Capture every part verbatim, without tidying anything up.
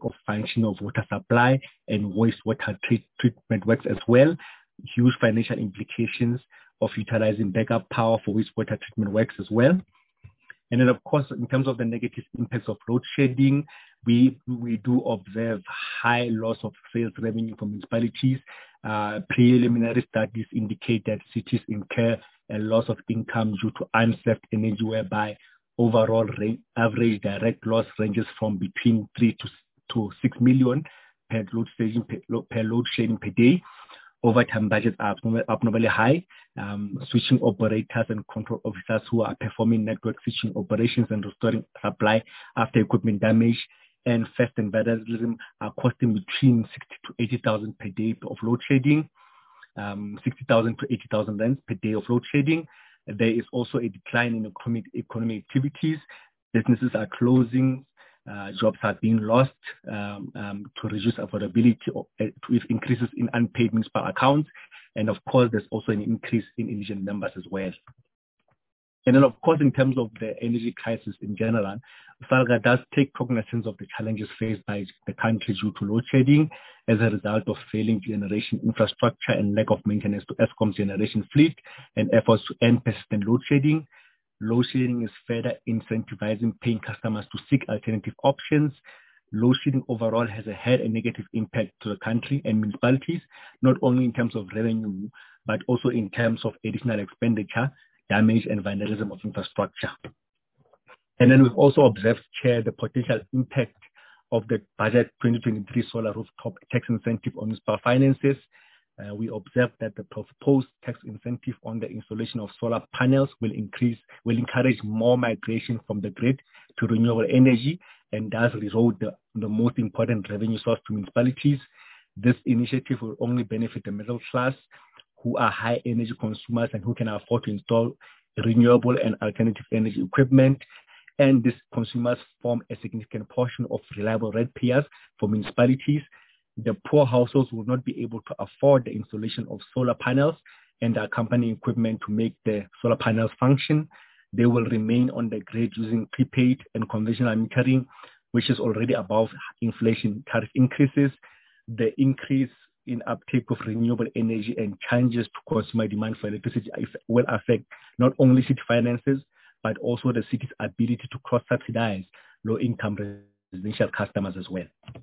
of functioning of water supply and wastewater treat- treatment works as well. Huge financial implications of utilizing backup power for wastewater treatment works as well. And then, of course, in terms of the negative impacts of load shedding, we we do observe high loss of sales revenue from municipalities. Uh, preliminary studies indicate that cities incur a loss of income due to unsafe energy, whereby overall rate, average direct loss ranges from between three to, to six million per load shedding per, per load shedding per day. Overtime budgets are abnormally high. Um, switching operators and control officers who are performing network switching operations and restoring supply after equipment damage and first and vandalism are costing between sixty to eighty thousand per day of load shedding, um, sixty thousand to eighty thousand rands per day of load shedding. There is also a decline in economic economic activities. Businesses are closing. Uh, jobs are being lost um, um, to reduce affordability or, uh, with increases in unpaid municipal accounts. And of course, there's also an increase in indigent numbers as well. And then, of course, in terms of the energy crisis in general, SALGA does take cognizance of the challenges faced by the country due to load shedding as a result of failing generation infrastructure and lack of maintenance to Eskom's generation fleet and efforts to end persistent load shedding. Load shedding is further incentivizing paying customers to seek alternative options. Load shedding overall has a, had a negative impact to the country and municipalities, not only in terms of revenue, but also in terms of additional expenditure, damage, and vandalism of infrastructure. And then we've also observed, Chair, the potential impact of the budget twenty twenty-three solar rooftop tax incentive on municipal finances. Uh, we observed that the proposed tax incentive on the installation of solar panels will increase, will encourage more migration from the grid to renewable energy and thus erode the, the most important revenue source to municipalities. This initiative will only benefit the middle class, who are high energy consumers and who can afford to install renewable and alternative energy equipment. And these consumers form a significant portion of reliable ratepayers for municipalities. The poor households will not be able to afford the installation of solar panels and the accompanying equipment to make the solar panels function. They will remain on the grid using prepaid and conventional metering, which is already above inflation tariff increases. The increase in uptake of renewable energy and changes to consumer demand for electricity will affect not only city finances, but also the city's ability to cross-subsidize low-income residential customers as well.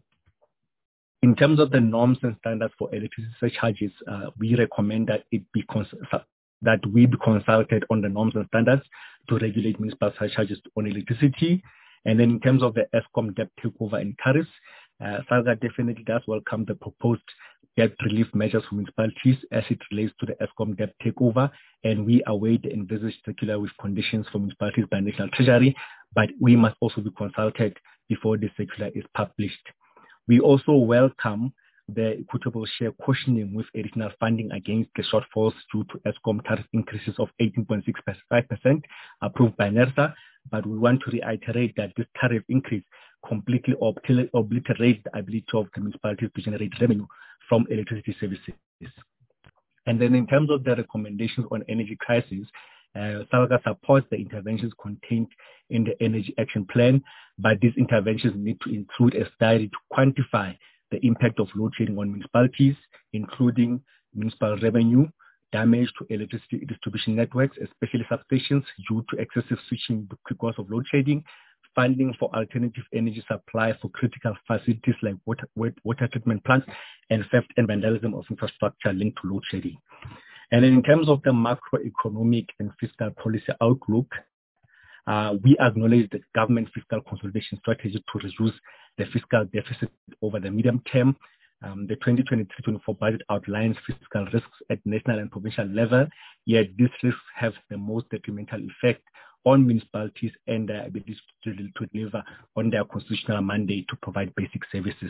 In terms of the norms and standards for electricity surcharges, uh, we recommend that it be cons- that we be consulted on the norms and standards to regulate municipal surcharges on electricity. And then in terms of the Eskom debt takeover and tariffs, uh, SALGA definitely does welcome the proposed debt relief measures for municipalities as it relates to the Eskom debt takeover, and we await the envisaged circular with conditions for municipalities by National Treasury, but we must also be consulted before the circular is published. We also welcome the equitable share cushioning with additional funding against the shortfalls due to Eskom tariff increases of eighteen point six five percent approved by NERSA, but we want to reiterate that this tariff increase completely obliterates the ability of the municipalities to generate revenue from electricity services. And then in terms of the recommendations on energy crisis, Uh, SALGA supports the interventions contained in the Energy Action Plan, but these interventions need to include a study to quantify the impact of load shedding on municipalities, including municipal revenue, damage to electricity distribution networks, especially substations, due to excessive switching because of load shedding, funding for alternative energy supply for critical facilities like water, water treatment plants, and theft and vandalism of infrastructure linked to load shedding. And in terms of the macroeconomic and fiscal policy outlook, uh, we acknowledge the government fiscal consolidation strategy to reduce the fiscal deficit over the medium term. Um, the twenty twenty-three twenty-four budget outlines fiscal risks at national and provincial level, yet these risks have the most detrimental effect on municipalities and their ability to, to deliver on their constitutional mandate to provide basic services.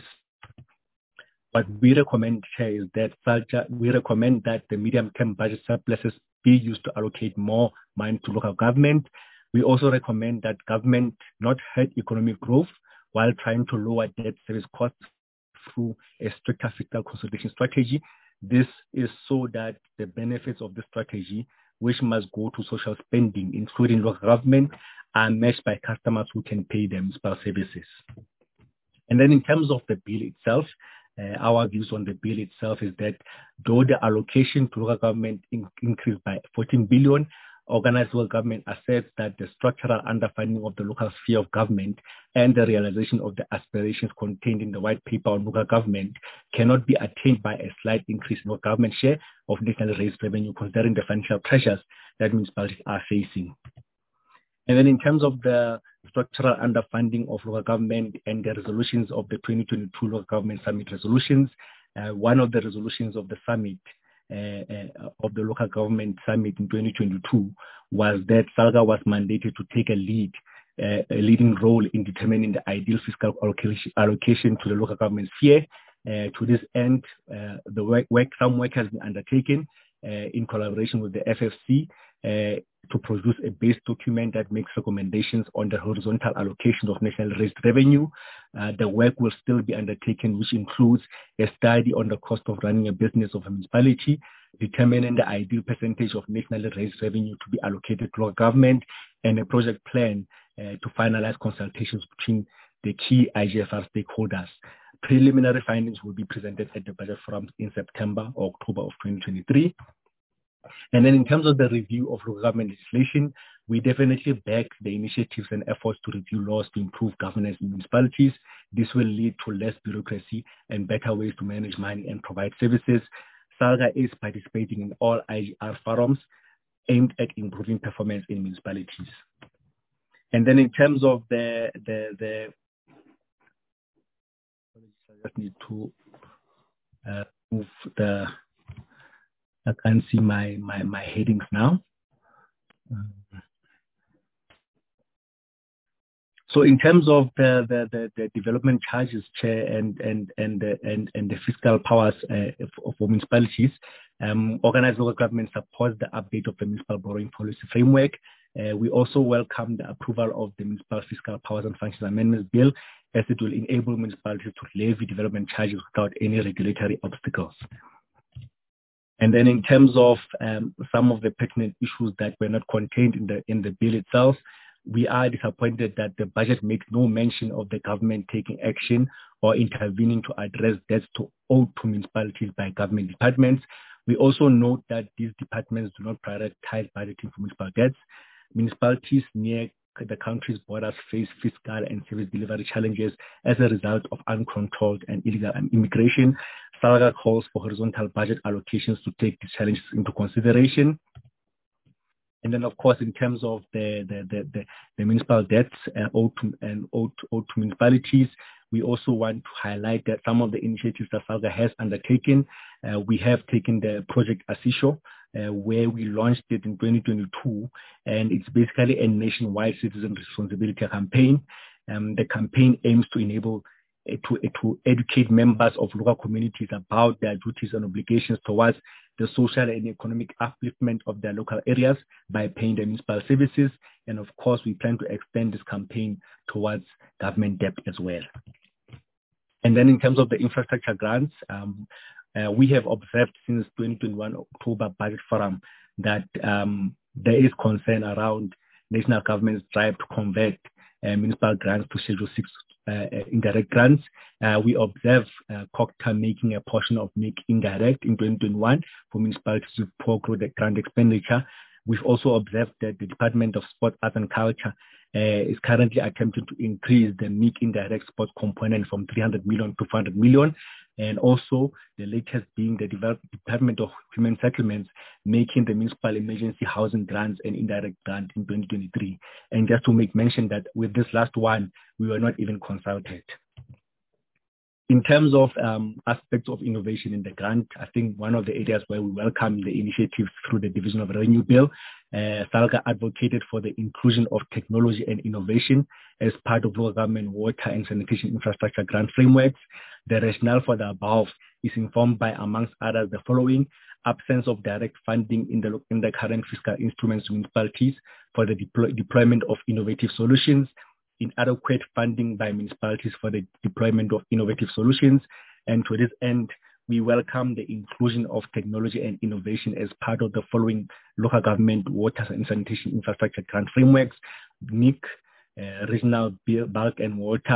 What we recommend here is that we recommend that the medium-term budget surpluses be used to allocate more money to local government. We also recommend that government not hurt economic growth while trying to lower debt service costs through a stricter fiscal consolidation strategy. This is so that the benefits of the strategy, which must go to social spending, including local government, are matched by customers who can pay their municipal services. And then in terms of the bill itself, uh, our views on the bill itself is that though the allocation to local government in, increased by fourteen billion, organized local government asserts that the structural underfunding of the local sphere of government and the realization of the aspirations contained in the white paper on local government cannot be attained by a slight increase in local government share of nationally raised revenue, considering the financial pressures that municipalities are facing. And then in terms of the structural underfunding of local government and the resolutions of the twenty twenty-two Local Government Summit resolutions, uh, one of the resolutions of the summit, uh, uh, of the Local Government Summit in twenty twenty-two, was that SALGA was mandated to take a lead, uh, a leading role in determining the ideal fiscal allocation, allocation to the local government sphere. Uh, to this end, uh, the work, work, some work has been undertaken uh, in collaboration with the F F C uh, to produce a base document that makes recommendations on the horizontal allocation of nationally raised revenue. Uh, the work will still be undertaken, which includes a study on the cost of running a business of a municipality, determining the ideal percentage of nationally raised revenue to be allocated to local government, and a project plan uh, to finalize consultations between the key I G F R stakeholders. Preliminary findings will be presented at the budget forum in September or October of twenty twenty-three. And then in terms of the review of local government legislation, we definitely back the initiatives and efforts to review laws to improve governance in municipalities. This will lead to less bureaucracy and better ways to manage money and provide services. SALGA is participating in all I G R forums aimed at improving performance in municipalities. And then in terms of the, the, the I just need to uh, move the, I can't see my, my, my headings now. Um, so in terms of the, the, the, the development charges, Chair, and and and the, and, and the fiscal powers uh, for, for municipalities, um, organized local government supports the update of the municipal borrowing policy framework. Uh, we also welcome the approval of the Municipal Fiscal Powers and Functions Amendments Bill, as it will enable municipalities to levy development charges without any regulatory obstacles. And then in terms of um, some of the pertinent issues that were not contained in the in the bill itself, we are disappointed that the budget makes no mention of the government taking action or intervening to address debts to owed to municipalities by government departments. We also note that these departments do not prioritize budgeting for municipal debts. Municipalities near the country's borders face fiscal and service delivery challenges as a result of uncontrolled and illegal immigration. SALGA calls for horizontal budget allocations to take these challenges into consideration. And then, of course, in terms of the the the, the, the municipal debts uh, owed to and owed, owed to municipalities, we also want to highlight that some of the initiatives that SALGA has undertaken. Uh, we have taken the Project Asisho, uh, where we launched it in twenty twenty-two, and it's basically a nationwide citizen responsibility campaign. Um, the campaign aims to enable uh, to, uh, to educate members of local communities about their duties and obligations towards the social and economic upliftment of their local areas by paying the municipal services. And of course, we plan to extend this campaign towards government debt as well. And then in terms of the infrastructure grants, um, uh, we have observed since twenty twenty-one October Budget Forum that um, there is concern around national government's drive to convert uh, municipal grants to Schedule six uh, indirect grants. Uh, we observe uh, COGTA making a portion of make indirect in twenty twenty-one for municipalities to poor the grant expenditure. We've also observed that the Department of Sport, Arts and Culture uh, is currently attempting to increase the M I C indirect sports component from three hundred million to four hundred million. And also the latest being the Department of Human Settlements making the municipal emergency housing grants and indirect grant in twenty twenty-three. And just to make mention that with this last one, we were not even consulted. In terms of um, aspects of innovation in the grant, I think one of the areas where we welcome the initiatives through the Division of Revenue Bill, uh, SALGA advocated for the inclusion of technology and innovation as part of local government water and sanitation infrastructure grant frameworks. The rationale for the above is informed by, amongst others, the following: absence of direct funding in the, in the current fiscal instruments to municipalities for the deploy, deployment of innovative solutions, inadequate funding by municipalities for the deployment of innovative solutions. And to this end, we welcome the inclusion of technology and innovation as part of the following local government water and sanitation infrastructure grant frameworks: M I C, uh, regional bulk and water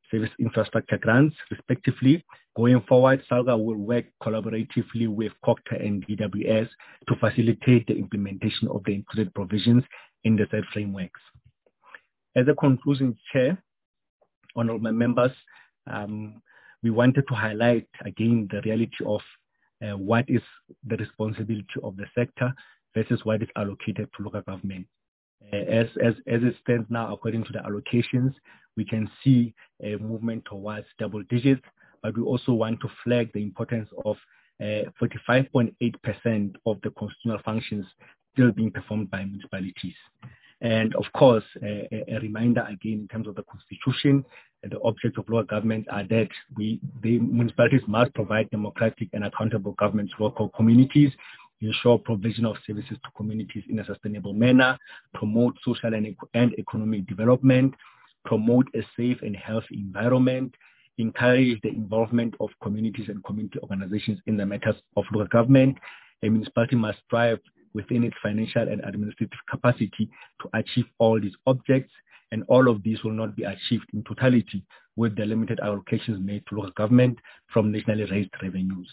service infrastructure grants, respectively. Going forward, SALGA will work collaboratively with COGTA and D W S to facilitate the implementation of the included provisions in the said frameworks. As a conclusion, Chair, honorable members, um, we wanted to highlight again the reality of uh, what is the responsibility of the sector versus what is allocated to local government. Uh, as, as, as it stands now, according to the allocations, we can see a movement towards double digits, but we also want to flag the importance of uh, forty-five point eight percent of the constitutional functions still being performed by municipalities. And of course, a, a reminder again in terms of the Constitution, the objects of local government are that we, the municipalities must provide democratic and accountable government to local communities, ensure provision of services to communities in a sustainable manner, promote social and, and economic development, promote a safe and healthy environment, encourage the involvement of communities and community organizations in the matters of local government. A municipality must strive within its financial and administrative capacity to achieve all these objects, and all of these will not be achieved in totality with the limited allocations made to local government from nationally raised revenues.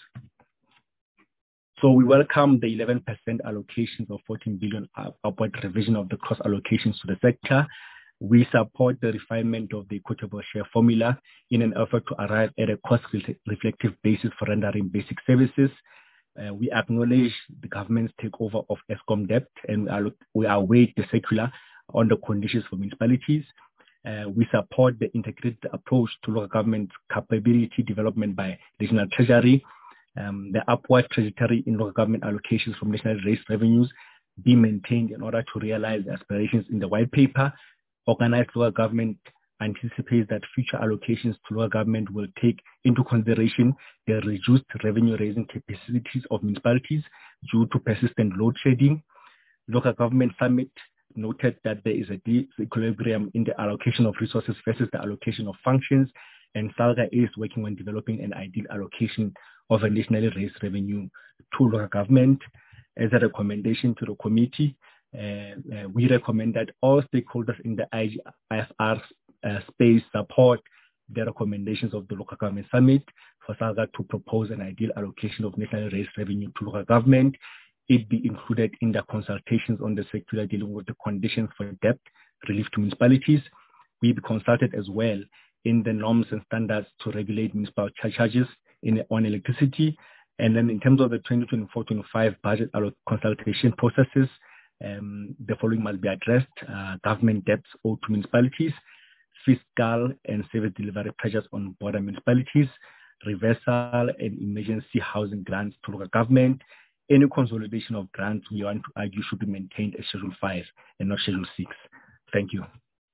So we welcome the eleven percent allocations of fourteen billion upward revision of the cross allocations to the sector. We support the refinement of the equitable share formula in an effort to arrive at a cost-reflective basis for rendering basic services. Uh, we acknowledge the government's takeover of Eskom debt, and we, are, we await the circular on the conditions for municipalities. Uh, we support the integrated approach to local government capability development by regional treasury. Um, the upward trajectory in local government allocations from nationally raised revenues be maintained in order to realize the aspirations in the white paper. Organized local government anticipates that future allocations to local government will take into consideration the reduced revenue-raising capacities of municipalities due to persistent load shedding. Local government summit noted that there is a disequilibrium in the allocation of resources versus the allocation of functions, and SALGA is working on developing an ideal allocation of a nationally raised revenue to local government. As a recommendation to the committee, uh, uh, we recommend that all stakeholders in the I G F R uh, space support the recommendations of the Local Government Summit for SALGA to propose an ideal allocation of nationally raised revenue to local government. It be included in the consultations on the circular dealing with the conditions for debt relief to municipalities. We be consulted as well in the norms and standards to regulate municipal charges in, on electricity. And then in terms of the twenty twenty-four twenty-five budget consultation processes, um, the following must be addressed: uh, government debts owed to municipalities, fiscal and service delivery pressures on border municipalities, reversal and emergency housing grants to local government. Any consolidation of grants, we want to argue, should be maintained as Schedule five and not Schedule six. Thank you.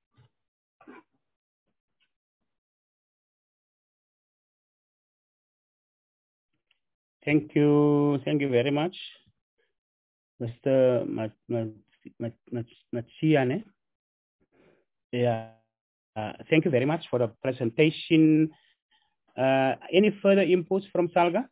Thank you. Thank you very much, Mister Matshiane. Yeah. Uh, thank you very much for the presentation. Uh, any further inputs from SALGA?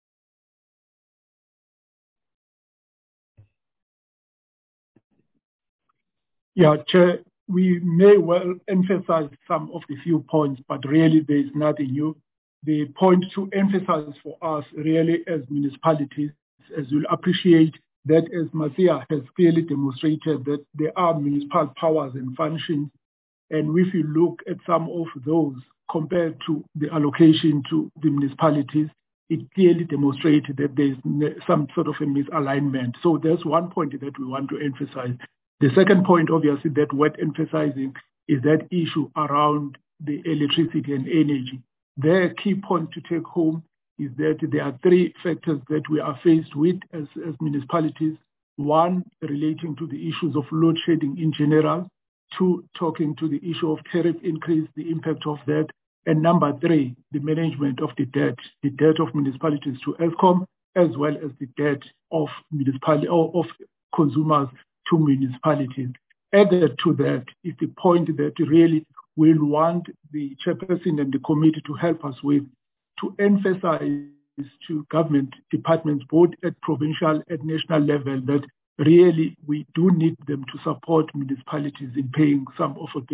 Yeah, Chair, we may well emphasize some of the few points, but really there is nothing new. The point to emphasize for us really as municipalities, as you'll appreciate that as Masia has clearly demonstrated that there are municipal powers and functions. And if you look at some of those compared to the allocation to the municipalities, it clearly demonstrated that there is some sort of a misalignment. So there's one point that we want to emphasize. The second point, obviously, that we're emphasizing is that issue around the electricity and energy. The key point to take home is that there are three factors that we are faced with as, as municipalities. One, relating to the issues of load shedding in general. Two, talking to the issue of tariff increase, the impact of that. And number three, the management of the debt, the debt of municipalities to Eskom, as well as the debt of municipality or of consumers to municipalities. Added to that is the point that really we'll want the chairperson and the committee to help us with, to emphasize to government departments, both at provincial and national level, that really we do need them to support municipalities in paying some of the bills.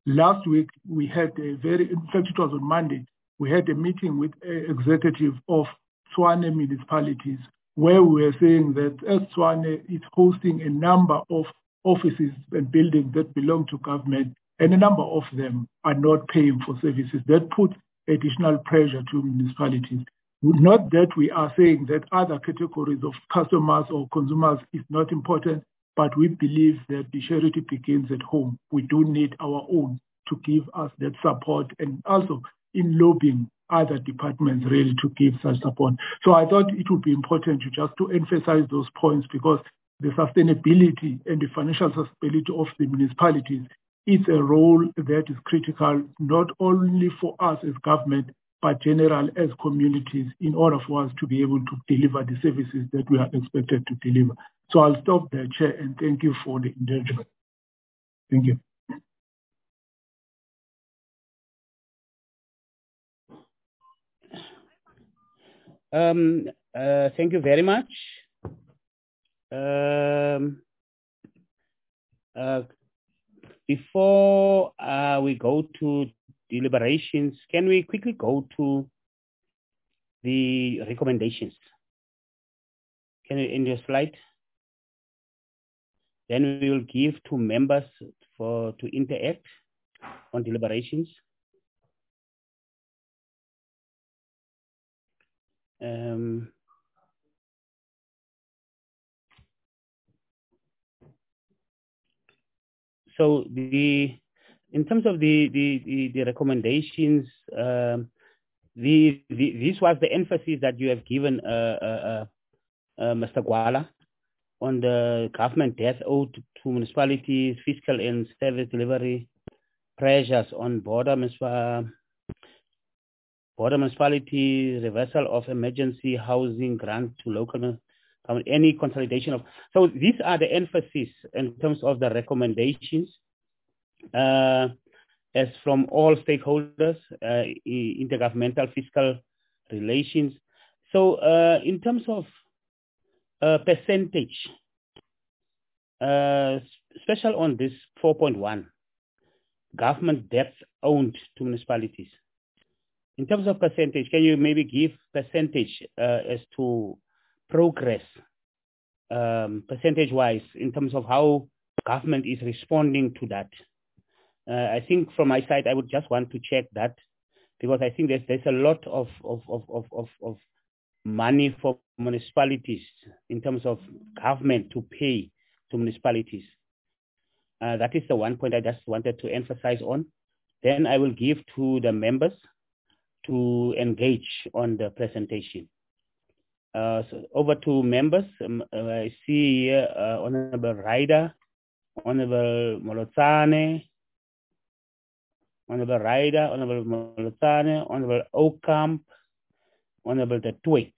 Last week, we had a very, in fact, it was on Monday, we had a meeting with an executive of Tshwane municipalities where we were saying that as Tshwane is hosting a number of offices and buildings that belong to government, and a number of them are not paying for services. That puts additional pressure to municipalities. Not that we are saying that other categories of customers or consumers is not important, but we believe that the charity begins at home. We do need our own to give us that support, and also in lobbying other departments really to give such support. So I thought it would be important to just to emphasize those points, because the sustainability and the financial sustainability of the municipalities is a role that is critical, not only for us as government, but general as communities, in order for us to be able to deliver the services that we are expected to deliver. So I'll stop there, Chair, and thank you for the engagement. Thank you. Um, uh, thank you very much. Um, uh, before uh, we go to deliberations, can we quickly go to the recommendations? Can you end your slide? Then we will give to members for to interact on deliberations. Um, so the in terms of the the the, the recommendations, um, the, the this was the emphasis that you have given, uh, uh, uh, Mister Gwala, on the government debt owed to municipalities, fiscal and service delivery pressures on border municipal. Border municipalities, reversal of emergency housing grant to local, any consolidation of. So these are the emphasis in terms of the recommendations uh, as from all stakeholders, uh, intergovernmental fiscal relations. So uh, in terms of uh, percentage, uh, special on this four point one, government debt owned to municipalities. In terms of percentage, can you maybe give percentage uh, as to progress, um, percentage-wise, in terms of how government is responding to that? Uh, I think from my side, I would just want to check that, because I think there's, there's a lot of, of, of, of, of money for municipalities in terms of government to pay to municipalities. Uh, that is the one point I just wanted to emphasize on. Then I will give to the members to engage on the presentation. Uh, so over to members. Um, uh, I see here uh, Honorable Ryder, Honorable Molotsane, Honorable Ryder, Honorable Molotsane, Honorable Oukamp, Honorable De Tweet.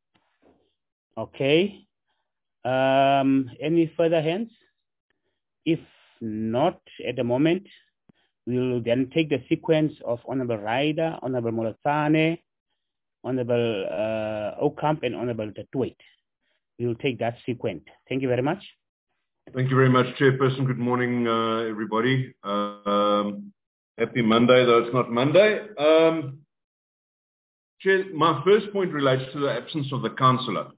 Okay. Um, any further hands? If not at the moment, we will then take the sequence of Honorable Ryder, Honorable Molotsane, Honorable uh, Oukamp, and Honorable De Tweet. We will take that sequence. Thank you very much. Thank you very much, Chairperson. Good morning, uh, everybody. Uh, um, happy Monday, though it's not Monday. Um, Chair, my first point relates to the absence of the councillor.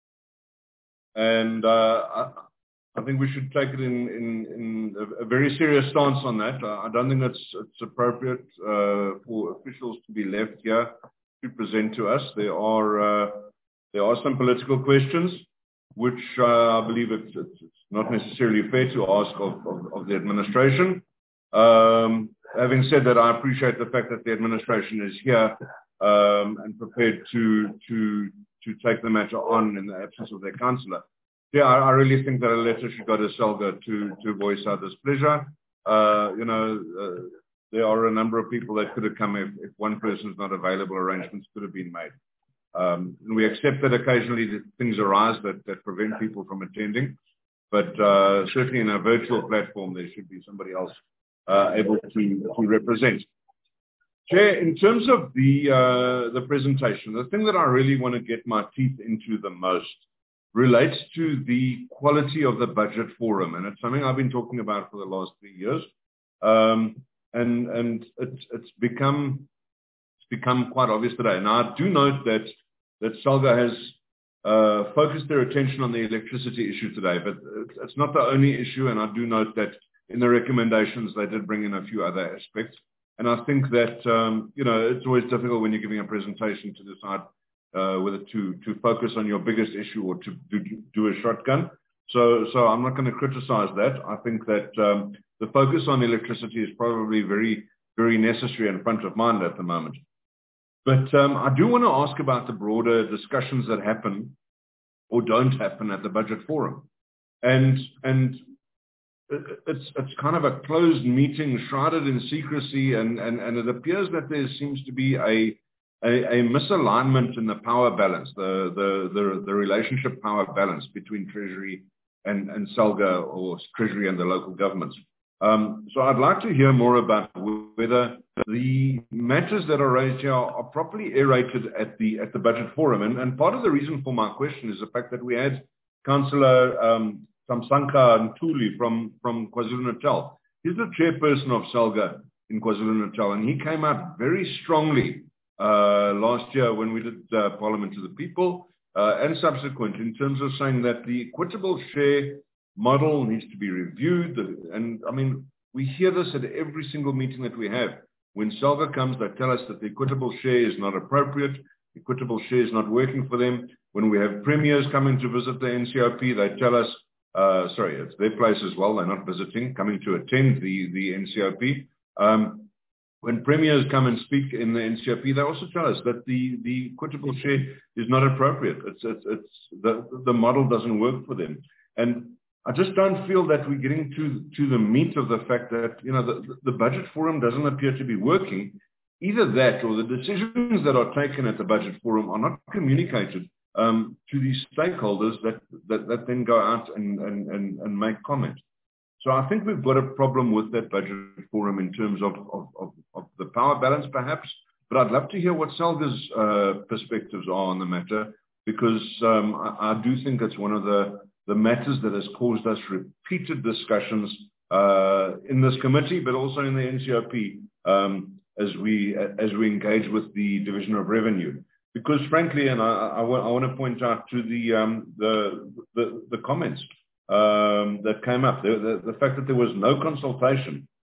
And uh, I, I think we should take it in, in, in a, a very serious stance on that. I don't think it's, it's appropriate uh, for officials to be left here to present to us. There are uh, there are some political questions which uh, I believe it's, it's, it's not necessarily fair to ask of, of, of the administration. Um, having said that, I appreciate the fact that the administration is here um, and prepared to to to take the matter on in the absence of their councillor. Yeah, I, I really think that a letter should go to SALGA to, to voice our displeasure. Uh, you know, uh, there are a number of people that could have come if, if one person is not available, arrangements could have been made. Um, and we accept that occasionally that things arise that, that prevent people from attending, but uh, certainly in a virtual platform, there should be somebody else uh, able to, to represent. Chair, in terms of the, uh, the presentation, the thing that I really want to get my teeth into the most relates to the quality of the budget forum. And it's something I've been talking about for the last three years. Um, and and it's it's become it's become quite obvious today. Now I do note that that SALGA has uh, focused their attention on the electricity issue today, but it's, it's not the only issue, and I do note that in the recommendations they did bring in a few other aspects. And I think that um, you know it's always difficult when you're giving a presentation to decide uh, whether to to focus on your biggest issue or to do, do a shotgun. So, so I'm not going to criticize that. I think that um, the focus on electricity is probably very, very necessary and front of mind at the moment. But um, I do want to ask about the broader discussions that happen or don't happen at the budget forum. And, and it's, it's kind of a closed meeting shrouded in secrecy, and, and, and it appears that there seems to be a, a, a misalignment in the power balance, the, the, the, the relationship power balance between Treasury and, and SALGA, or Treasury and the local governments. Um, so I'd like to hear more about whether the matters that are raised here are, are properly aerated at the at the budget forum. And, and part of the reason for my question is the fact that we had Councillor um, Tamsanqa Ntuli from, from KwaZulu-Natal. He's the chairperson of SALGA in KwaZulu-Natal, and he came out very strongly uh, last year when we did uh, Parliament to the People, Uh, and subsequent, in terms of saying that the equitable share model needs to be reviewed. And I mean, we hear this at every single meeting that we have. When SALGA comes, they tell us that the equitable share is not appropriate. Equitable share is not working for them. When we have premiers coming to visit the N C O P, they tell us, uh, sorry, it's their place as well. They're not visiting, coming to attend the, the N C O P. Um, When premiers come and speak in the N C O P, they also tell us that the, the equitable share is not appropriate. It's, it's, it's the, the model doesn't work for them. And I just don't feel that we're getting to, to the meat of the fact that, you know, the, the budget forum doesn't appear to be working. Either that or the decisions that are taken at the budget forum are not communicated um, to these stakeholders that, that, that then go out and, and, and, and make comment. So I think we've got a problem with that budget forum in terms of, of, of, of the power balance, perhaps. But I'd love to hear what SALGA's uh, perspectives are on the matter, because um, I, I do think it's one of the, the matters that has caused us repeated discussions uh, in this committee, but also in the N C O P um, as we as we engage with the Division of Revenue. Because frankly, and I, I, I want to point out to the um, the, the the comments Um, that came up, the, the, the fact that there was no consultation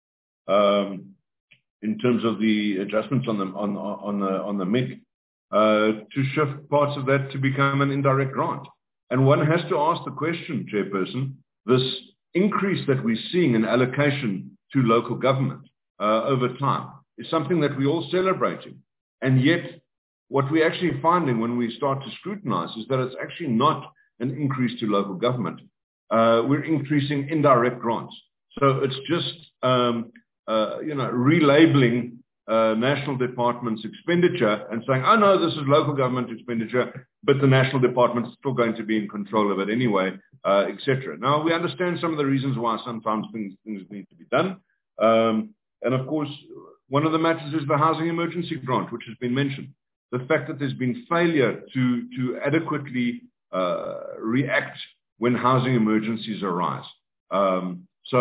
um, in terms of the adjustments on the on on the on the M I C uh, to shift parts of that to become an indirect grant. And one has to ask the question, Chairperson, this increase that we're seeing in allocation to local government uh, over time is something that we're all celebrating, and yet what we're actually finding when we start to scrutinize is that it's actually not an increase to local government. Uh, we're increasing indirect grants. So it's just, um, uh, you know, relabeling uh, national department's expenditure and saying, oh no, this is local government expenditure, but the national department is still going to be in control of it anyway, uh, et cetera. Now, we understand some of the reasons why sometimes things, things need to be done. Um, and of course, one of the matters is the housing emergency grant, which has been mentioned. The fact that there's been failure to, to adequately uh, react when housing emergencies arise. Um, so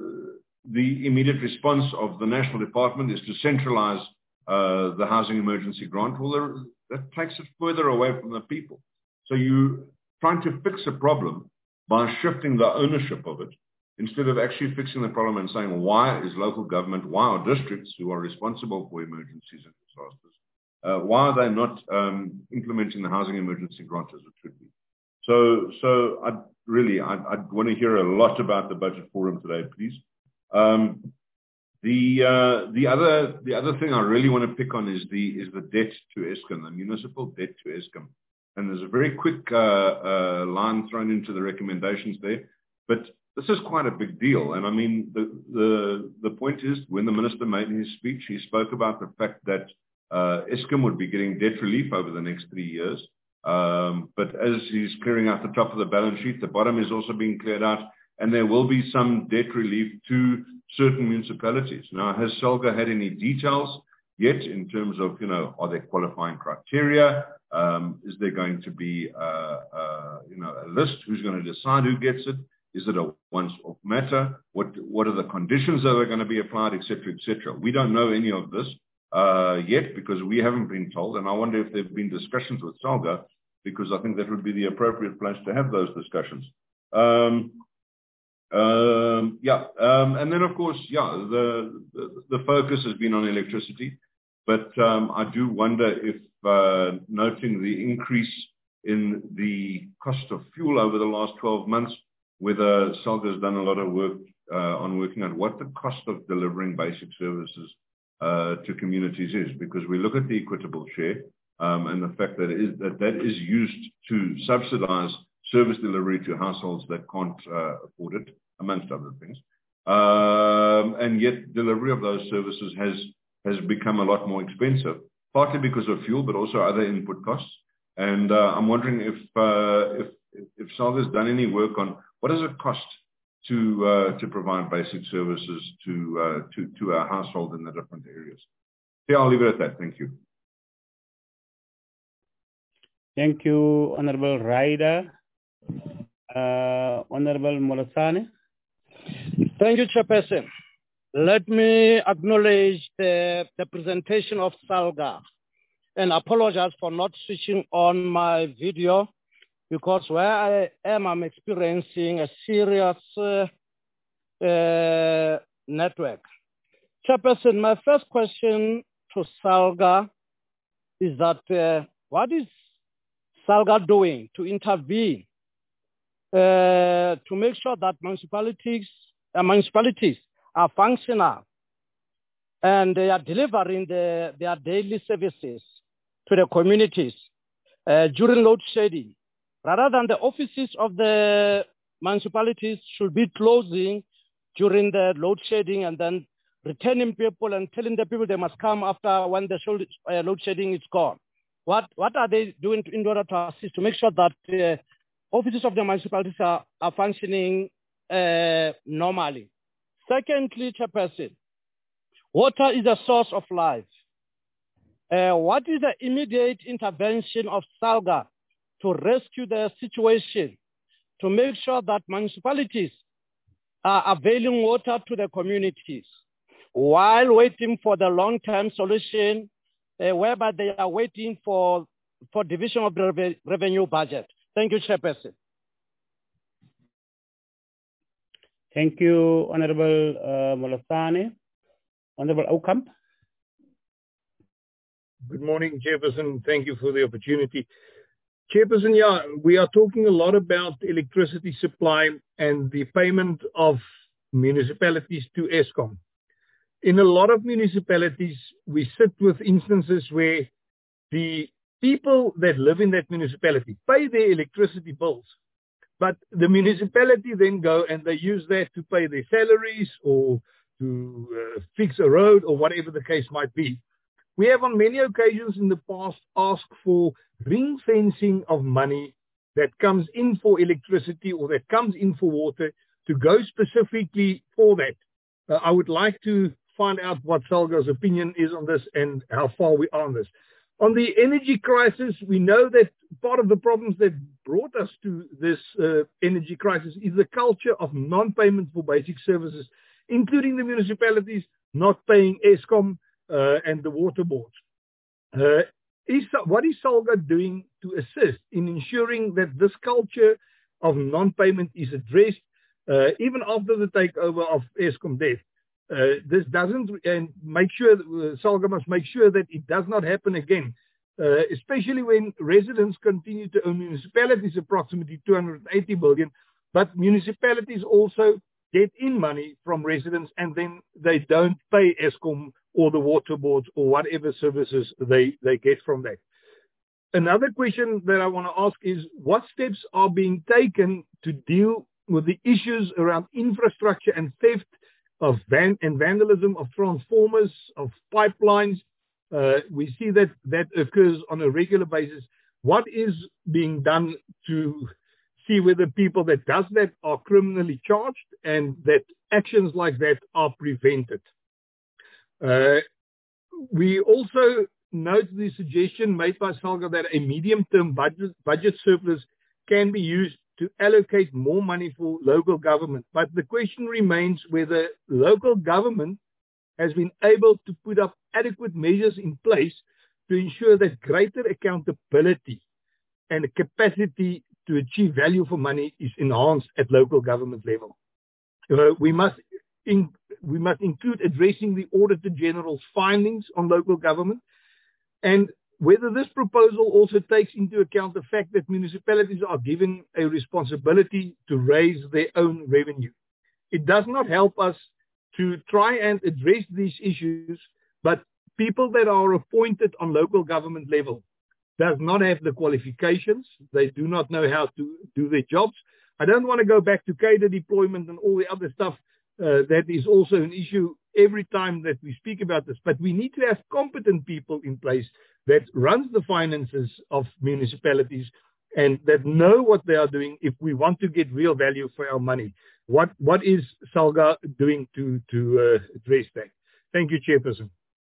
the immediate response of the national department is to centralize uh, the housing emergency grant. Well, there, that takes it further away from the people. So you're trying to fix a problem by shifting the ownership of it, instead of actually fixing the problem and saying, why is local government, why are districts who are responsible for emergencies and disasters, uh, why are they not um, implementing the housing emergency grant as it should be? So, so I really, I, I want to hear a lot about the budget forum today, please. Um, the uh, the other the other thing I really want to pick on is the is the debt to Eskom, the municipal debt to Eskom, and there's a very quick uh, uh, line thrown into the recommendations there, but this is quite a big deal. And I mean, the the the point is, when the minister made his speech, he spoke about the fact that uh, Eskom would be getting debt relief over the next three years. Um, but as he's clearing out the top of the balance sheet, the bottom is also being cleared out, and there will be some debt relief to certain municipalities. Now, has SALGA had any details yet in terms of, you know, are there qualifying criteria? Um, is there going to be, uh, uh, you know, a list? Who's going to decide who gets it? Is it a once-off matter? What what are the conditions that are going to be applied, et cetera, et cetera? We don't know any of this uh, yet because we haven't been told, and I wonder if there have been discussions with SALGA, because I think that would be the appropriate place to have those discussions. Um, um, yeah, um, and then of course, yeah, the, the the focus has been on electricity, but um, I do wonder if uh, noting the increase in the cost of fuel over the last twelve months, whether SALGA has done a lot of work uh, on working out what the cost of delivering basic services uh, to communities is, because we look at the equitable share um, and the fact that, it is, that that is used to subsidize service delivery to households that can't uh, afford it, amongst other things. Um, and yet delivery of those services has, has become a lot more expensive, partly because of fuel, but also other input costs. And uh, I'm wondering if, uh, if, if SALGA has done any work on what does it cost to uh, to provide basic services to, uh, to to our household in the different areas. Yeah, I'll leave it at that. Thank you. Thank you, Honorable Ryder. Uh, Honorable Molasane. Thank you, Chairperson. Let me acknowledge the, the presentation of SALGA and apologize for not switching on my video, because where I am, I'm experiencing a serious uh, uh, network. Chairperson, my first question to SALGA is that uh, what is SALGA doing to intervene uh, to make sure that municipalities, uh, municipalities are functional and they are delivering the, their daily services to the communities uh, during load shedding, rather than the offices of the municipalities should be closing during the load shedding and then returning people and telling the people they must come after when the uh, load shedding is gone. What, what are they doing to, in order to assist to make sure that uh, offices of the municipalities are, are functioning uh, normally? Secondly, Chairperson, water is a source of life. Uh, what is the immediate intervention of SALGA to rescue the situation, to make sure that municipalities are availing water to the communities while waiting for the long-term solution, uh, whereby they are waiting for, for division of the re revenue budget? Thank you, Chairperson. Thank you, Honorable uh, Molasane. Honorable Oukamp. Good morning, Chairperson. Thank you for the opportunity. Chairperson, yeah, we are talking a lot about electricity supply and the payment of municipalities to Eskom. In a lot of municipalities, we sit with instances where the people that live in that municipality pay their electricity bills, but the municipality then go and they use that to pay their salaries or to uh, fix a road or whatever the case might be. We have on many occasions in the past asked for ring fencing of money that comes in for electricity or that comes in for water to go specifically for that. Uh, I would like to find out what SALGA's opinion is on this and how far we are on this. On the energy crisis, we know that part of the problems that brought us to this uh, energy crisis is the culture of non-payment for basic services, including the municipalities not paying Eskom uh, and the water boards. Uh, is, what is SALGA doing to assist in ensuring that this culture of non-payment is addressed uh, even after the takeover of Eskom debt? Uh, this doesn't, and make sure, uh, SALGA must make sure that it does not happen again, uh, especially when residents continue to own municipalities approximately two hundred eighty billion, but municipalities also get in money from residents and then they don't pay Eskom or the water boards or whatever services they, they get from that. Another question that I want to ask is, what steps are being taken to deal with the issues around infrastructure and theft of van and vandalism of transformers, of pipelines? Uh, we see that that occurs on a regular basis. What is being done to see whether people that does that are criminally charged and that actions like that are prevented? Uh, we also note the suggestion made by SALGA that a medium-term budget, budget surplus can be used to allocate more money for local government. But the question remains whether local government has been able to put up adequate measures in place to ensure that greater accountability and capacity to achieve value for money is enhanced at local government level. Uh, we must in, we must include addressing the Auditor General's findings on local government, and whether this proposal also takes into account the fact that municipalities are given a responsibility to raise their own revenue. It does not help us to try and address these issues, but people that are appointed on local government level does not have the qualifications. They do not know how to do their jobs. I don't want to go back to cadre deployment and all the other stuff. Uh, that is also an issue every time that we speak about this. But we need to have competent people in place that runs the finances of municipalities and that know what they are doing if we want to get real value for our money. What What is SALGA doing to, to uh, address that? Thank you, Chairperson.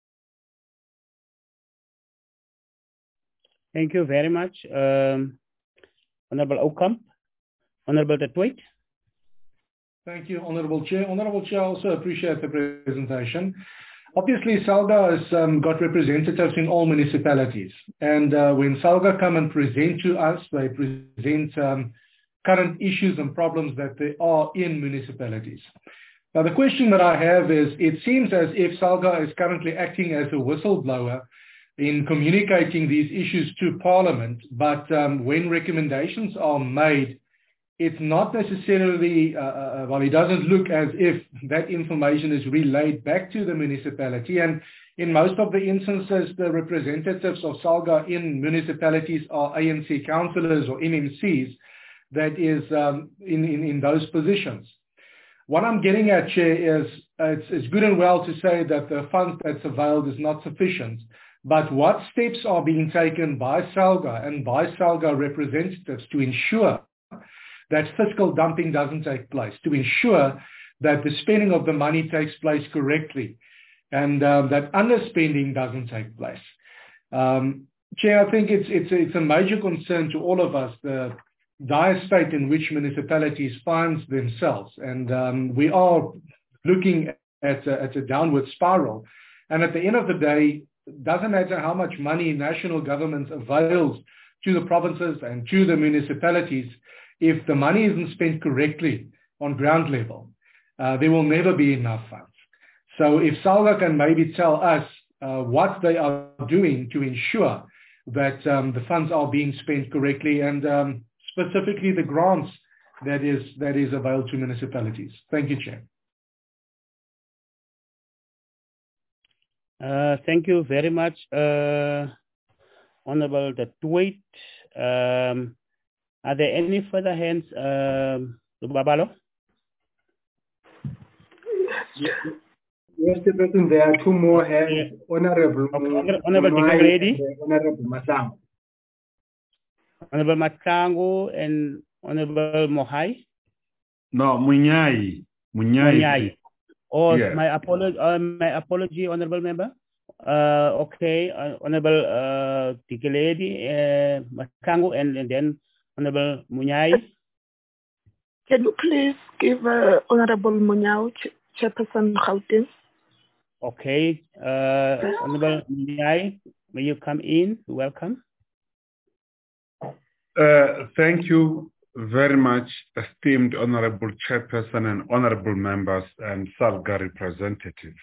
Thank you very much, um, Honorable Oukamp. Honorable De Twitt. Thank you, Honorable Chair. Honorable Chair, I also appreciate the presentation. Obviously, SALGA has um, got representatives in all municipalities. And uh, when SALGA come and present to us, they present um, current issues and problems that there are in municipalities. Now, the question that I have is, it seems as if SALGA is currently acting as a whistleblower in communicating these issues to Parliament, but um, when recommendations are made, it's not necessarily, uh, uh, well, it doesn't look as if that information is relayed back to the municipality. And in most of the instances, the representatives of SALGA in municipalities are A N C councillors or M M Cs that is um, in, in, in those positions. What I'm getting at, Chair, is uh, it's, it's good and well to say that the funds that's availed is not sufficient. But what steps are being taken by SALGA and by SALGA representatives to ensure that fiscal dumping doesn't take place, to ensure that the spending of the money takes place correctly, and uh, that underspending doesn't take place? Um, Chair, I think it's, it's, it's a major concern to all of us, the dire state in which municipalities find themselves. And um, we are looking at a, at a downward spiral. And at the end of the day, it doesn't matter how much money national government avails to the provinces and to the municipalities, if the money isn't spent correctly on ground level, uh, there will never be enough funds. So if SALGA can maybe tell us uh, what they are doing to ensure that um, the funds are being spent correctly, and um, specifically the grants that is, that is available to municipalities. Thank you, Chair. Uh, thank you very much, uh, Honorable De Twitt. Um, are there any further hands, um, Babalo? Yes, Chairperson, there are two more hands. Yeah. Honorable okay. Honorable Tigredi, Honorable Masango. Honorable Masango and Honorable Mohai. No, Munyai. Munyai. Munyai. Oh, yes. my apology, uh, my apology, Honorable Member. Uh, okay, uh, Honorable uh, Tigredi, uh, Masango, and, and then Honorable Munyai. Can you please give uh, Honorable Munyai, Chairperson Gauteng? Okay, uh, Honorable Munyai, may you come in? Welcome. Uh, thank you very much, esteemed Honorable Chairperson and Honorable Members and SALGA representatives.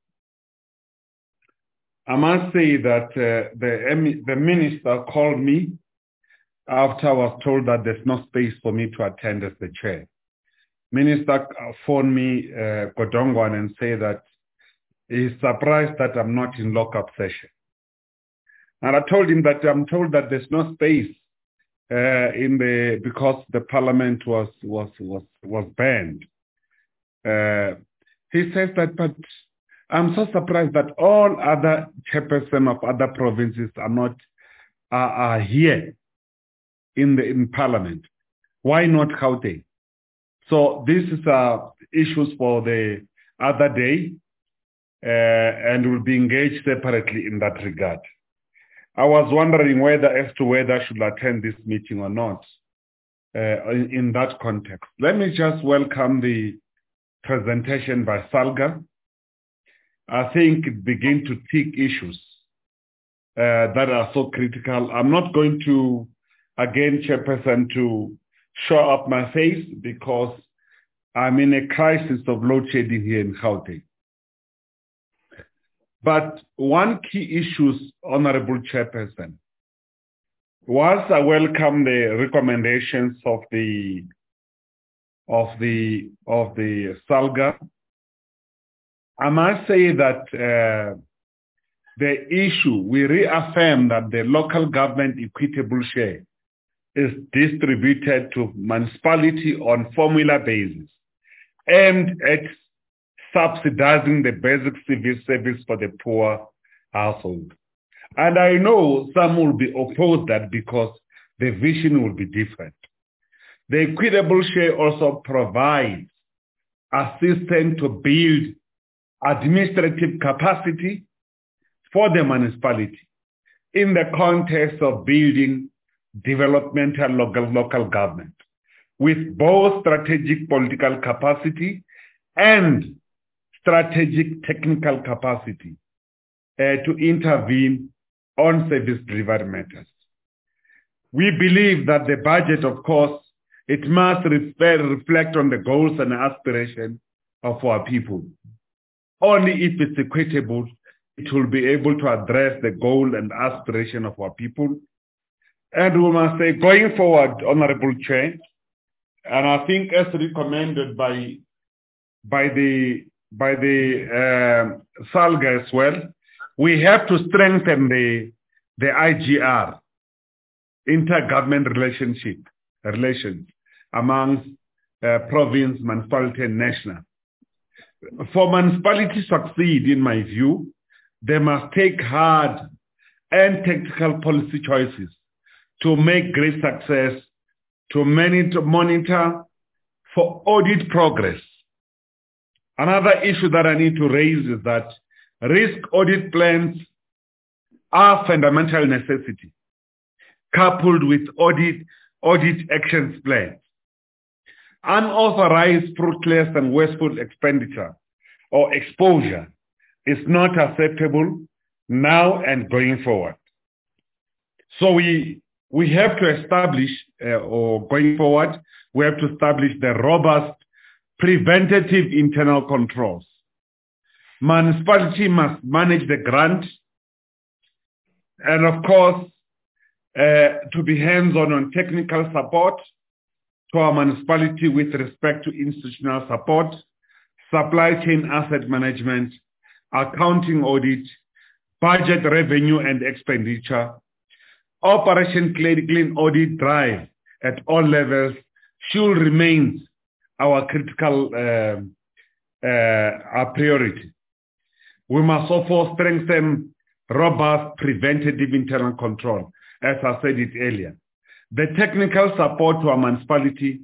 I must say that uh, the, the Minister called me after I was told that there's no space for me to attend as the Chair. Minister phoned me, uh, Godongwan, and said that he's surprised that I'm not in lockup session. And I told him that I'm told that there's no space uh, in the because the Parliament was was was was banned. Uh, he says that, but I'm so surprised that all other chairpersons of other provinces are not are, are here in the in Parliament. Why not Gauteng? So this is uh, issues for the other day, uh, and will be engaged separately in that regard. I was wondering whether as to whether I should attend this meeting or not. uh, in, in that context. Let me just welcome the presentation by Salga. I think it begins to tick issues uh, that are so critical. I'm not going to, again, Chairperson, to show up my face because I'm in a crisis of load shedding here in Gauteng. But one key issue, Honorable Chairperson, whilst I welcome the recommendations of the of the of the Salga, I must say that uh, the issue, we reaffirm that the local government equitable share is distributed to municipality on formula basis, aimed at subsidizing the basic civil service for the poor household. And I know some will be opposed that because the vision will be different. The equitable share also provides assistance to build administrative capacity for the municipality in the context of building developmental local, local government with both strategic political capacity and strategic technical capacity uh, to intervene on service delivery matters. We believe that the budget, of course, it must reflect on the goals and aspirations of our people. Only if it's equitable, it will be able to address the goal and aspiration of our people. And we must say, going forward, Honorable Chair, and I think as recommended by, by the, by the uh, Salga as well, we have to strengthen the, the I G R, intergovernment relationship, relations amongst uh, province, municipality, and national. For municipality to succeed, in my view, they must take hard and tactical policy choices to make great success, to monitor, monitor for audit progress. Another issue that I need to raise is that risk audit plans are fundamental necessity, coupled with audit, audit actions plans. Unauthorized, fruitless, and wasteful expenditure or exposure is not acceptable now and going forward. So we, we have to establish, uh, or going forward, we have to establish the robust preventative internal controls. Municipality must manage the grant and, of course, uh, to be hands-on on technical support to our municipality with respect to institutional support, supply chain asset management, accounting audit, budget revenue and expenditure, operation clean audit drive at all levels should remain our critical uh, uh, our priority. We must also strengthen robust preventative internal control, as I said it earlier. The technical support to our municipality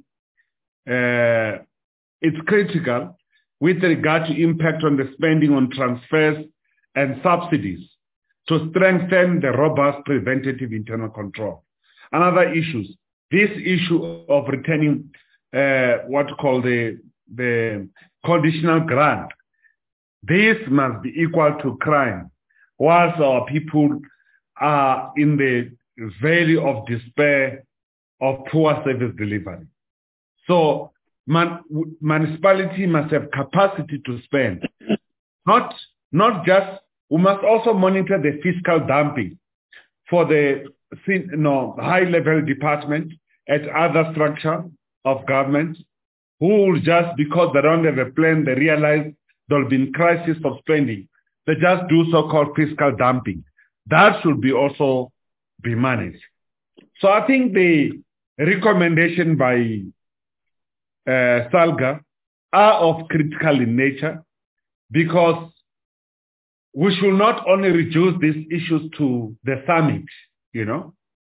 uh, is critical with regard to impact on the spending on transfers and subsidies to strengthen the robust preventative internal control. Another issue, this issue of returning uh, what called the, the conditional grant, this must be equal to crime, whilst our people are in the valley of despair of poor service delivery. So man, municipality must have capacity to spend. Not, not just, we must also monitor the fiscal dumping for the you know, high-level department at other structure of government who will just, because they don't have a plan, they realize there'll be a crisis of spending. They just do so-called fiscal dumping. That should be also be managed. So I think the recommendation by uh, Salga are of critical in nature because we should not only reduce these issues to the summit, you know,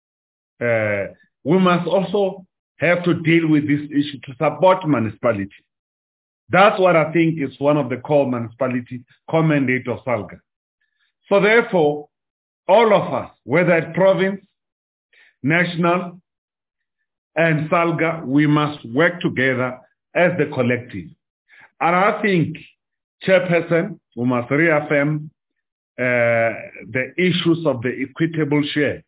uh, we must also have to deal with this issue to support municipality. That's what I think is one of the core municipality core mandate of Salga. So therefore, all of us, whether at province, national, and SALGA, we must work together as the collective. And I think, Chairperson, we must reaffirm uh, the issues of the equitable share,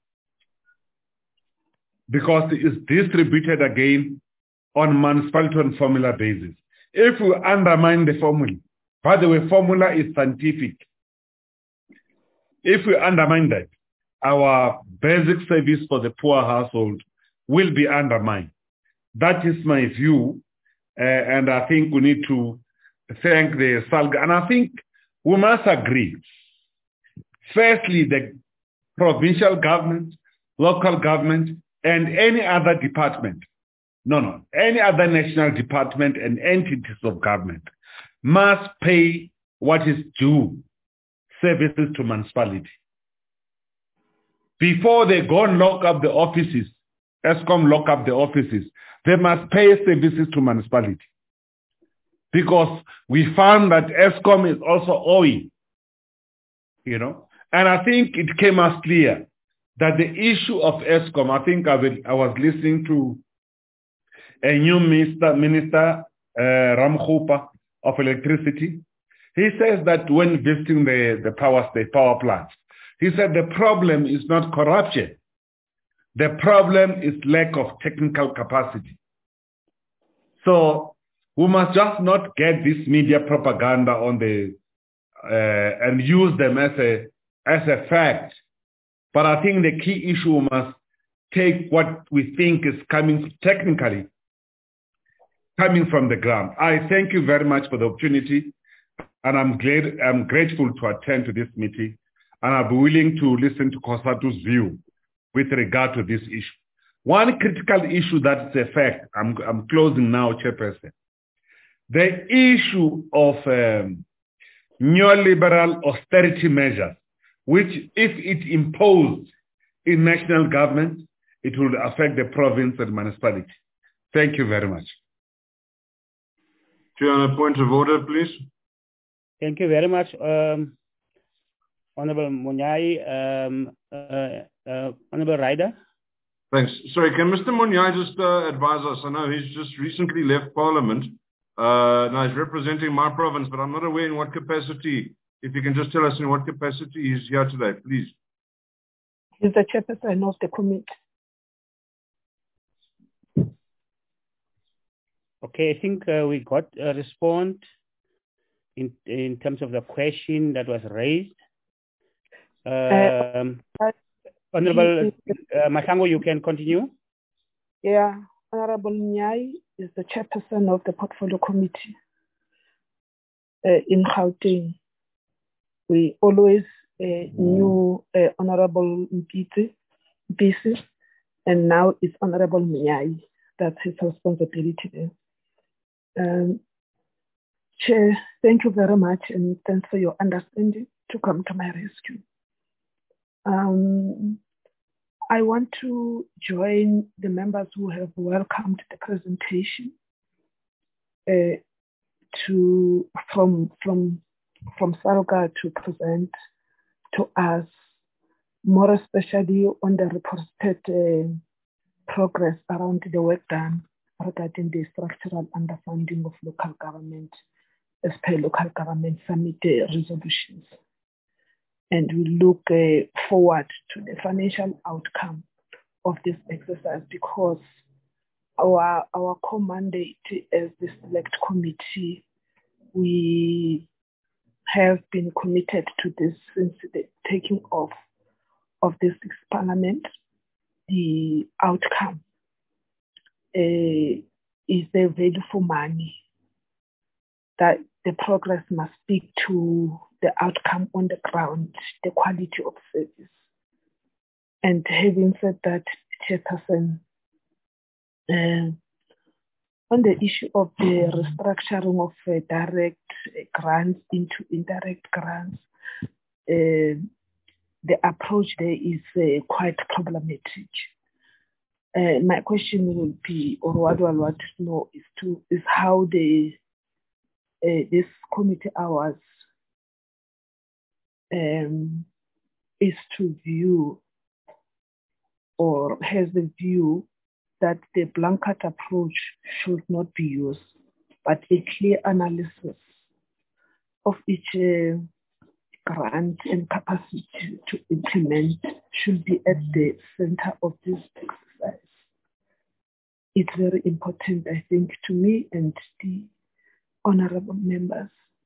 because it is distributed again on municipality and formula basis. If we undermine the formula, by the way, formula is scientific. If we undermine that, our basic service for the poor household will be undermined. That is my view, uh, and I think we need to thank the SALGA. And I think we must agree. Firstly, the provincial government, local government, and any other department, no, no, any other national department and entities of government must pay what is due services to municipality. Before they go and lock up the offices, ESCOM lock up the offices, they must pay services to municipality. Because we found that ESCOM is also owing, you know. And I think it came as clear that the issue of ESCOM, I think I, will, I was listening to a new minister, Minister uh, Ramkhupa of Electricity. He says that when visiting the, the power state, power plants, he said the problem is not corruption. The problem is lack of technical capacity. So we must just not get this media propaganda on the uh, and use them as a as a fact. But I think the key issue must take what we think is coming technically, coming from the ground. I thank you very much for the opportunity, and I'm glad, I'm grateful to attend to this meeting, and I'll be willing to listen to COSATU's view with regard to this issue. One critical issue that's a fact, I'm, I'm closing now, Chairperson. The issue of um, neoliberal austerity measures, which if it imposed in national government, it will affect the province and municipality. Thank you very much. Chair, on a point of order, please. Thank you very much, um, Honorable Munyai. Um, uh, uh, Honorable Ryder. Thanks. Sorry, can Mister Munyai just uh, advise us? I know he's just recently left Parliament. Uh, now he's representing my province, but I'm not aware in what capacity. If you can just tell us in what capacity he's here today, please. He's the chairperson of the committee. Okay, I think uh, we got a response in in terms of the question that was raised. Um, uh, Honorable uh, Masango, you can continue. Yeah, Honorable Nyai is the chairperson of the portfolio committee uh, in Gauteng. We always uh, knew uh, Honorable Mpisi, and now it's Honorable Nyai. That's his responsibility there. Um, Chair, thank you very much, and thanks for your understanding to come to my rescue. Um, I want to join the members who have welcomed the presentation uh, to from from from SALGA to present to us, more especially on the reported uh, progress around the work done regarding the structural underfunding of local government as per local government summit uh, resolutions. And we look uh, forward to the financial outcome of this exercise, because our, our core mandate as the select committee, we have been committed to this since the taking off of this parliament. The outcome uh, is the value for money, that the progress must speak to the outcome on the ground, the quality of service. And having said that, Chairperson, uh, on the issue of the restructuring of uh, direct grants into indirect grants, uh, the approach there is uh, quite problematic. Uh, my question will be, or what I want to know is to is how the uh, this committee hours um, is to view or has the view that the blanket approach should not be used, but a clear analysis of each uh, grant and capacity to implement should be at the center of this exercise. It's very important, I think, to me and the honorable members.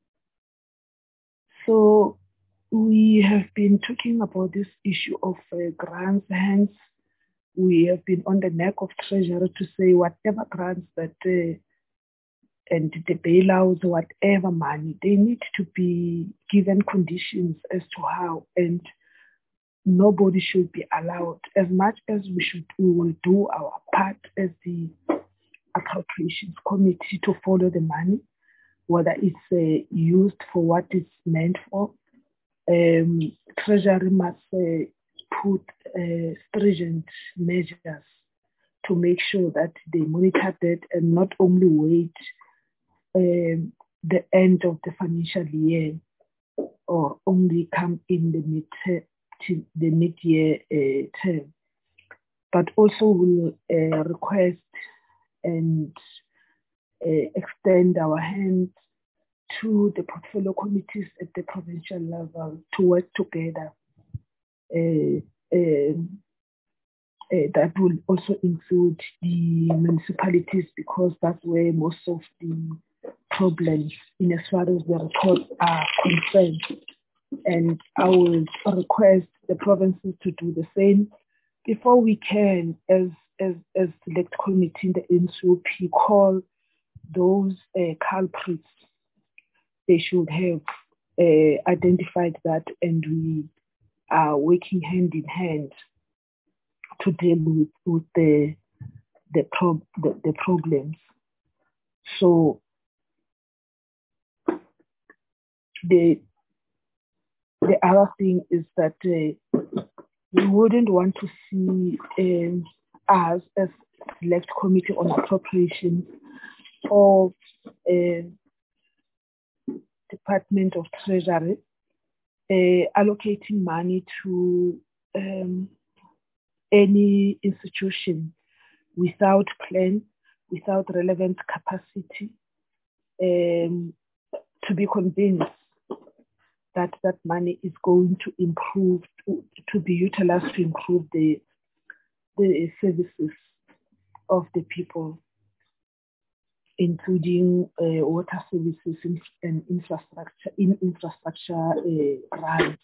So we have been talking about this issue of uh, grants, hence we have been on the neck of Treasury to say whatever grants that uh, and the bailouts, whatever money, they need to be given conditions as to how, and nobody should be allowed, as much as we should, we will do our part as the appropriations committee to follow the money, whether it's uh, used for what it's meant for. Um, Treasury must uh, put uh, stringent measures to make sure that they monitor that and not only wait um, the end of the financial year or only come in the mid the mid-year uh, term, but also will uh, request and uh, extend our hands to the portfolio committees at the provincial level to work together. Uh, um, uh, that will also include the municipalities, because that's where most of the problems in as far as the reports are concerned. And I will request the provinces to do the same before we can, as as as select committee in the N C O P, call those uh, culprits. They should have uh, identified that, and we are working hand in hand to deal with, with the the, prob the the problems. So the the other thing is that uh, we wouldn't want to see um, us as select committee on appropriations or uh, Department of Treasury uh, allocating money to um, any institution without plan, without relevant capacity, um, to be convinced that that money is going to improve, to, to be utilized to improve the, the services of the people, including uh, water services and infrastructure, in infrastructure uh, grants.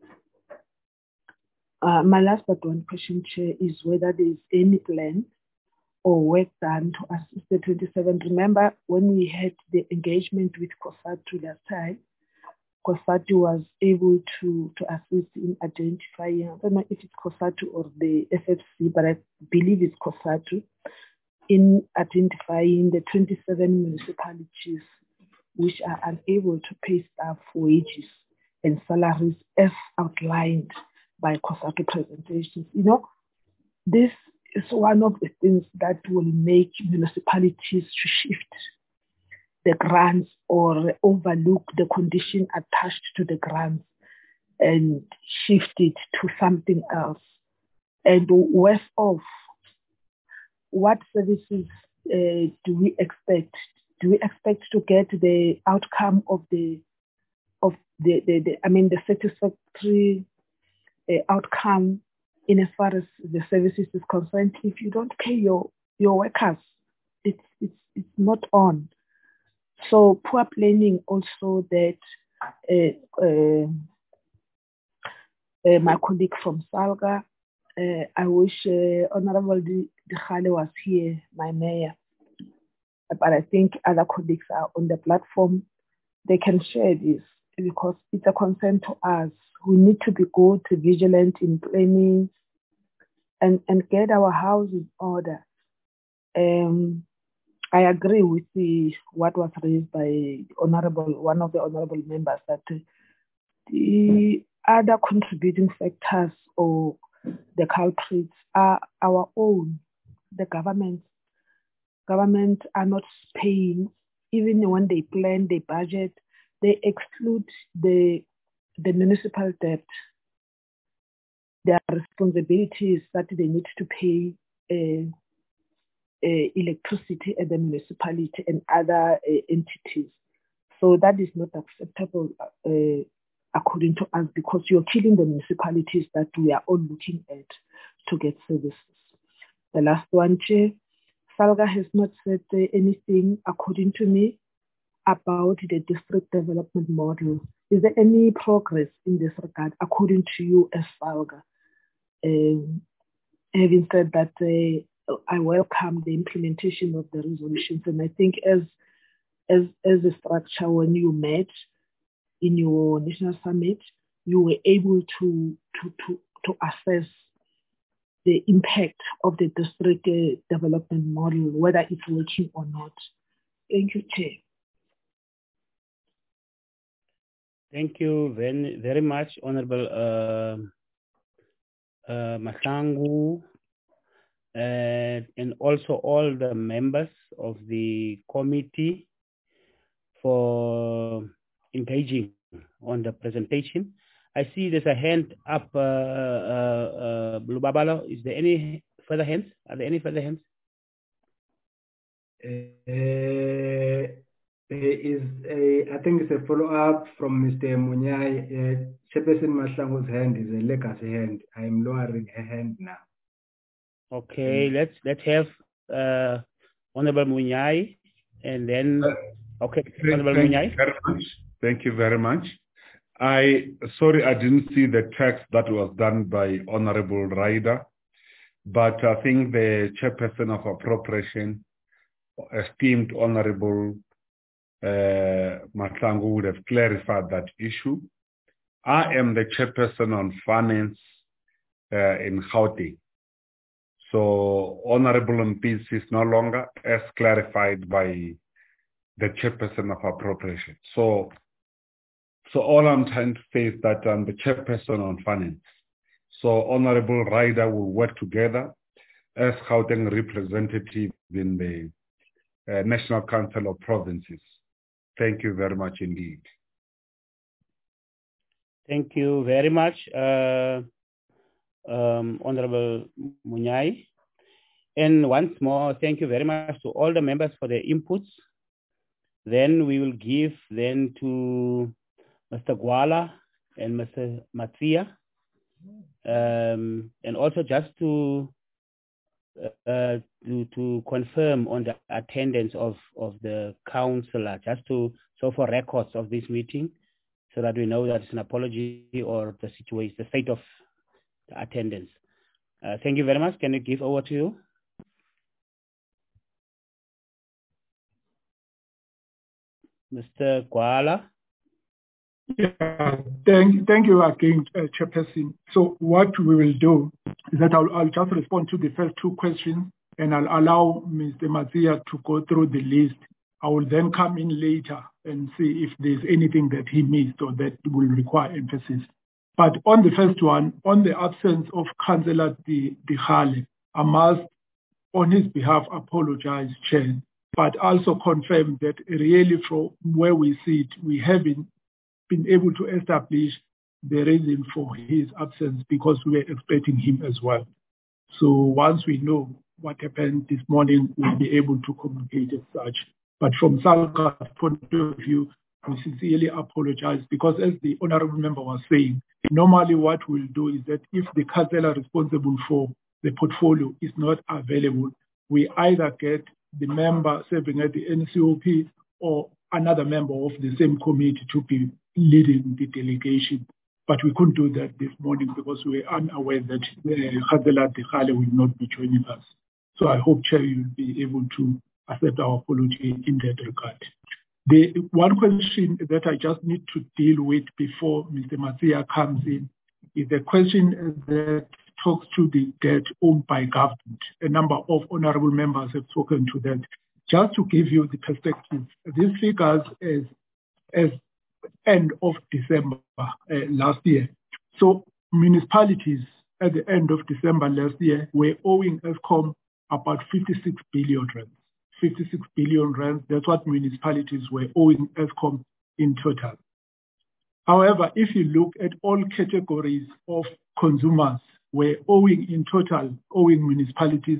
Uh, my last but one question, Chair, is whether there is any plan or work done to assist the twenty-seven. Remember when we had the engagement with COSATU last time, COSATU was able to, to assist in identifying, I don't know if it's COSATU or the F F C, but I believe it's COSATU, in identifying the twenty-seven municipalities which are unable to pay staff wages and salaries as outlined by COSATU presentations. You know, this is one of the things that will make municipalities to shift the grants or overlook the condition attached to the grants and shift it to something else. And worse off, what services uh, do we expect? Do we expect to get the outcome of the of the, the, the I mean the satisfactory uh, outcome in as far as the services is concerned if you don't pay your your workers? It's it's it's not on. So poor planning also that uh, uh, uh, my colleague from SALGA, uh, I wish uh, Honorable Dikgale was here, my mayor, but I think other colleagues are on the platform. They can share this because it's a concern to us. We need to be good, vigilant in planning and, and get our house in order. Um, I agree with the, what was raised by honorable one of the honorable members, that the other contributing factors or the culprits are our own, the government. Government are not paying, even when they plan, they budget, they exclude the the municipal debt. Their responsibilities that they need to pay uh, uh, electricity at the municipality and other uh, entities. So that is not acceptable uh, according to us, because you're killing the municipalities that we are all looking at to get services. The last one, Chair, SALGA has not said uh, anything, according to me, about the district development model. Is there any progress in this regard, according to you as SALGA? Um, having said that, uh, I welcome the implementation of the resolutions, and I think as as as a structure, when you met in your national summit, you were able to to to, to assess the impact of the district uh, development model, whether it's working or not. Thank you, Chair. Thank you very, very much, Honorable uh, uh, Mahlangu, uh, and also all the members of the committee for engaging on the presentation. I see there's a hand up, uh, uh, uh, Lubabalo. Is there any further hands? Are there any further hands? Uh, There is a, I think it's a follow-up from Mister Munyai. Uh, Chairperson Mahlangu's hand is a legacy hand. I am lowering her hand now. Okay, let's let's have uh, Honorable Munyai, and then okay, Thank, Honorable thank Munyai. You very much. Thank you very much. I sorry I didn't see the text that was done by Honorable Ryder, but I think the Chairperson of Appropriation, esteemed Honorable Uh, Mahlangu would have clarified that issue. I am the chairperson on finance uh, in Gauteng. So Honorable M Ps is no longer as clarified by the chairperson of appropriation. So, so all I'm trying to say is that I'm the chairperson on finance. So Honorable Ryder will work together as Gauteng representative in the uh, National Council of Provinces. Thank you very much indeed. Thank you very much, uh, um, Honorable Munyai. And once more, thank you very much to all the members for their inputs. Then we will give then to Mister Gwala and Mister Matsia. Um, and also just to Uh, to, to confirm on the attendance of, of the councillor, just to, so for records of this meeting, so that we know that it's an apology or the situation, the state of the attendance. Uh, thank you very much. Can I give over to you? Mister Gwala. Yeah, thank, thank you again, uh, Chairperson. So what we will do is that I'll, I'll just respond to the first two questions, and I'll allow Mister Matsia to go through the list. I will then come in later and see if there's anything that he missed or that will require emphasis. But on the first one, on the absence of Councillor Dikgale, I must, on his behalf, apologize, Chair, but also confirm that really from where we sit, we haven't been able to establish the reason for his absence, because we were expecting him as well. So once we know what happened this morning, we'll be able to communicate as such. But from SALGA's point of view, we sincerely apologize, because as the honorable member was saying, normally what we'll do is that if the councillor responsible for the portfolio is not available, we either get the member serving at the N C O P or another member of the same committee to be leading the delegation. But we couldn't do that this morning because we were unaware that uh, Councillor Dikgale will not be joining us. So I hope, Chair, you'll be able to accept our apology in that regard. The one question that I just need to deal with before Mister Matsia comes in is the question that talks to the debt owned by government. A number of honorable members have spoken to that. Just to give you the perspective, these figures as, as end of December uh, last year. So municipalities at the end of December last year were owing Eskom about fifty-six billion rands. fifty-six billion rands, that's what municipalities were owing Eskom in total. However, if you look at all categories of consumers were owing in total, owing municipalities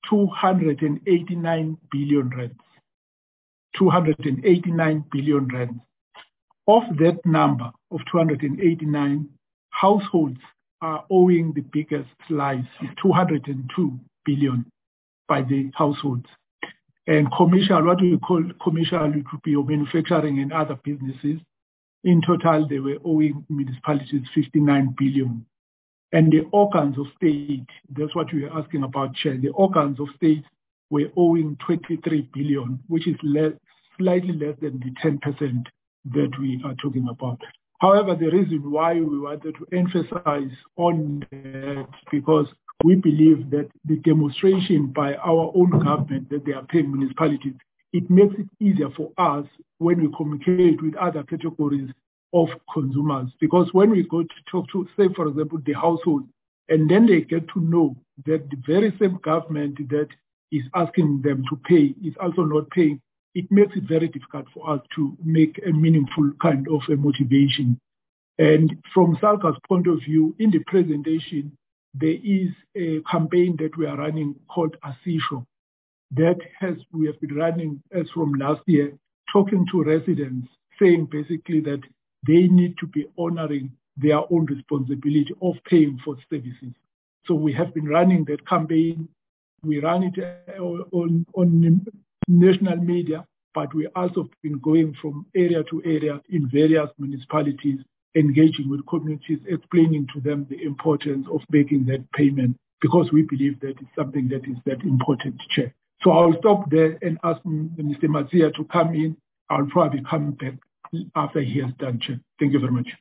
two hundred eighty-nine billion rands. two hundred eighty-nine billion rands. Of that number of two hundred eighty-nine, households are owing the biggest slice, is two hundred two billion by the households. And commercial, what we call commercial, it would be your manufacturing and other businesses. In total, they were owing municipalities fifty-nine billion. And the organs of state, that's what we were asking about, Chair. The organs of state were owing twenty-three billion, which is less, slightly less than the ten percent that we are talking about. However, the reason why we wanted to emphasize on that, because we believe that the demonstration by our own government that they are paying municipalities, it makes it easier for us when we communicate with other categories of consumers. Because when we go to talk to, say, for example, the household, and then they get to know that the very same government that is asking them to pay is also not paying, it makes it very difficult for us to make a meaningful kind of a motivation. And from SALGA's point of view, in the presentation, there is a campaign that we are running called Asisho. That has, we have been running as from last year, talking to residents, saying basically that they need to be honoring their own responsibility of paying for services. So we have been running that campaign. We run it on, on national media, but we also been going from area to area in various municipalities, engaging with communities, explaining to them the importance of making that payment, because we believe that it's something that is that important, Chair. So I'll stop there and ask Mister Mazia to come in. I'll probably come back after he has done, Chair. Thank you very much.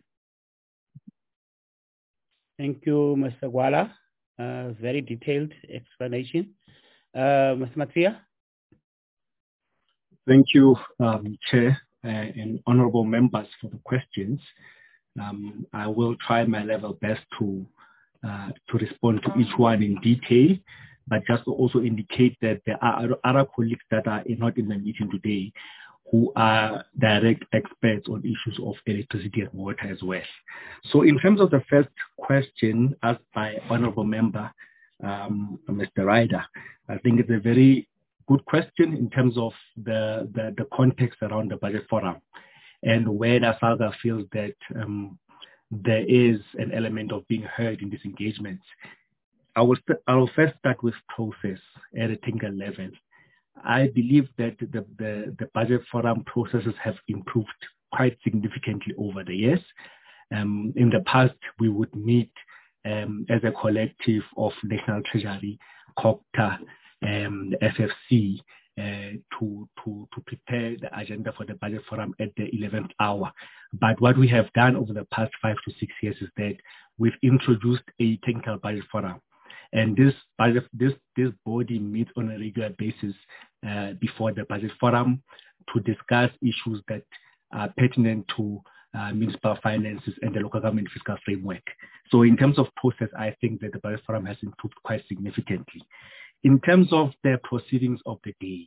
Thank you, Mister Gwala. Uh, very detailed explanation. Uh, Mister Mazia? Thank you, um, Chair, uh, and honorable members for the questions. Um, I will try my level best to uh, to respond to each one in detail, but just to also indicate that there are other colleagues that are not in the meeting today who are direct experts on issues of electricity and water as well. So in terms of the first question asked by honorable member, um, Mister Ryder, I think it's a very good question in terms of the, the, the context around the budget forum and where SALGA feels that um, there is an element of being heard in these engagements. I will, st- I will first start with process at a technical level. I believe that the, the, the budget forum processes have improved quite significantly over the years. Um, in the past, we would meet um, as a collective of National Treasury, COGTA, um, the F F C, uh, to, to, to prepare the agenda for the budget forum at the eleventh hour. But what we have done over the past five to six years is that we've introduced a technical budget forum. And this budget, this, this body meets on a regular basis uh, before the budget forum to discuss issues that are pertinent to uh, municipal finances and the local government fiscal framework. So in terms of process, I think that the budget forum has improved quite significantly. In terms of the proceedings of the day,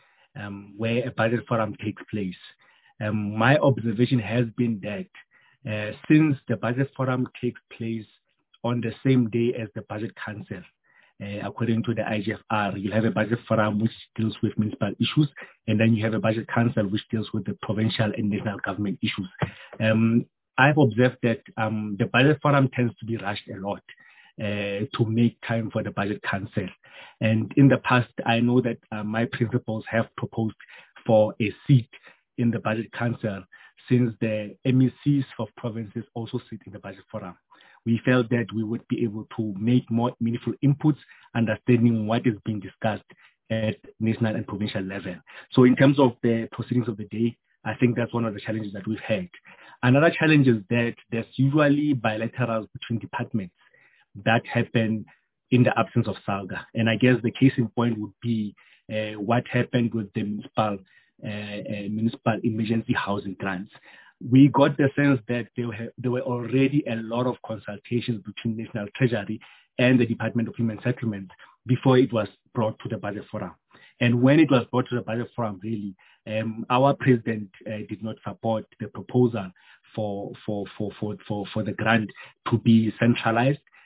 um, where a budget forum takes place, um, my observation has been that uh, since the budget forum takes place on the same day as the budget council, uh, according to the I G F R, you have a budget forum which deals with municipal issues, and then you have a budget council which deals with the provincial and national government issues. Um, I've observed that um, the budget forum tends to be rushed a lot uh, to make time for the budget council. And in the past, I know that uh, my principals have proposed for a seat in the budget council, since the M E Cs of provinces also sit in the budget forum. We felt that we would be able to make more meaningful inputs, understanding what is being discussed at national and provincial level. So in terms of the proceedings of the day, I think that's one of the challenges that we've had. Another challenge is that there's usually bilaterals between departments that happen in the absence of SALGA. And I guess the case in point would be uh, what happened with the municipal, uh, uh, municipal emergency housing grants. We got the sense that there were, there were already a lot of consultations between National Treasury and the Department of Human Settlement before it was brought to the budget forum. And when it was brought to the budget forum, really, um, our president uh, did not support the proposal for, for, for, for, for, for the grant to be centralized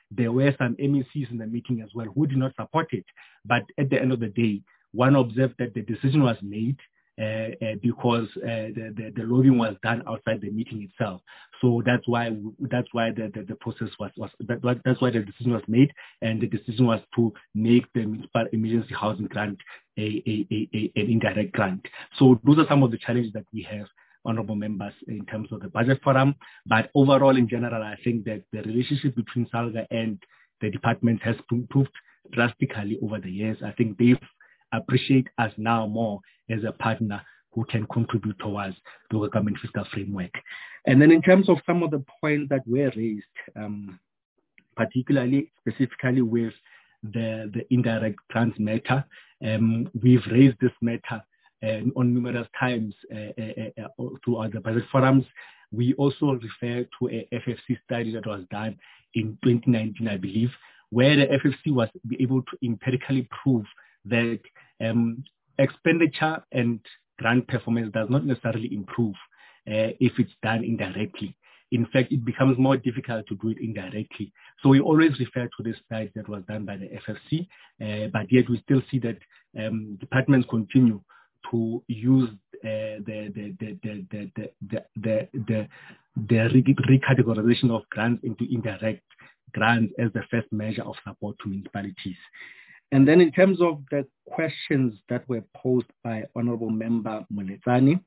there were some M E Cs in the meeting as well who did not support it. But at the end of the day, one observed that the decision was made uh, uh, because uh, the, the, the lobbying was done outside the meeting itself. So that's why that's why the, the, the process was, was that, that's why the decision was made, and the decision was to make the municipal emergency housing grant a, a, a, a, an indirect grant. So those are some of the challenges that we have, honorable members, in terms of the budget forum. But overall, in general, I think that the relationship between SALGA and the department has improved drastically over the years. I think they've appreciate us now more as a partner who can contribute towards the government fiscal framework. And then in terms of some of the points that were raised, um, particularly specifically with the, the indirect grants matter, um, we've raised this matter uh, on numerous times uh, uh, uh, throughout the budget forums. We also refer to a F F C study that was done in twenty nineteen, I believe, where the F F C was able to empirically prove that um, expenditure and grant performance does not necessarily improve uh, if it's done indirectly. In fact, it becomes more difficult to do it indirectly. So we always refer to this study that was done by the F F C, uh, but yet we still see that um, departments continue to use uh, the, the, the, the, the, the, the, the, the recategorization of grants into indirect grants as the first measure of support to municipalities. And then in terms of the questions that were posed by Honorable Member Mletsane,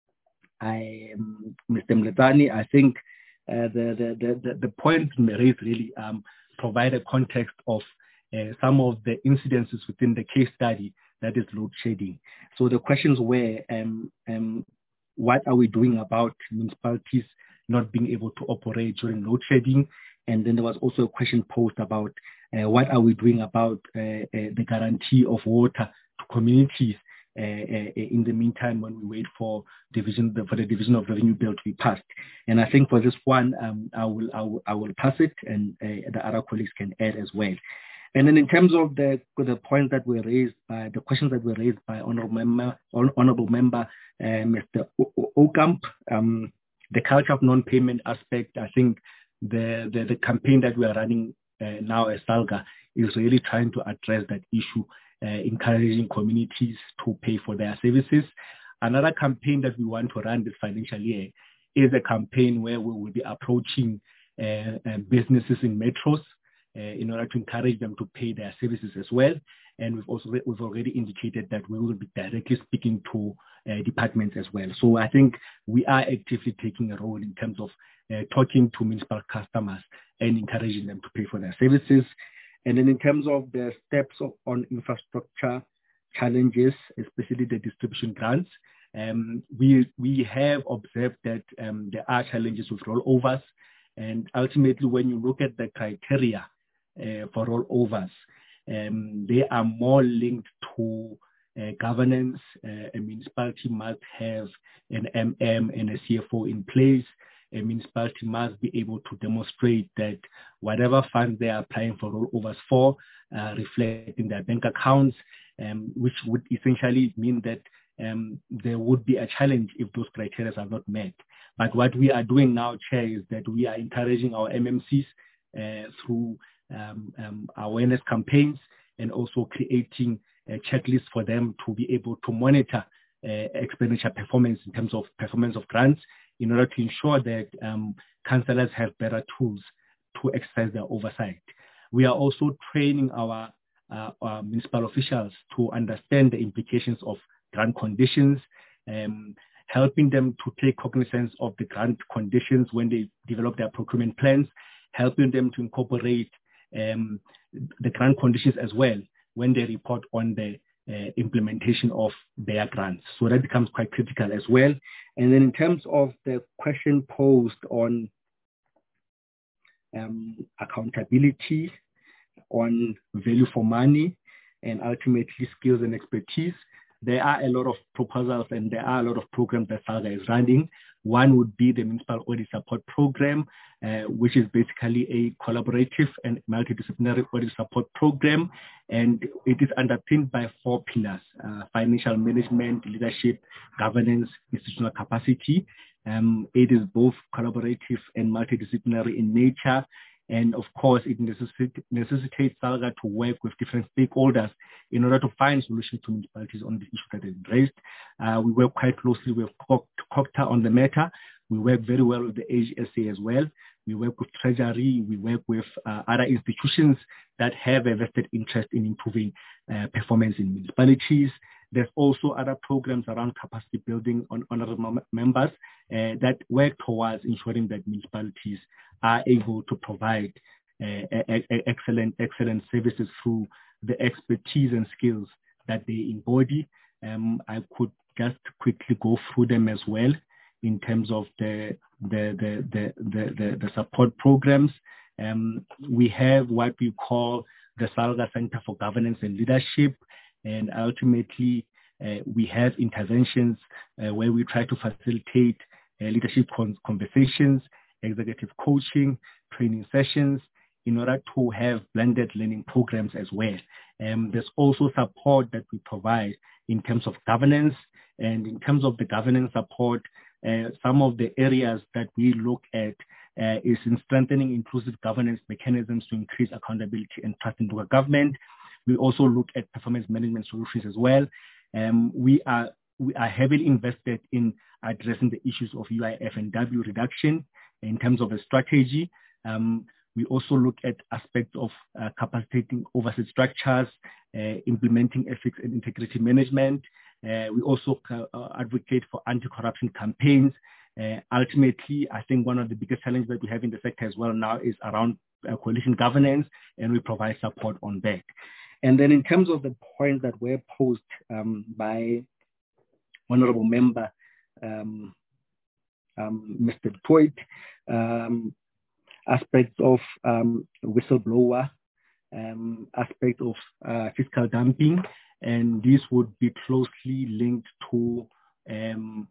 I, um, Mister Mletsane, I think uh, the, the, the, the points raised really um, provide a context of uh, some of the incidences within the case study that is load shedding. So the questions were, um, um, what are we doing about municipalities not being able to operate during load shedding? And then there was also a question posed about uh, what are we doing about uh, uh, the guarantee of water to communities uh, uh, in the meantime when we wait for division for the division of revenue bill to be passed. And I think for this one, um, I will I will I will pass it, and uh, the other colleagues can add as well. And then in terms of the the points that were raised by the questions that were raised by honorable member honorable member uh, Mister Okamp, um, the culture of non-payment aspect, I think. The, the, the campaign that we are running uh, now as SALGA is really trying to address that issue, uh, encouraging communities to pay for their services. Another campaign that we want to run this financial year is a campaign where we will be approaching uh, uh, businesses in metros uh, in order to encourage them to pay their services as well. And we've also we've already indicated that we will be directly speaking to uh, departments as well. So I think we are actively taking a role in terms of uh, talking to municipal customers and encouraging them to pay for their services. And then in terms of the steps of, on infrastructure challenges, especially the distribution grants, um, we we have observed that um, there are challenges with rollovers. And ultimately, when you look at the criteria uh, for rollovers, Um, they are more linked to uh, governance. Uh, a municipality must have an M M and a C F O in place. A municipality must be able to demonstrate that whatever funds they are applying for rollovers for uh, reflect in their bank accounts, um, which would essentially mean that um, there would be a challenge if those criteria are not met. But what we are doing now, Chair, is that we are encouraging our M M Cs uh, through Um, um, awareness campaigns and also creating a checklist for them to be able to monitor uh, expenditure performance in terms of performance of grants in order to ensure that um, councillors have better tools to exercise their oversight. We are also training our, uh, our municipal officials to understand the implications of grant conditions, um, helping them to take cognizance of the grant conditions when they develop their procurement plans, helping them to incorporate Um, the grant conditions as well when they report on the uh, implementation of their grants. So that becomes quite critical as well. And then in terms of the question posed on um, accountability, on value for money, and ultimately skills and expertise, there are a lot of proposals and there are a lot of programs that SALGA is running. One would be the Municipal Audit Support Program, uh, which is basically a collaborative and multidisciplinary audit support program. And it is underpinned by four pillars: uh, financial management, leadership, governance, institutional capacity. Um, it is both collaborative and multidisciplinary in nature. And of course, it necessit- necessitates SALGA to work with different stakeholders in order to find solutions to municipalities on the issue that is raised. Uh, we work quite closely with COGTA on the matter. We work very well with the A G S A as well. We work with Treasury. We work with uh, other institutions that have a vested interest in improving uh, performance in municipalities. There's also other programs around capacity building on honorable members uh, that work towards ensuring that municipalities are able to provide uh, a, a excellent, excellent services through the expertise and skills that they embody. Um, I could just quickly go through them as well in terms of the the the the the, the, the support programs. Um, we have what we call the SALGA Center for Governance and Leadership, and ultimately uh, we have interventions uh, where we try to facilitate uh, leadership con- conversations, executive coaching, training sessions, in order to have blended learning programs as well. Um, there's also support that we provide in terms of governance, and in terms of the governance support, uh, some of the areas that we look at uh, is in strengthening inclusive governance mechanisms to increase accountability and trust in local government. We also look at performance management solutions as well. Um, we are we are heavily invested in addressing the issues of U I F and W reduction in terms of a strategy. Um, we also look at aspects of uh, capacitating oversight structures, uh, implementing ethics and integrity management. Uh, we also uh, advocate for anti-corruption campaigns. Uh, ultimately, I think one of the biggest challenges that we have in the sector as well now is around uh, coalition governance, and we provide support on that. And then in terms of the points that were posed um, by Honorable Member um, um, Mister Toit, um, aspects of um, whistleblower, um, aspect of uh, fiscal dumping, and this would be closely linked to um,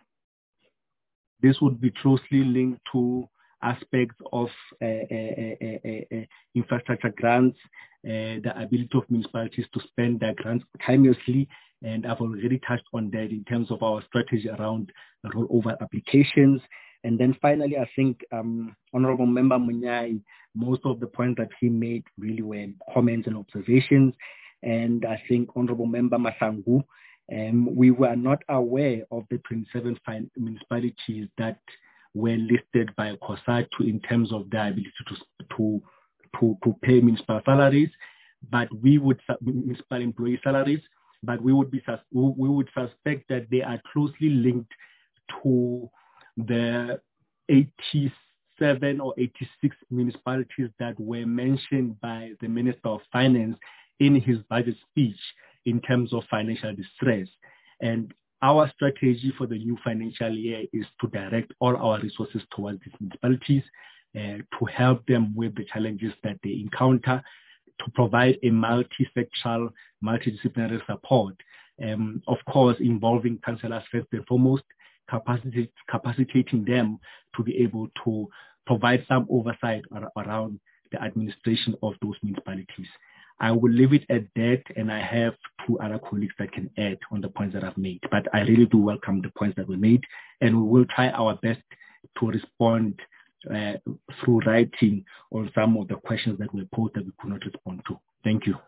this would be closely linked to aspects of uh, uh, uh, uh, uh, infrastructure grants, uh, the ability of municipalities to spend their grants timeously, and I've already touched on that in terms of our strategy around rollover applications. And then finally, I think um, Honorable Member Munyai, most of the points that he made really were comments and observations. And I think Honorable Member Masangu, um, we were not aware of the twenty-seven municipalities that were listed by COSATU in terms of their ability to, to, to, to pay municipal salaries, but we would, municipal employee salaries, but we would be, we would suspect that they are closely linked to the eighty-seven or eighty-six municipalities that were mentioned by the Minister of Finance in his budget speech in terms of financial distress. And our strategy for the new financial year is to direct all our resources towards these municipalities uh, to help them with the challenges that they encounter, to provide a multi-sectoral, multidisciplinary support, um, of course, involving councillors first and foremost, capacity, capacitating them to be able to provide some oversight ar- around the administration of those municipalities. I will leave it at that, and I have two other colleagues that can add on the points that I've made. But I really do welcome the points that were made, and we will try our best to respond uh, through writing on some of the questions that were posed that we could not respond to. Thank you.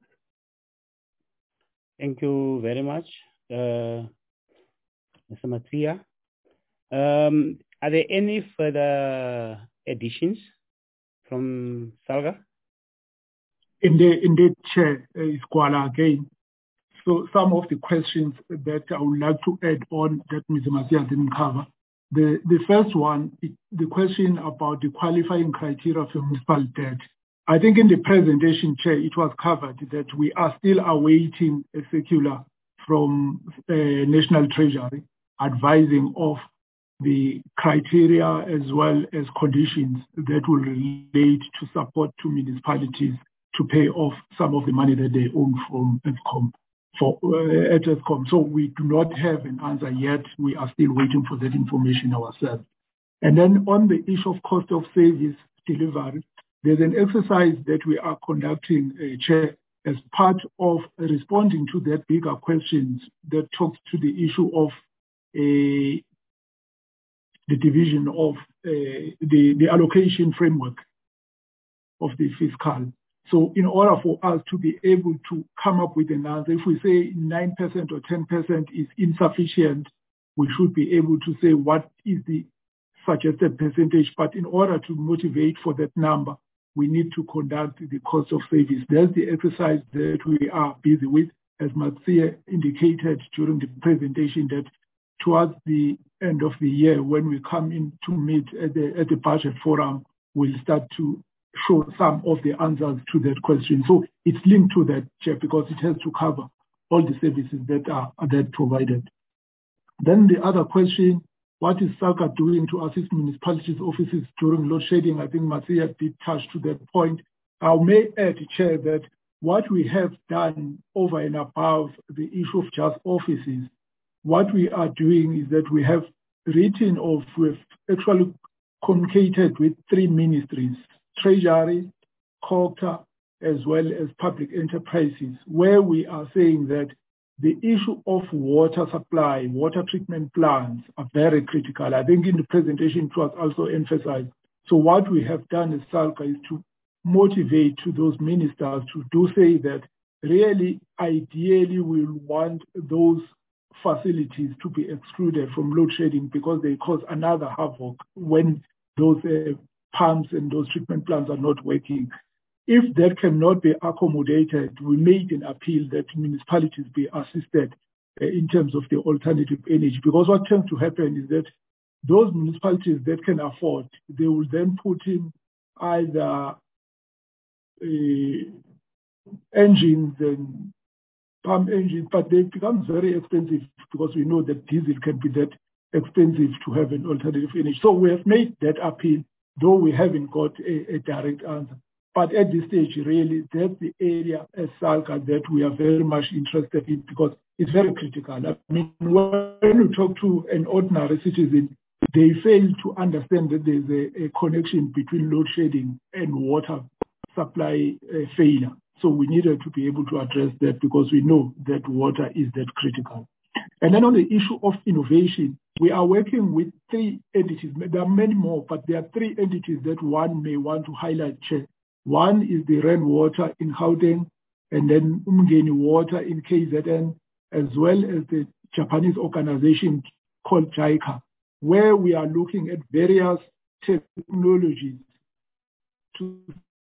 Thank you very much, uh, Mister Matria. Um, are there any further additions from SALGA? Indeed, indeed, Chair, uh, is Kuala again. So some of the questions that I would like to add on that Mister Masia didn't cover. The, the first one, it, the question about the qualifying criteria for municipal debt. I think in the presentation, Chair, it was covered that we are still awaiting a circular from uh, National Treasury advising of the criteria as well as conditions that will relate to support to municipalities to pay off some of the money that they own from ESCOM. For, uh, at ESCOM. So we do not have an answer yet. We are still waiting for that information ourselves. And then on the issue of cost of service delivery, there's an exercise that we are conducting, uh, Chair, as part of responding to that bigger questions that talks to the issue of uh, the division of uh, the, the allocation framework. of the fiscal. So in order for us to be able to come up with an answer, if we say nine percent or ten percent is insufficient, we should be able to say what is the suggested percentage. But in order to motivate for that number, we need to conduct the cost of service. That's the exercise that we are busy with. As Matsia indicated during the presentation, that towards the end of the year, when we come in to meet at the, at the budget forum, we'll start to show some of the answers to that question. So it's linked to that, Chair, because it has to cover all the services that are, are that provided. Then the other question, what is SALGA doing to assist municipalities' offices during load shedding? I think Matsia did touch to that point. I may add, Chair, that what we have done over and above the issue of just offices, what we are doing is that we have written of, we've actually communicated with three ministries, Treasury, Culture, as well as Public Enterprises, where we are saying that the issue of water supply, water treatment plants are very critical. I think in the presentation it was also emphasized. So what we have done as SALGA is to motivate to those ministers to do say that really, ideally, we want those facilities to be excluded from load shedding because they cause another havoc when those uh, pumps and those treatment plants are not working. If that cannot be accommodated, we made an appeal that municipalities be assisted uh, in terms of the alternative energy, because what tends to happen is that those municipalities that can afford, they will then put in either uh, engines and pump engines, but they become very expensive because we know that diesel can be that expensive to have an alternative energy. So we have made that appeal, though we haven't got a, a direct answer. But at this stage, really, that's the area as SALGA that we are very much interested in because it's very critical. I mean, when you talk to an ordinary citizen, they fail to understand that there's a, a connection between load shedding and water supply uh, failure. So we needed to be able to address that because we know that water is that critical. And then on the issue of innovation, we are working with three entities. There are many more, but there are three entities that one may want to highlight, Chair. One is the Rainwater in Gauteng, and then Umgeni Water in K Z N, as well as the Japanese organization called JICA, where we are looking at various technologies to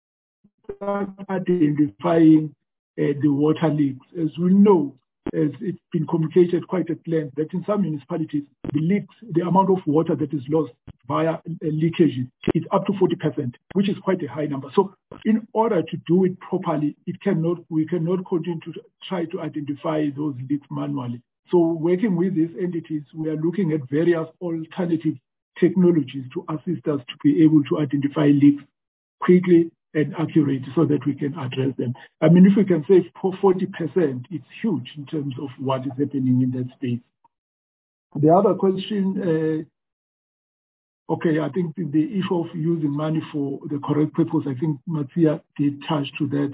start identifying uh, the water leaks. As we know, as it's been communicated quite at length, that in some municipalities, the leaks, the amount of water that is lost via uh, leakages is up to forty percent, which is quite a high number. So in order to do it properly, it cannot, we cannot continue to try to identify those leaks manually. So working with these entities, we are looking at various alternative technologies to assist us to be able to identify leaks quickly and accurate so that we can address them. I mean, if we can save forty percent, it's huge in terms of what is happening in that space. The other question, uh, okay, I think the, the issue of using money for the correct purpose, I think Matsia did touch to that.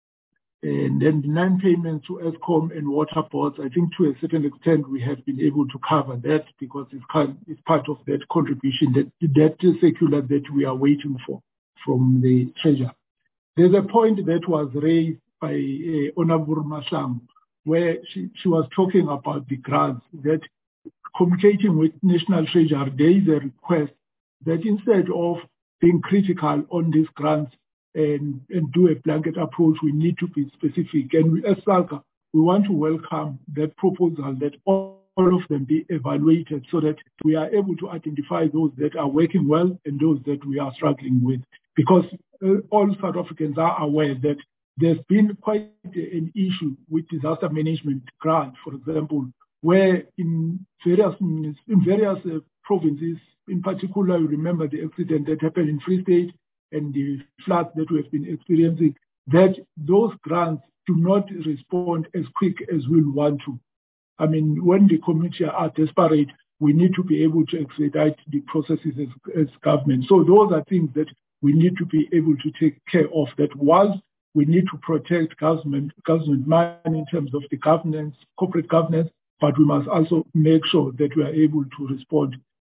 And then the non-payments to Eskom and water boards, I think to a certain extent we have been able to cover that because it's, kind of, it's part of that contribution, that, that circular that we are waiting for from the treasurer. There's a point that was raised by uh, Honorable Mahlangu, where she, she was talking about the grants, that communicating with National Treasury, there is a request that instead of being critical on these grants and, and do a blanket approach, we need to be specific. And we, as SALGA, we want to welcome that proposal that all all of them be evaluated so that we are able to identify those that are working well and those that we are struggling with. Because uh, all South Africans are aware that there's been quite an issue with disaster management grant, for example, where in various, in various uh, provinces, in particular, you remember the accident that happened in Free State and the floods that we have been experiencing, that those grants do not respond as quick as we want to. I mean, when the community are desperate, we need to be able to expedite the processes as, as government. So those are things that we need to be able to take care of, that whilst we need to protect government, government money in terms of the governance, corporate governance, but we must also make sure that we are able to respond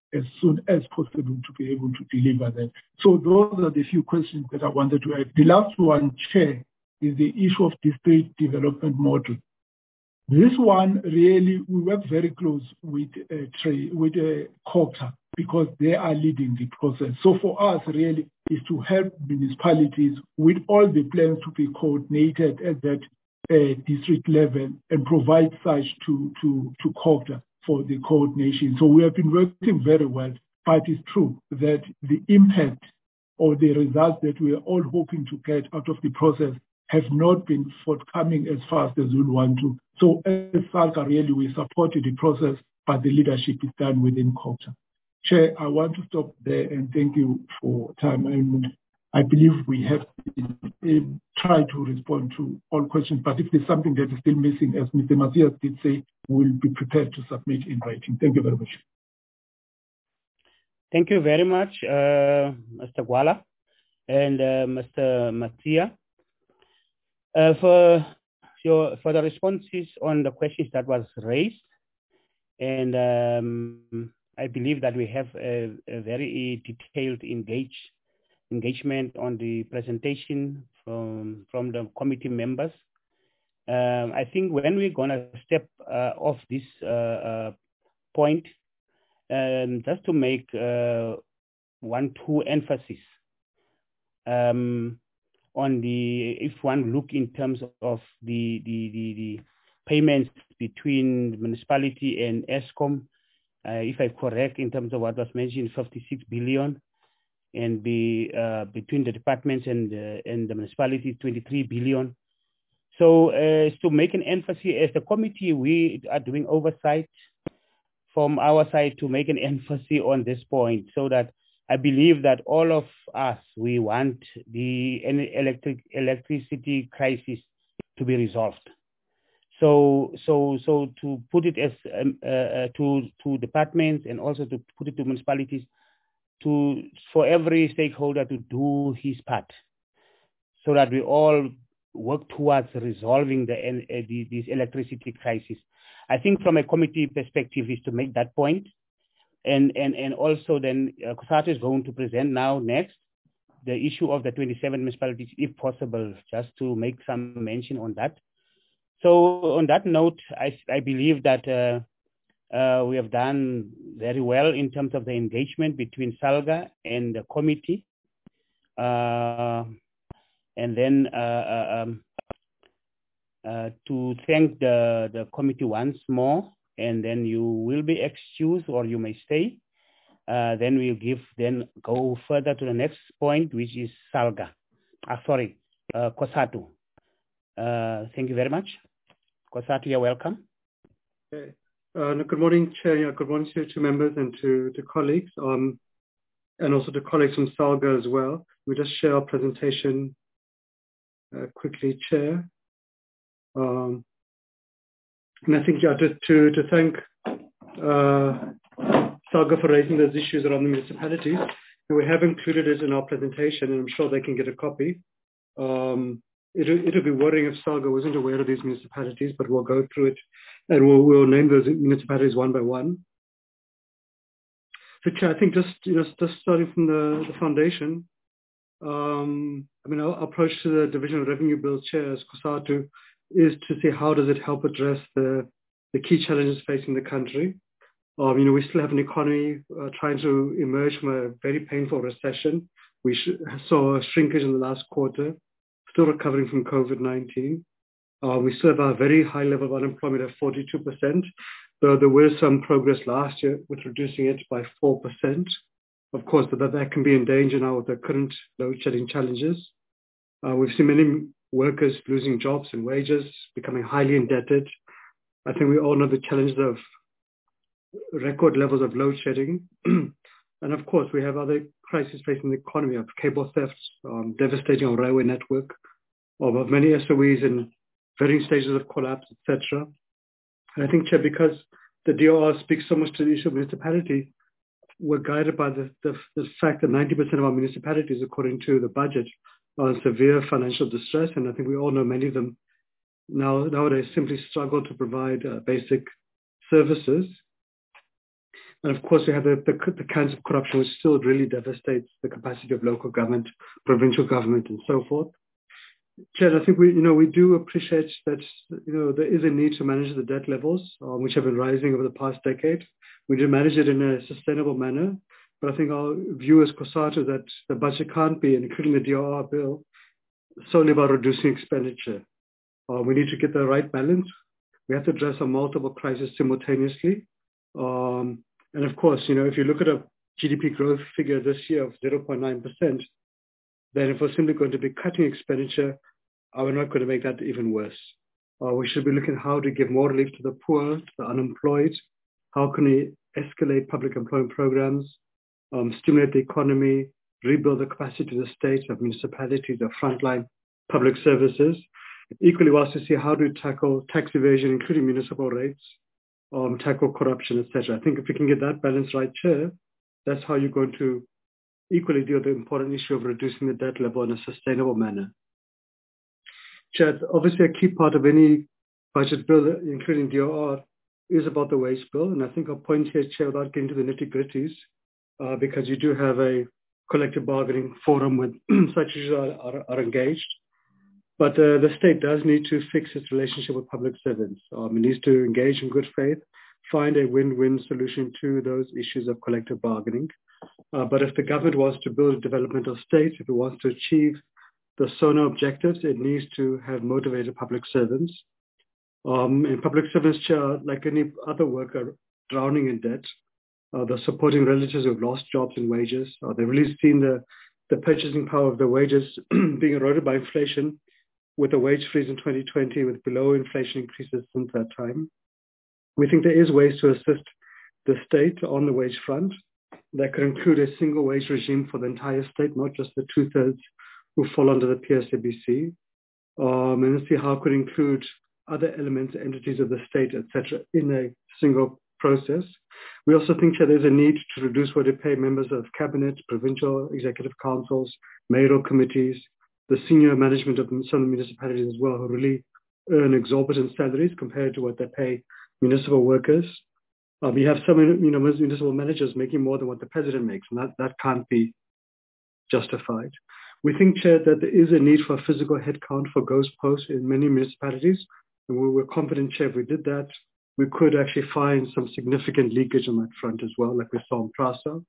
as soon as possible to be able to deliver that. So those are the few questions that I wanted to add. The last one, Chair, is the issue of district development model. This one really, we work very close with uh, tra- with uh, COGTA because they are leading the process. So for us, really, is to help municipalities with all the plans to be coordinated at that uh, district level and provide such to, to, to COGTA for the coordination. So we have been working very well, but it's true that the impact or the results that we are all hoping to get out of the process have not been forthcoming as fast as we want to. So as SALGA, really, we supported the process, but the leadership is done within COGTA. Chair, I want to stop there and thank you for time. And I believe we have been, uh, tried to respond to all questions, but if there's something that is still missing, as Mister Matthias did say, we'll be prepared to submit in writing. Thank you very much. Thank you very much, uh, Mister Gwala and uh, Mister Matia, uh, for your for the responses on the questions that was raised. And um, I believe that we have a, a very detailed engage, engagement on the presentation from, from the committee members. Um, I think when we're going to step uh, off this uh, uh, point, um, just to make uh, one, two emphasis um, on the, if one look in terms of the, the, the, the payments between the municipality and Eskom, uh, if I'm correct in terms of what was mentioned, fifty-six billion, and be, uh, between the departments and, uh, and the municipality, twenty-three billion. So uh, to make an emphasis, as the committee, we are doing oversight from our side to make an emphasis on this point, so that I believe that all of us, we want the electric electricity crisis to be resolved. So, so, so to put it as um, uh, to to departments and also to put it to municipalities, to for every stakeholder to do his part, so that we all work towards resolving the, uh, the this electricity crisis. I think from a committee perspective is to make that point, and and and also then uh, COSATU is going to present now next the issue of the twenty-seven municipalities, if possible, just to make some mention on that. So on that note, I, I believe that uh, uh, we have done very well in terms of the engagement between SALGA and the committee. Uh, and then uh, um, uh, to thank the, the committee once more, and then you will be excused or you may stay. Uh, then we'll give, then go further to the next point, which is SALGA. Ah, sorry, uh, COSATU. Uh, thank you very much. COSATU, you're welcome. Okay. Uh, good morning, Chair. Yeah, good morning to, to members and to, to colleagues, um, and also to colleagues from SALGA as well. We just share our presentation uh, quickly, Chair. Um, and I think, yeah, to, to, to thank uh, SALGA for raising those issues around the municipalities. And we have included it in our presentation, and I'm sure they can get a copy. Um, It'll, it'll be worrying if SALGA wasn't aware of these municipalities, but we'll go through it and we'll, we'll name those municipalities one by one. So, Chair, I think just, you know, just starting from the, the foundation, um, I mean, our approach to the Division of Revenue Bills, Chair, as COSATU, is to see how does it help address the, the key challenges facing the country. Um, you know, we still have an economy uh, trying to emerge from a very painful recession. We sh- saw a shrinkage in the last quarter. Still recovering from COVID nineteen. Uh, we still have a very high level of unemployment at forty-two percent, though there was some progress last year with reducing it by four percent. Of course, that, that can be in danger now with the current load shedding challenges. Uh, we've seen many workers losing jobs and wages, becoming highly indebted. I think we all know the challenges of record levels of load shedding. And of course, we have other crises facing the economy of cable thefts, um, devastating our railway network, of, of many S O Es in varying stages of collapse, et cetera. And I think, Chair, because the D O R speaks so much to the issue of municipality, we're guided by the, the, the fact that ninety percent of our municipalities, according to the budget, are in severe financial distress. And I think we all know many of them now nowadays simply struggle to provide uh, basic services. And of course, we have the, the, the kinds of corruption which still really devastates the capacity of local government, provincial government, and so forth. Chair, I think we, you know, we do appreciate that, you know, there is a need to manage the debt levels, um, which have been rising over the past decade. We do manage it in a sustainable manner, but I think our view as COSATU that the budget can't be, including the D R R bill, solely about reducing expenditure. Uh, we need to get the right balance. We have to address a multiple crises simultaneously. Um, and of course, you know, if you look at a G D P growth figure this year of zero point nine percent, then if we're simply going to be cutting expenditure, uh, we're not going to make that even worse. Uh, we should be looking at how to give more relief to the poor, to the unemployed. How can we escalate public employment programs, um, stimulate the economy, rebuild the capacity of the state, of municipalities, of frontline public services. Equally, whilst to see how to tackle tax evasion, including municipal rates, um, tackle corruption, et cetera. I think if we can get that balance right, Chair, that's how you're going to equally deal with the important issue of reducing the debt level in a sustainable manner. Chair, obviously a key part of any budget bill, including D R R, is about the wage bill. And I think I'll point here, Chair, without getting to the nitty-gritties, uh, because you do have a collective bargaining forum with such issues are, are, are engaged. But uh, the state does need to fix its relationship with public servants. Um, it needs to engage in good faith, find a win-win solution to those issues of collective bargaining. Uh, but if the government wants to build a developmental state, if it wants to achieve the SONA objectives, it needs to have motivated public servants. Um, and public servants, Chair, like any other worker, drowning in debt. Uh, they're supporting relatives who've lost jobs and wages. Uh, they've really seen the, the purchasing power of the wages being eroded by inflation, with a wage freeze in twenty twenty, with below inflation increases since that time. We think there is ways to assist the state on the wage front that could include a single wage regime for the entire state, not just the two-thirds who fall under the P S A B C, um, and see how it could include other elements, entities of the state, et cetera, in a single process. We also think that there's a need to reduce what they pay members of cabinet, provincial executive councils, mayoral committees, the senior management of some municipalities as well, who really earn exorbitant salaries compared to what they pay municipal workers. Um, you have some you know, municipal managers making more than what the president makes, and that, that can't be justified. We think, Chair, that there is a need for a physical headcount for ghost posts in many municipalities, and we were confident, Chair, if we did that, we could actually find some significant leakage on that front as well, like we saw in Prasa.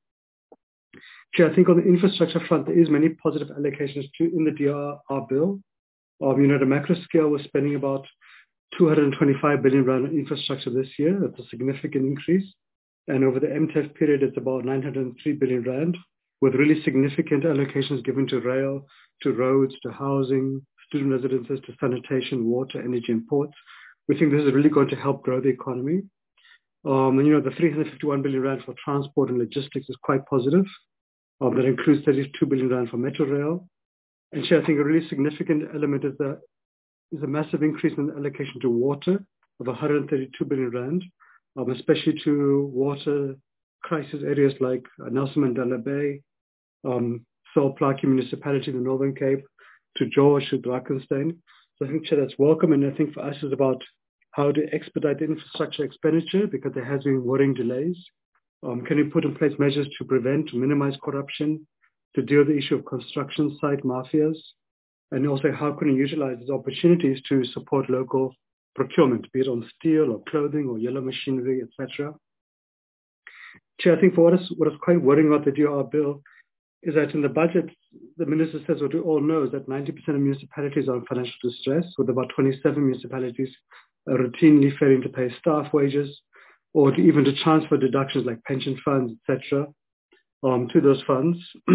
Chair, I think on the infrastructure front, there is many positive allocations to in the D R R bill. Um, you know, at a macro scale, we're spending about two hundred twenty-five billion rand on infrastructure this year. That's a significant increase. And over the M T E F period, it's about nine hundred three billion rand, with really significant allocations given to rail, to roads, to housing, student residences, to sanitation, water, energy, and ports. We think this is really going to help grow the economy. Um, and, you know, the three hundred fifty-one billion rand for transport and logistics is quite positive. Um, that includes thirty-two billion rand for Metro Rail. And Chair, I think a really significant element is that is a massive increase in the allocation to water of one hundred thirty-two billion rand, um, especially to water crisis areas like uh, Nelson Mandela Bay, um, Sol Plaatje Municipality in the Northern Cape, to George, to Drakensberg. So I think, Chair, that's welcome. And I think for us it's about how to expedite the infrastructure expenditure, because there has been worrying delays. Um, can we put in place measures to prevent, to minimize corruption, to deal with the issue of construction site mafias? And also, how can we utilize these opportunities to support local procurement, be it on steel or clothing or yellow machinery, et cetera? Chair, I think for what is, what is quite worrying about the D R R bill is that in the budget, the minister says what we all know is that ninety percent of municipalities are in financial distress, with about twenty-seven municipalities uh, routinely failing to pay staff wages, or to even to transfer deductions like pension funds, et cetera, um, to those funds.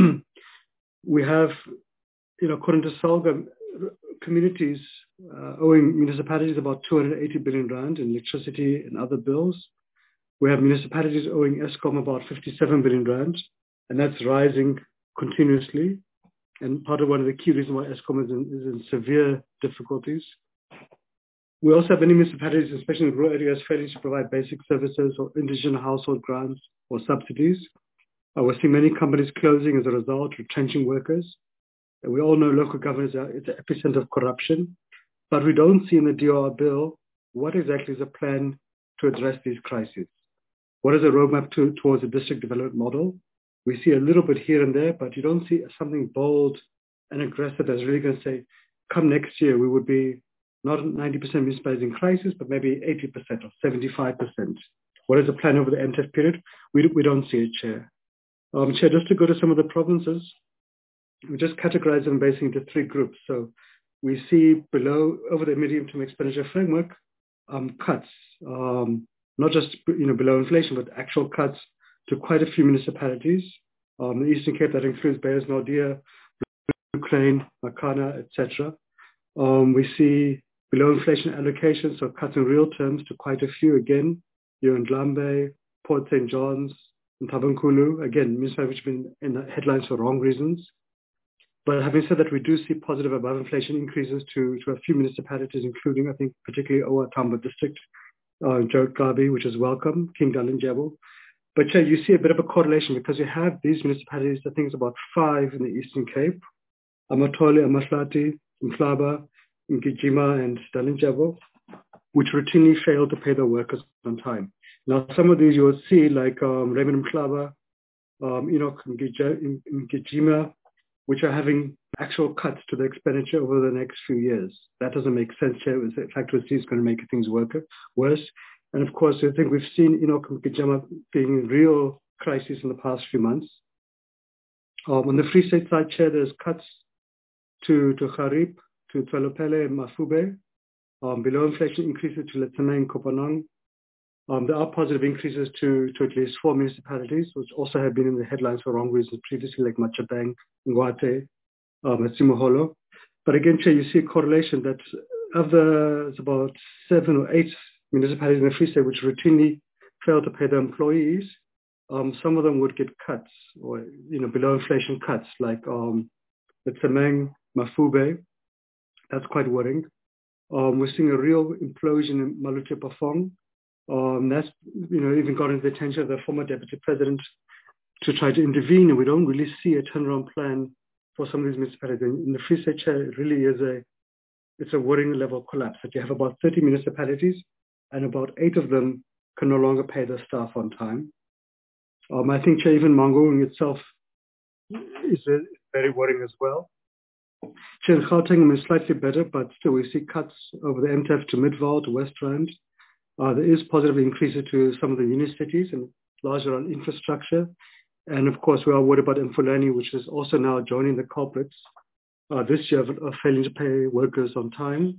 We have, you know, according to SALGA, communities uh, owing municipalities about two hundred eighty billion rand in electricity and other bills. We have municipalities owing Eskom about fifty-seven billion rand, and that's rising continuously. And part of one of the key reasons why Eskom is in, is in severe difficulties. We also have many municipalities, especially in rural areas, failing to provide basic services or indigenous household grants or subsidies. Uh, we're seeing many companies closing as a result, retrenching workers. And we all know local governments are it's an epicenter of corruption, but we don't see in the D R R bill what exactly is the plan to address these crises. what is the roadmap to, towards a district development model? We see a little bit here and there, but you don't see something bold and aggressive that's really going to say, come next year, we would be not ninety percent municipalities in crisis, but maybe eighty percent or seventy-five percent. What is the plan over the M T E F period? We, we don't see it, Chair. Um, Chair, just to go to some of the provinces, we just categorize them basically into three groups. So we see below, over the medium-term expenditure framework, um, cuts, um, not just you know below inflation, but actual cuts to quite a few municipalities. Um, the Eastern Cape, that includes Beyers Naudé, Ukraine, Makana, et cetera. Um, we see below inflation allocations, so cuts in real terms to quite a few again, here in Ndlambe, Port Saint John's, and Tabankulu, again, municipalities which have been in the headlines for wrong reasons. But having said that, we do see positive above inflation increases to, to a few municipalities, including, I think, particularly O R Tambo District, uh, Joe Gabi, which is welcome, King Dalindyebo. But yeah, you see a bit of a correlation because you have these municipalities, I think it's about five in the Eastern Cape, Amatole, Amahlati, Mhlaba, Ngijima, and Dalindyebo, which routinely fail to pay their workers on time. Now, some of these you will see, like um, Raymond Mhlaba, um, Enoch Ngijima, which are having actual cuts to the expenditure over the next few years. That doesn't make sense here. In fact, we see it's going to make things work, worse. And of course, I think we've seen Enoch Ngijima being in real crisis in the past few months. Um, on the Free State side, Chair, there's cuts to, to Harib, to Tswelopele and Mafube, um, below inflation increases to Letsameng and Kopanang. Um, there are positive increases to, to at least four municipalities, which also have been in the headlines for wrong reasons previously, like Machabeng, Ngwate, um, and Simoholo. But again, Chair, you see a correlation that of the, it's about seven or eight municipalities in the Free State which routinely fail to pay their employees, um, some of them would get cuts or, you know, below inflation cuts, like um, Letsameng, Mafube. That's quite worrying. Um, we're seeing a real implosion in Maluti Pafong. Um, that's, you know, even got into the attention of the former deputy president to try to intervene, and we don't really see a turnaround plan for some of these municipalities. In the Free State, Chair, it really is a, it's a worrying level of collapse. That you have about thirty municipalities, and about eight of them can no longer pay their staff on time. Um, I think, Chair, even Mangaung itself is a, very worrying as well. Chair, Gauteng is slightly better, but still we see cuts over the M T E F to Midvaal, to West Rand. Uh, there is positive increases to some of the uni-cities and larger on infrastructure. And of course, we are worried about Mfuleni, which is also now joining the culprits uh, this year of, of failing to pay workers on time.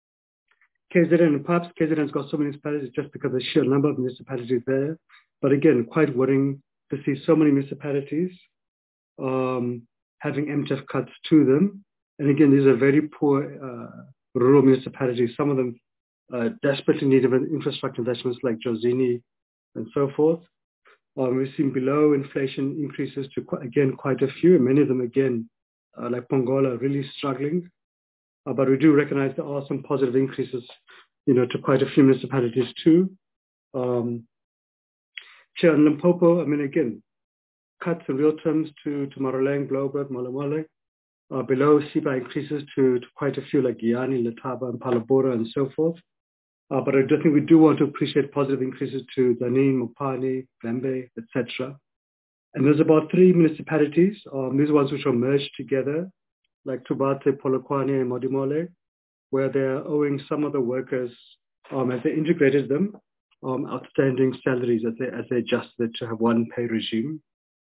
K Z N and perhaps K Z N has got so many municipalities just because of the sheer number of municipalities there. But again, quite worrying to see so many municipalities um, having M T E F cuts to them. And again, these are very poor uh, rural municipalities. Some of them uh, desperately need infrastructure investments like Jozini and so forth. Um, we've seen below inflation increases to, quite, again, quite a few. Many of them, again, uh, like Pongola, are really struggling. Uh, but we do recognize there are some positive increases, you know, to quite a few municipalities too. Um, Chair, in Limpopo, I mean, again, cuts in real terms to, to Maroleng, Bloberg, Malamale. Uh, below C B I increases to, to quite a few like Giyani, Letaba, and Palabora, and so forth. Uh, but I do think we do want to appreciate positive increases to Danin, Mopani, Lembe, et cetera. And there's about three municipalities, um, these ones which are merged together, like Tubate, Polokwane, and Modimole, where they're owing some of the workers, um, as they integrated them, um, outstanding salaries as they, as they adjusted to have one pay regime.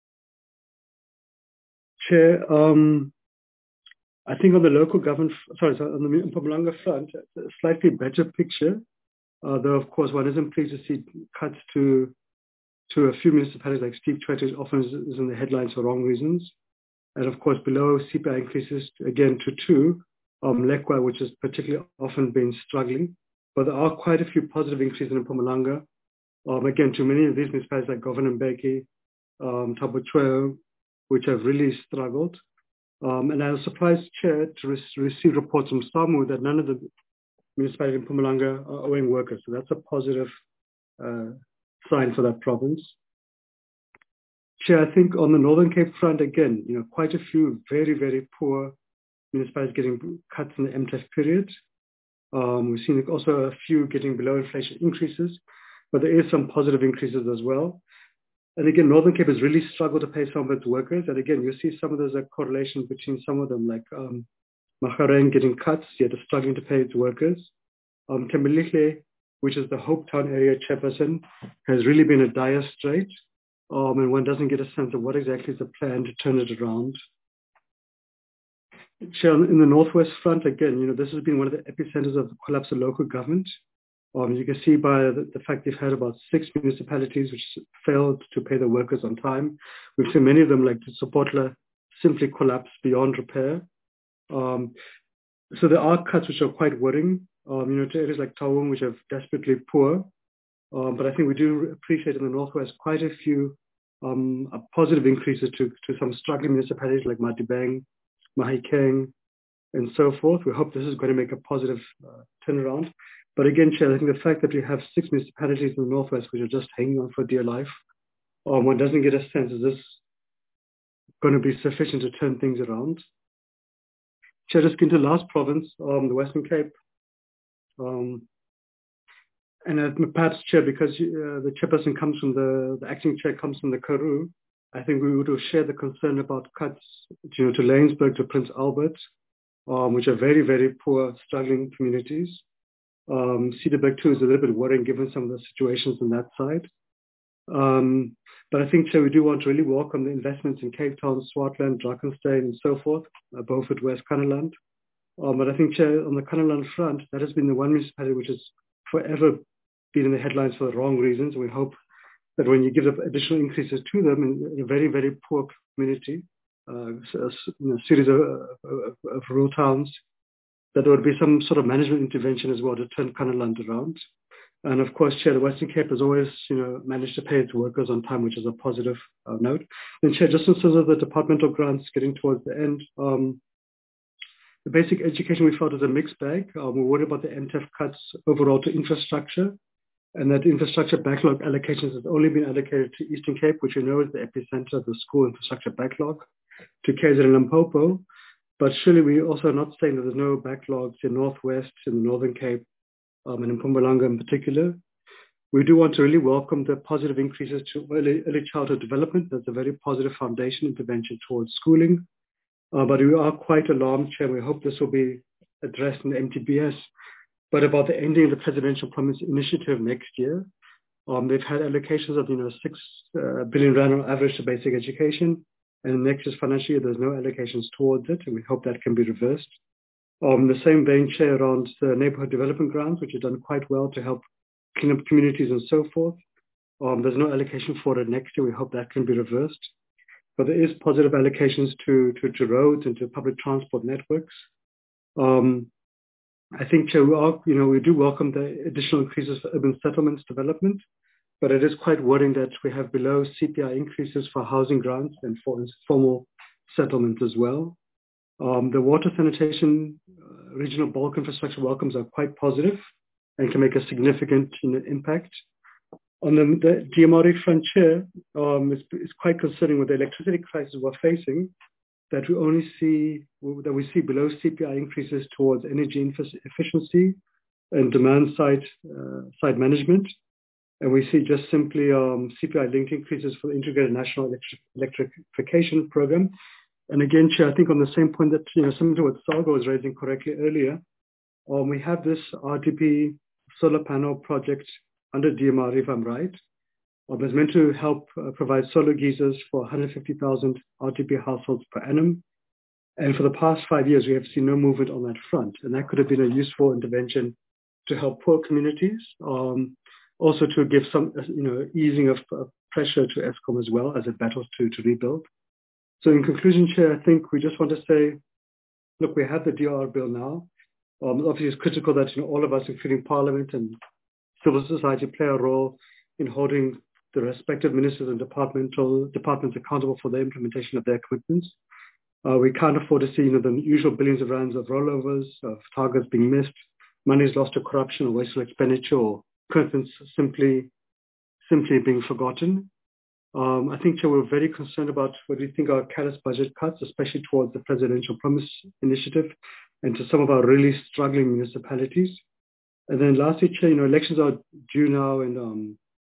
Chair, um, I think on the local government, sorry, so on the Mpumalanga front, a slightly better picture, uh, though of course one isn't pleased to see cuts to to a few municipalities like Steve Tshwete often is in the headlines for wrong reasons. And of course below C P I increases again to two, um, Lekwa, which has particularly often been struggling. But there are quite a few positive increases in Mpumalanga. Um, again, to many of these municipalities like Governor Mbeki, um, Thabo Chweo, which have really struggled. Um, and I was surprised, Chair, to re- receive reports from SAMU that none of the municipalities in Mpumalanga are owing workers. So that's a positive uh, sign for that province. Chair, I think on the Northern Cape front, again, you know, quite a few very, very poor municipalities getting cuts in the M T E F period. Um, we've seen also a few getting below inflation increases. but there is some positive increases as well. And again, Northern Cape has really struggled to pay some of its workers. And again, you see some of those uh, correlations between some of them, like um, Machareng getting cuts, yet struggling to pay its workers. Um, Tembelihle, which is the Hope Town area chairperson, has really been a dire strait. Um, and one doesn't get a sense of what exactly is the plan to turn it around. In the Northwest front, again, you know, this has been one of the epicenters of the collapse of local government. Um, you can see by the, the fact they've had about six municipalities which failed to pay their workers on time. We've seen many of them, like Sopotla, simply collapse beyond repair. Um, so there are cuts which are quite worrying, um, you know, to areas like Taung, which are desperately poor. Um, but I think we do appreciate in the Northwest quite a few um, positive increases to, to some struggling municipalities like Matibeng, Mahikeng, and so forth. We hope this is going to make a positive uh, turnaround. But again, Chair, I think the fact that we have six municipalities in the Northwest which are just hanging on for dear life, um, one doesn't get a sense, is this going to be sufficient to turn things around? Chair, just into the last province, um, the Western Cape. Um, and uh, perhaps, Chair, because uh, the chairperson comes from the, the acting chair comes from the Karoo, I think we would have shared the concern about cuts, you know, to Laingsburg, to Prince Albert, um, which are very, very poor, struggling communities. Um, Cederberg too is a little bit worrying given some of the situations on that side. Um, but I think, Chair, we do want to really welcome the investments in Cape Town, Swartland, Drakenstein, and so forth, uh, Beaufort West, Kannaland. Um, but I think, Chair, on the Kannaland front, that has been the one municipality which has forever been in the headlines for the wrong reasons. We hope that when you give up additional increases to them in, in a very, very poor community, uh, a you know, series of, of, of rural towns, that there would be some sort of management intervention as well to turn Kannaland around. And of course, Chair, the Western Cape has always, you know, managed to pay its workers on time, which is a positive uh, note. And Chair, just in terms of the departmental grants getting towards the end, um, the basic education we felt is a mixed bag. Um, we're worried about the M T E F cuts overall to infrastructure, and that infrastructure backlog allocations has only been allocated to Eastern Cape, which we know is the epicenter of the school infrastructure backlog, to K Z N and Limpopo. But surely we're also not saying that there's no backlogs in Northwest, in the Northern Cape, um, and in Mpumalanga in particular. We do want to really welcome the positive increases to early, early childhood development. That's a very positive foundation intervention towards schooling. Uh, but we are quite alarmed, Chair. We hope this will be addressed in the M T B S. But about the ending of the Presidential Promise Initiative next year, um, they've had allocations of, you know, six uh, billion rand on average to basic education. And next year's financial year, there's no allocations towards it, and we hope that can be reversed. Um, the same vein, Chair, around the neighborhood development grants, which have done quite well to help clean up communities and so forth. Um, there's no allocation for it next year. We hope that can be reversed. But there is positive allocations to, to, to roads and to public transport networks. Um, I think, Chair, we are, you know, we do welcome the additional increases for urban settlements development. But it is quite worrying that we have below C P I increases for housing grants and for informal settlements as well. Um, the water sanitation uh, regional bulk infrastructure welcomes are quite positive and can make a significant, you know, impact. On the, the D M R E frontier, um, it's, it's quite concerning with the electricity crisis we're facing, that we only see, that we see below C P I increases towards energy efficiency and demand side, uh, side management. And we see just simply um, C P I-linked increases for the Integrated National Electric Electrification Program. And again, Chair, I think on the same point that, you know, similar to what Salgo was raising correctly earlier, um, we have this R T P solar panel project under D M R, if I'm right. Um, it's meant to help uh, provide solar geysers for one hundred fifty thousand R T P households per annum. And for the past five years, we have seen no movement on that front. And that could have been a useful intervention to help poor communities. Um, Also to give some, you know, easing of uh, pressure to Eskom as well as it battles to, to rebuild. So in conclusion, Chair, I think we just want to say, look, we have the D R R bill now. Um, obviously, it's critical that, you know, all of us, including Parliament and civil society, play a role in holding the respective ministers and departmental departments accountable for the implementation of their commitments. Uh, we can't afford to see, you know, the usual billions of rands of rollovers, of targets being missed, monies lost to corruption or wasteful expenditure, or commitments simply, simply being forgotten. Um, I think, Chair, we're very concerned about what we think are careless budget cuts, especially towards the Presidential Promise Initiative and to some of our really struggling municipalities. And then lastly, Chair, you know, elections are due now in um,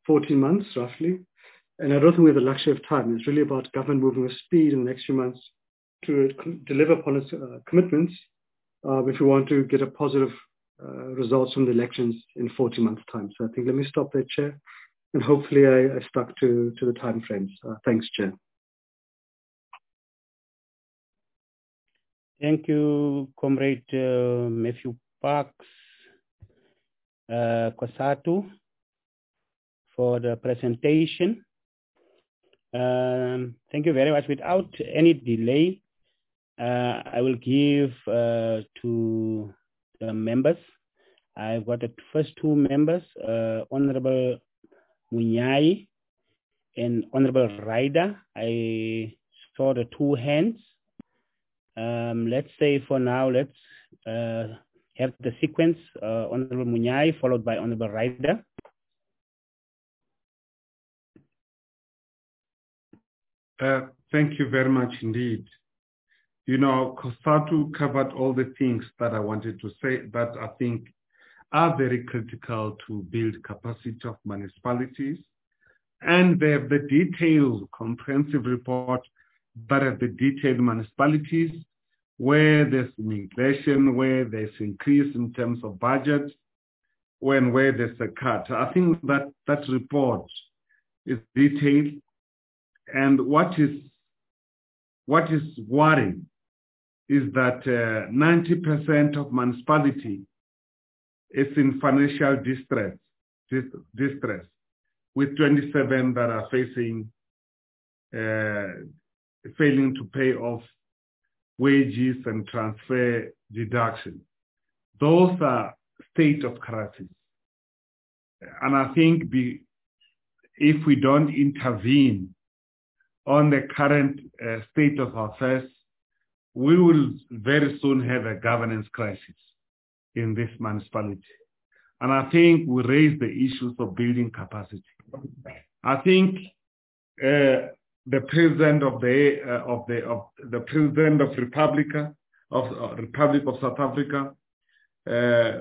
fourteen months roughly. And I don't think we have the luxury of time. It's really about government moving with speed in the next few months to deliver upon its uh, commitments uh, if we want to get a positive uh, results from the elections in fourteen months' time. So I think let me stop there, Chair. And hopefully I, I stuck to, to the time frames. Uh, thanks, Chair. Thank you, Comrade uh, Matthew Parks uh, Cosatu, for the presentation. Um, thank you very much. Without any delay, uh, I will give uh, to the members. I've got the first two members, uh, Honorable Munyai and Honorable Ryder. I saw the two hands. Um, let's say for now, let's uh, have the sequence, uh, Honorable Munyai, followed by Honorable Ryder. Uh, thank you very much indeed. You know, Cosatu covered all the things that I wanted to say that I think are very critical to build capacity of municipalities. And they have the detailed, comprehensive report that have the detailed municipalities, where there's migration, where there's increase in terms of budget, when where there's a cut. I think that that report is detailed. And what is what is worrying is that uh, ninety percent of municipality is in financial distress, dis distress, with twenty-seven that are facing uh, failing to pay off wages and transfer deduction. Those are state of crisis. And I think be, if we don't intervene on the current uh, state of affairs, we will very soon have a governance crisis in this municipality. And I think we raise the issues of building capacity. I think uh, the president of the uh, of the of the president of Republica of uh, Republic of South Africa, uh,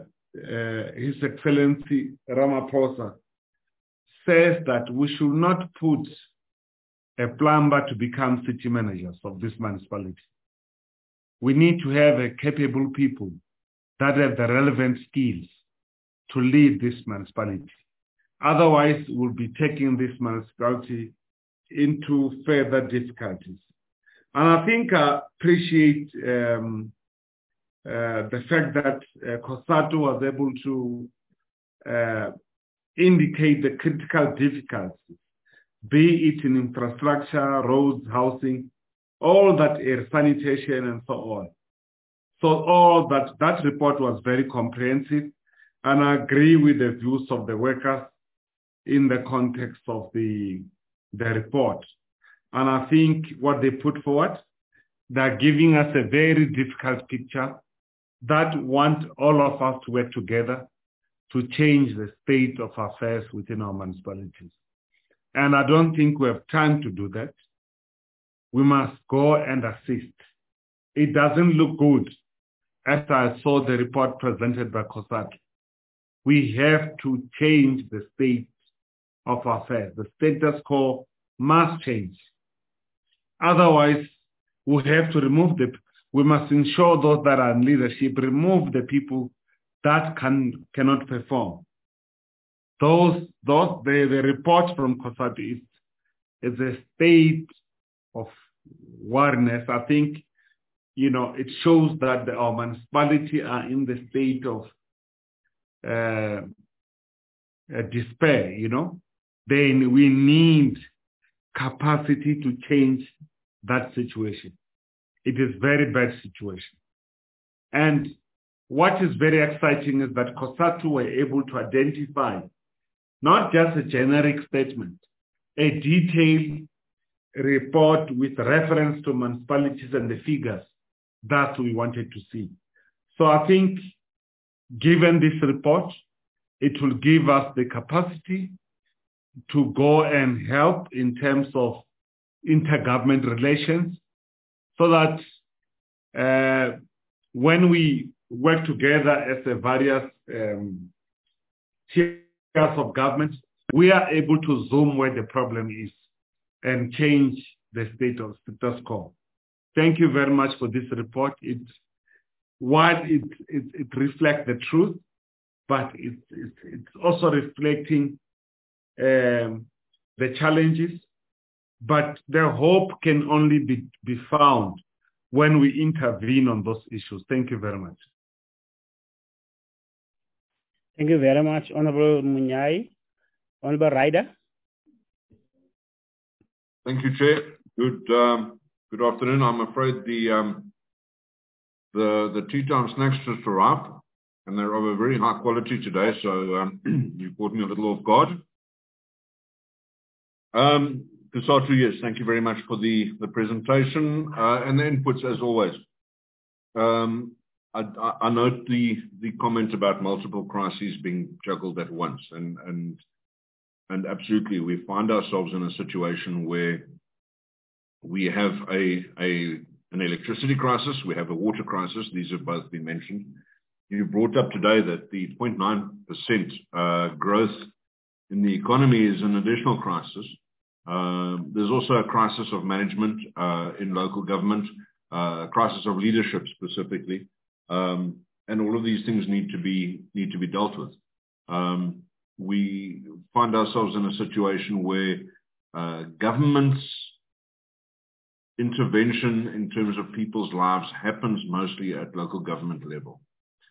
uh, His Excellency Ramaphosa, says that we should not put a plumber to become city managers of this municipality. We need to have a capable people that have the relevant skills to lead this municipality. Otherwise, we'll be taking this municipality into further difficulties. And I think I appreciate um, uh, the fact that uh, Cosatu was able to uh, indicate the critical difficulties, be it in infrastructure, roads, housing, all that air sanitation and so on. So all that, that report was very comprehensive, and I agree with the views of the workers in the context of the, the report. And I think what they put forward, they're giving us a very difficult picture that want all of us to work together to change the state of affairs within our municipalities. And I don't think we have time to do that. We must go and assist. It doesn't look good after I saw the report presented by Cosatu. We have to change the state of affairs. The status quo must change. Otherwise, we have to remove the, we must ensure those that are in leadership, remove the people that can, cannot perform. Those, those, the, the report from Cosatu is, is a state of awareness. I think, you know, it shows that the, our municipality are in the state of uh, uh, despair, you know. Then we need capacity to change that situation. It is a very bad situation. And what is very exciting is that Cosatu were able to identify not just a generic statement, a detailed report with reference to municipalities and the figures that we wanted to see. So I think given this report, it will give us the capacity to go and help in terms of intergovernment relations, so that uh, when we work together as the various um, tiers of government, we are able to zoom where the problem is and change the state of status quo. Thank you very much for this report. It, while it, it, it reflects the truth, but it, it, it's also reflecting um, the challenges, but the hope can only be, be found when we intervene on those issues. Thank you very much. Thank you very much, Honorable Munyai. Honorable Ryder. Thank you, Chair. Good, um, good afternoon. I'm afraid the um, the the tea time snacks just arrived, and they're of a very high quality today. So um, you caught me a little off guard. Um, Cosatu, yes, thank you very much for the the presentation uh, and the inputs as always. Um, I, I, I note the the comment about multiple crises being juggled at once, and and. And absolutely, we find ourselves in a situation where we have a, a an electricity crisis, we have a water crisis. These have both been mentioned. You brought up today that the zero point nine percent uh, growth in the economy is an additional crisis. Uh, there's also a crisis of management uh, in local government, uh, a crisis of leadership specifically, um, and all of these things need to be need to be dealt with. Um, we find ourselves in a situation where uh, government's intervention in terms of people's lives happens mostly at local government level.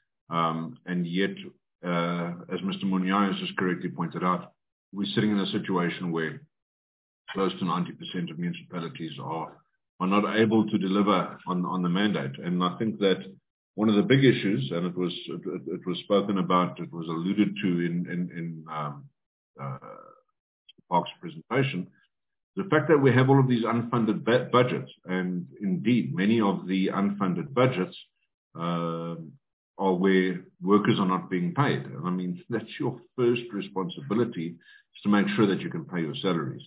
Um, and yet, uh, as Mister Munyai has just correctly pointed out, we're sitting in a situation where close to ninety percent of municipalities are, are not able to deliver on, on the mandate. And I think that one of the big issues, and it was it, it was spoken about, it was alluded to in in, in um, uh, Park's presentation, the fact that we have all of these unfunded budgets, and indeed many of the unfunded budgets uh, are where workers are not being paid. And I mean, that's your first responsibility, is to make sure that you can pay your salaries.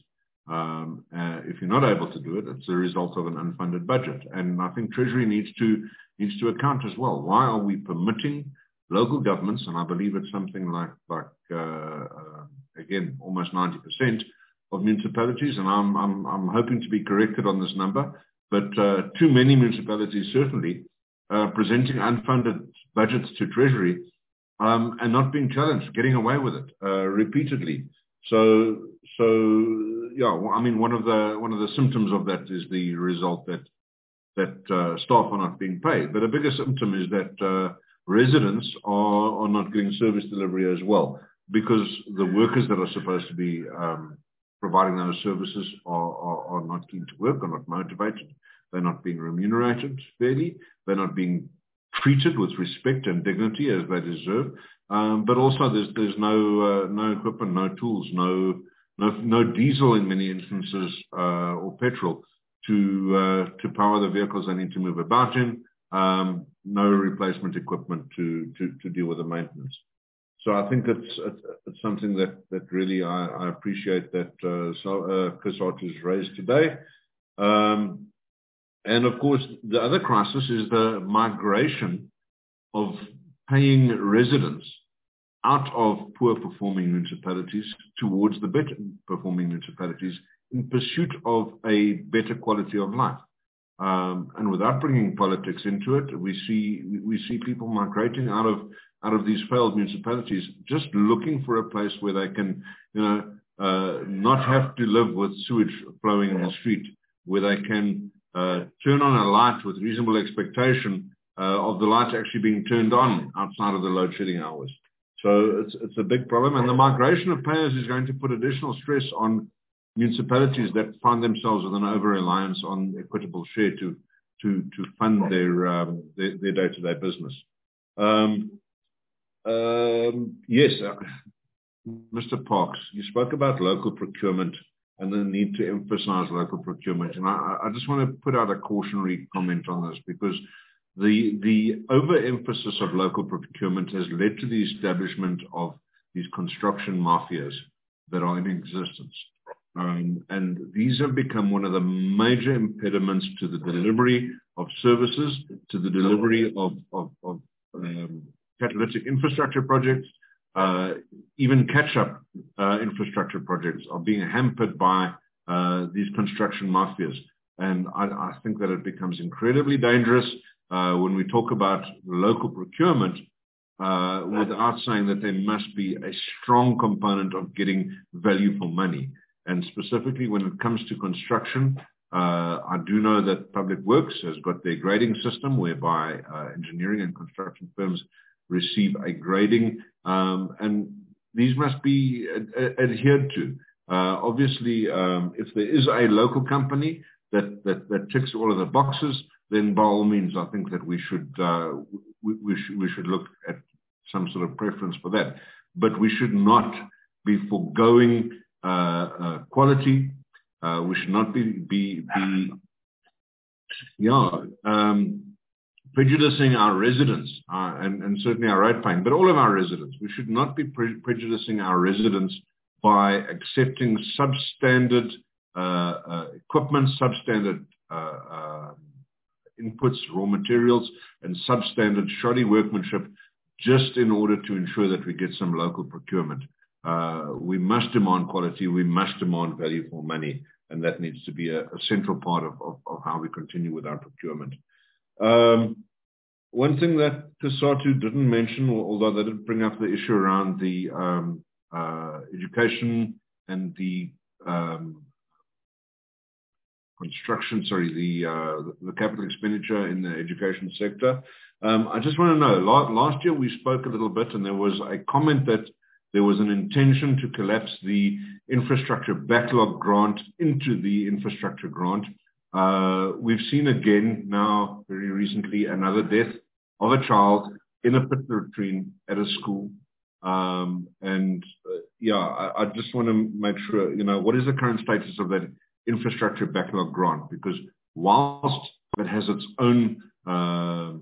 Um, uh, if you're not able to do it, it's a result of an unfunded budget. And I think Treasury needs to needs to account as well. Why are we permitting local governments, and I believe it's something like, like uh, uh, again, almost ninety percent of municipalities, and I'm, I'm, I'm hoping to be corrected on this number, but uh, too many municipalities certainly uh, presenting unfunded budgets to Treasury um, and not being challenged, getting away with it uh, repeatedly. So, so yeah, I mean, one of the one of the symptoms of that is the result that that uh, staff are not being paid. But a bigger symptom is that uh, residents are, are not getting service delivery as well, because the workers that are supposed to be um, providing those services are, are, are not keen to work, are not motivated. They're not being remunerated fairly. They're not being treated with respect and dignity as they deserve. Um, but also there's there's no uh, no equipment, no tools, no no no diesel in many instances uh, or petrol to uh, to power the vehicles they need to move about in. Um, no replacement equipment to, to to deal with the maintenance. So I think it's it's, it's something that that really I, I appreciate that uh, so, uh, Cosatu has raised today. Um, and of course, the other crisis is the migration of paying residents out of poor performing municipalities towards the better performing municipalities in pursuit of a better quality of life. Um, and without bringing politics into it, we see we see people migrating out of out of these failed municipalities, just looking for a place where they can, you know, uh, not have to live with sewage flowing in the street, where they can uh, turn on a light with reasonable expectation uh, of the light actually being turned on outside of the load shedding hours. So it's it's a big problem, and the migration of payers is going to put additional stress on municipalities that find themselves with an over-reliance on equitable share to to to fund their um, their, their day-to-day business. Um, um, yes, uh, Mister Parks, you spoke about local procurement and the need to emphasize local procurement, and I, I just want to put out a cautionary comment on this, because the the overemphasis of local procurement has led to the establishment of these construction mafias that are in existence. Um, and these have become one of the major impediments to the delivery of services, to the delivery of, of, of um, catalytic infrastructure projects, uh, even catch-up uh, infrastructure projects are being hampered by uh, these construction mafias. And I, I think that it becomes incredibly dangerous uh, when we talk about local procurement uh, without saying that there must be a strong component of getting value for money. And specifically when it comes to construction, uh, I do know that Public Works has got their grading system whereby uh, engineering and construction firms receive a grading, um, and these must be ad- ad- adhered to. Uh, obviously, um, if there is a local company that, that, that ticks all of the boxes, then by all means, I think that we should, uh, we, we should we should look at some sort of preference for that. But we should not be foregoing uh, uh, quality. Uh, we should not be be, be yeah um, prejudicing our residents uh, and, and certainly our ratepaying, but all of our residents. We should not be pre- prejudicing our residents by accepting substandard uh, uh, equipment, substandard uh, uh, inputs, raw materials, and substandard shoddy workmanship just in order to ensure that we get some local procurement. Uh, we must demand quality, we must demand value for money, and that needs to be a, a central part of, of, of how we continue with our procurement. Um, one thing that COSATU didn't mention, although they did bring up the issue around the um, uh, education and the um, construction, sorry, the, uh, the capital expenditure in the education sector. Um, I just want to know, la- last year we spoke a little bit and there was a comment that there was an intention to collapse the infrastructure backlog grant into the infrastructure grant. Uh, we've seen again now, very recently, another death of a child in a pit latrine at a school. Um, and uh, yeah, I, I just want to make sure, you know, what is the current status of that infrastructure backlog grant? Because whilst it has its own uh,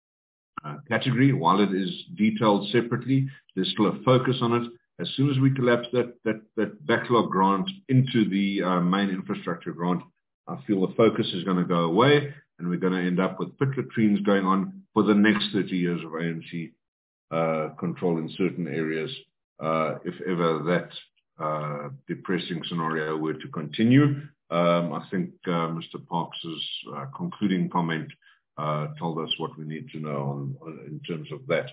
uh, category, while it is detailed separately, there's still a focus on it. As soon as we collapse that that, that backlog grant into the uh, main infrastructure grant, I feel the focus is going to go away and we're going to end up with pit latrines going on for the next thirty years of A N C uh, control in certain areas, uh, if ever that uh, depressing scenario were to continue. Um, I think uh, Mister Parks' uh, concluding comment uh, told us what we need to know on, on, in terms of that.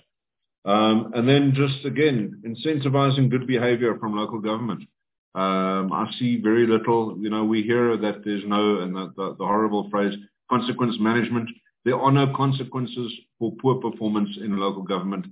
Um, and then just, again, incentivizing good behavior from local government. Um, I see very little, you know, we hear that there's no, and the, the, the horrible phrase, consequence management. There are no consequences for poor performance in local government.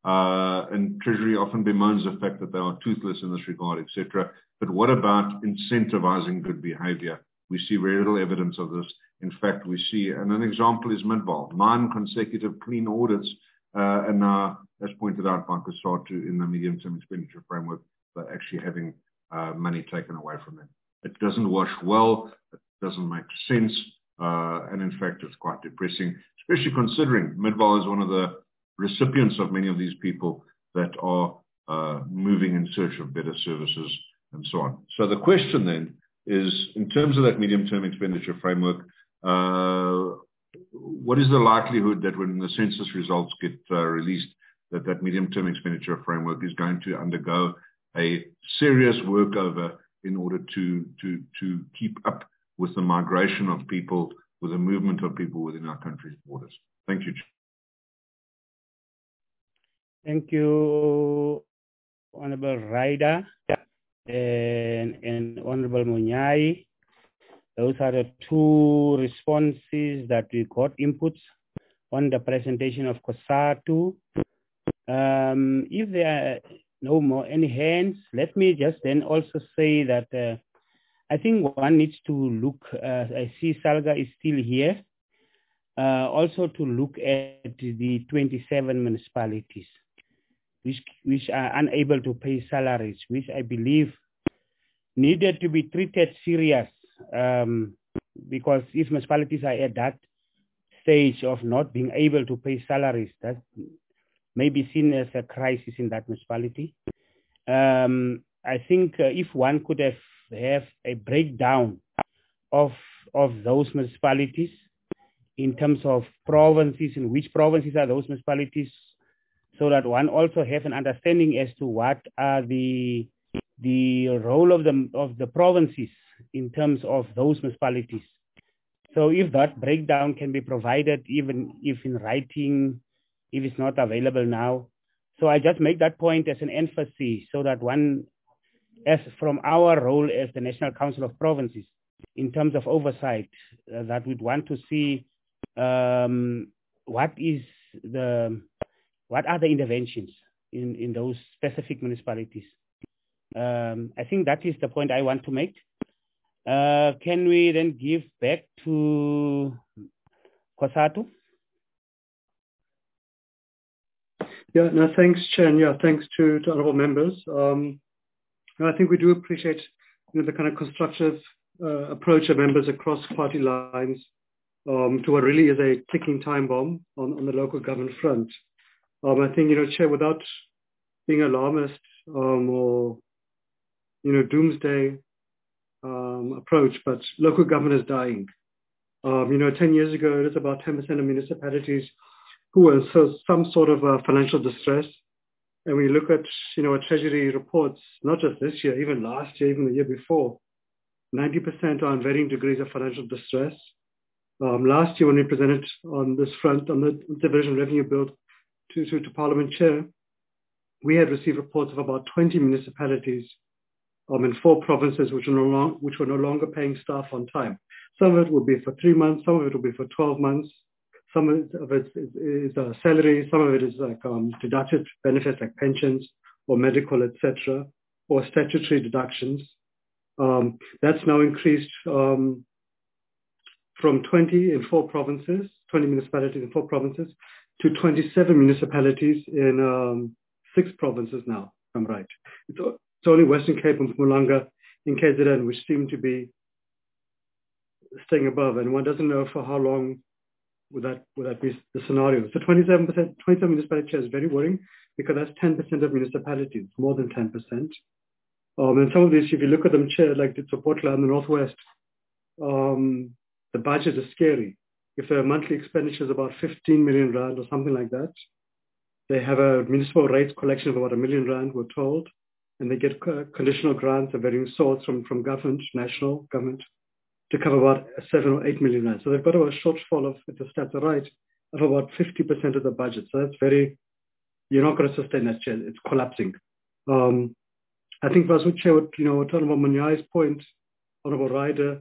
Uh, and Treasury often bemoans the fact that they are toothless in this regard, et cetera. But what about incentivizing good behavior? We see very little evidence of this. In fact, we see, and an example is Midvaal, nine consecutive clean audits, uh, and now, as pointed out by COSATU in the medium-term expenditure framework, they're actually having uh, money taken away from them. It doesn't wash well, it doesn't make sense, uh, and in fact, it's quite depressing, especially considering Midvaal is one of the recipients of many of these people that are uh, moving in search of better services and so on. So the question then is, in terms of that medium-term expenditure framework, uh, what is the likelihood that when the census results get uh, released, that that medium-term expenditure framework is going to undergo a serious workover in order to, to, to keep up with the migration of people, with the movement of people within our country's borders? Thank you. Thank you, Honorable Ryder and, and Honorable Munyai. Those are the two responses that we got inputs on the presentation of COSATU. Um, if there are no more any hands, let me just then also say that uh, I think one needs to look, uh, I see Salga is still here, uh, also to look at the twenty-seven municipalities which, which are unable to pay salaries, which I believe needed to be treated serious. Um, because if municipalities are at that stage of not being able to pay salaries, that may be seen as a crisis in that municipality. Um, I think uh, if one could have, have a breakdown of, of those municipalities in terms of provinces, in which provinces are those municipalities, so that one also have an understanding as to what are the the role of the of the provinces in terms of those municipalities. So if that breakdown can be provided, even if in writing, if it's not available now. So I just make that point as an emphasis so that one, as from our role as the National Council of Provinces, in terms of oversight, uh, that we'd want to see um, what is the, what are the interventions in, in those specific municipalities. Um, I think that is the point I want to make. Uh, can we then give back to Kosato? Yeah, no, thanks, Chair. And yeah, thanks to, to honourable members. Um, I think we do appreciate, you know, the kind of constructive uh, approach of members across party lines um, to what really is a ticking time bomb on, on the local government front. Um, I think, you know, Chair, without being alarmist um, or, you know, doomsday um, approach, but local government is dying. Um, you know, ten years ago, it was about ten percent of municipalities who were in so, some sort of uh, financial distress. And we look at, you know, Treasury reports, not just this year, even last year, even the year before, ninety percent are in varying degrees of financial distress. Um, last year, when we presented on this front, on the Division Revenue Bill to, to, to Parliament Chair, we had received reports of about twenty municipalities um, in four provinces which were, no long, which were no longer paying staff on time. Some of it will be for three months, some of it will be for twelve months. Some of it is, is uh, salary, some of it is like um, deducted benefits like pensions or medical, et cetera, or statutory deductions. Um, that's now increased um, from twenty in four provinces, twenty municipalities in four provinces, to twenty-seven municipalities in um, six provinces now, if I'm right. It's, it's only Western Cape and Mpumalanga in K Z N which seem to be staying above, and one doesn't know for how long would that would that be the scenario. So twenty-seven percent, twenty-seven municipalities is very worrying because that's ten percent of municipalities, more than ten percent. Um, and some of these, if you look at them, Chair, like the Tsopotla in the Northwest, um, the budget is scary. If their monthly expenditure is about fifteen million rand or something like that, they have a municipal rates collection of about a million rand, we're told, and they get conditional grants of varying sorts from, from government, national government, to cover about seven or eight million rand. So they've got a shortfall of, if the stats are right, of about fifty percent of the budget. So that's very, you're not going to sustain that, Chair. It's collapsing. Um, I think for us, Chair, you know, Honourable Munyai's point, Honourable Ryder,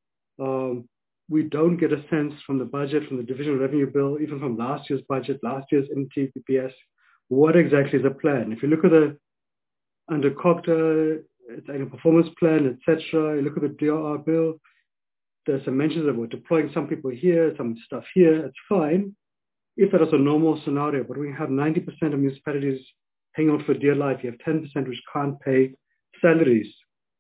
um, we don't get a sense from the budget, from the Division Revenue Bill, even from last year's budget, last year's M T P P S, what exactly is the plan? If you look at the, under COGTA, it's like a performance plan, et cetera, you look at the D R R bill, there's some mentions of we're deploying some people here, some stuff here, it's fine. If that is a normal scenario, but we have ninety percent of municipalities hanging on for dear life. You have ten percent which can't pay salaries.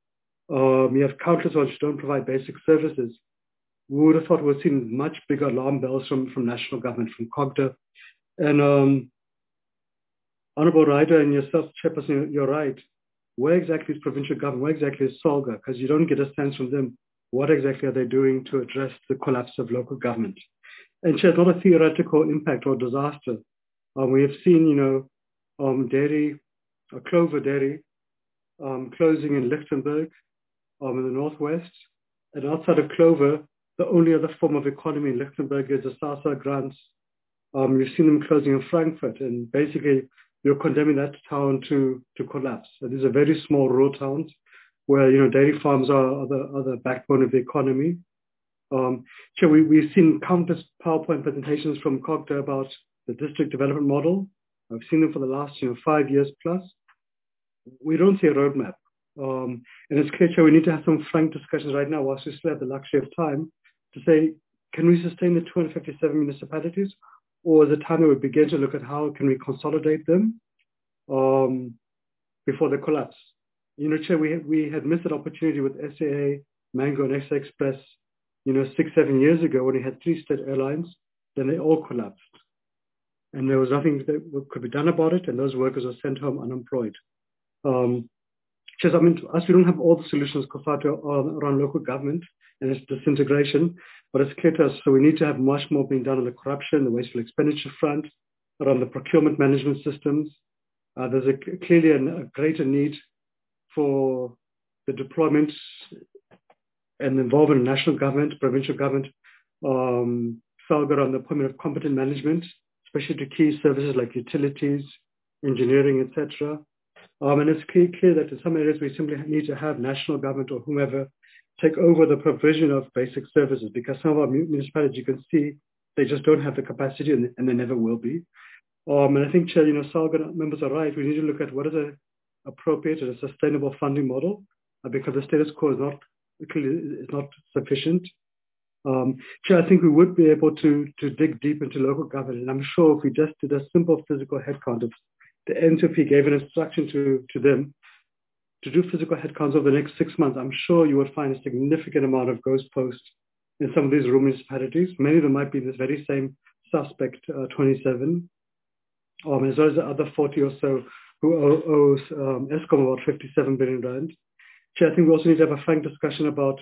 Um, you have countless ones which don't provide basic services. We would have thought we'd seen much bigger alarm bells from, from national government, from COGTA. And um, Honourable Ryder and yourself, Chairperson, you're right. Where exactly is provincial government? Where exactly is SALGA? Because you don't get a sense from them. What exactly are they doing to address the collapse of local government? And Chair, it's not a theoretical impact or disaster. Um, we have seen, you know, um, dairy, uh, Clover Dairy, um, closing in Lichtenburg, um, in the Northwest. And outside of Clover, the only other form of economy in Lichtenburg is the SASA grants. Um, you've seen them closing in Frankfurt, and basically you're condemning that town to, to collapse. So these are very small rural towns where, you know, dairy farms are, are, the, are the backbone of the economy. Um, so we, we've seen countless PowerPoint presentations from COGTA about the district development model. I've seen them for the last, you know, five years plus. We don't see a roadmap. Um, and it's clear, Chair, we need to have some frank discussions right now whilst we still have the luxury of time to say, can we sustain the two hundred fifty-seven municipalities? Or is it time that we begin to look at how can we consolidate them um, before they collapse? You know, Chair, we, we had missed an opportunity with S A A, Mango and S A Express, you know, six, seven years ago when we had three state airlines, then they all collapsed. And there was nothing that could be done about it, and those workers were sent home unemployed. Um, Just, I mean, to us, we don't have all the solutions around local government and its disintegration, but it's clear to us, so we need to have much more being done on the corruption, the wasteful expenditure front, around the procurement management systems. Uh, there's a, clearly a, a greater need for the deployment and involvement of national government, provincial government, um, SALGA on the appointment of competent management, especially to key services like utilities, engineering, et cetera. Um, and it's clear, clear that in some areas we simply need to have national government or whomever take over the provision of basic services, because some of our municipalities, you can see, they just don't have the capacity, and, and they never will be. Um, and I think, Chair, you know, SALGA members are right. We need to look at what is a appropriate and a sustainable funding model, uh, because the status quo is not is not sufficient. Um, Chair, I think we would be able to to dig deep into local government, and I'm sure if we just did a simple physical headcount, if the N C P gave an instruction to to them to do physical headcounts over the next six months, I'm sure you would find a significant amount of ghost posts in some of these rural municipalities. Many of them might be this very same suspect uh, twenty-seven, um, as well as the other forty or so who owe, owes um, Eskom about fifty-seven billion rand. Chair, I think we also need to have a frank discussion about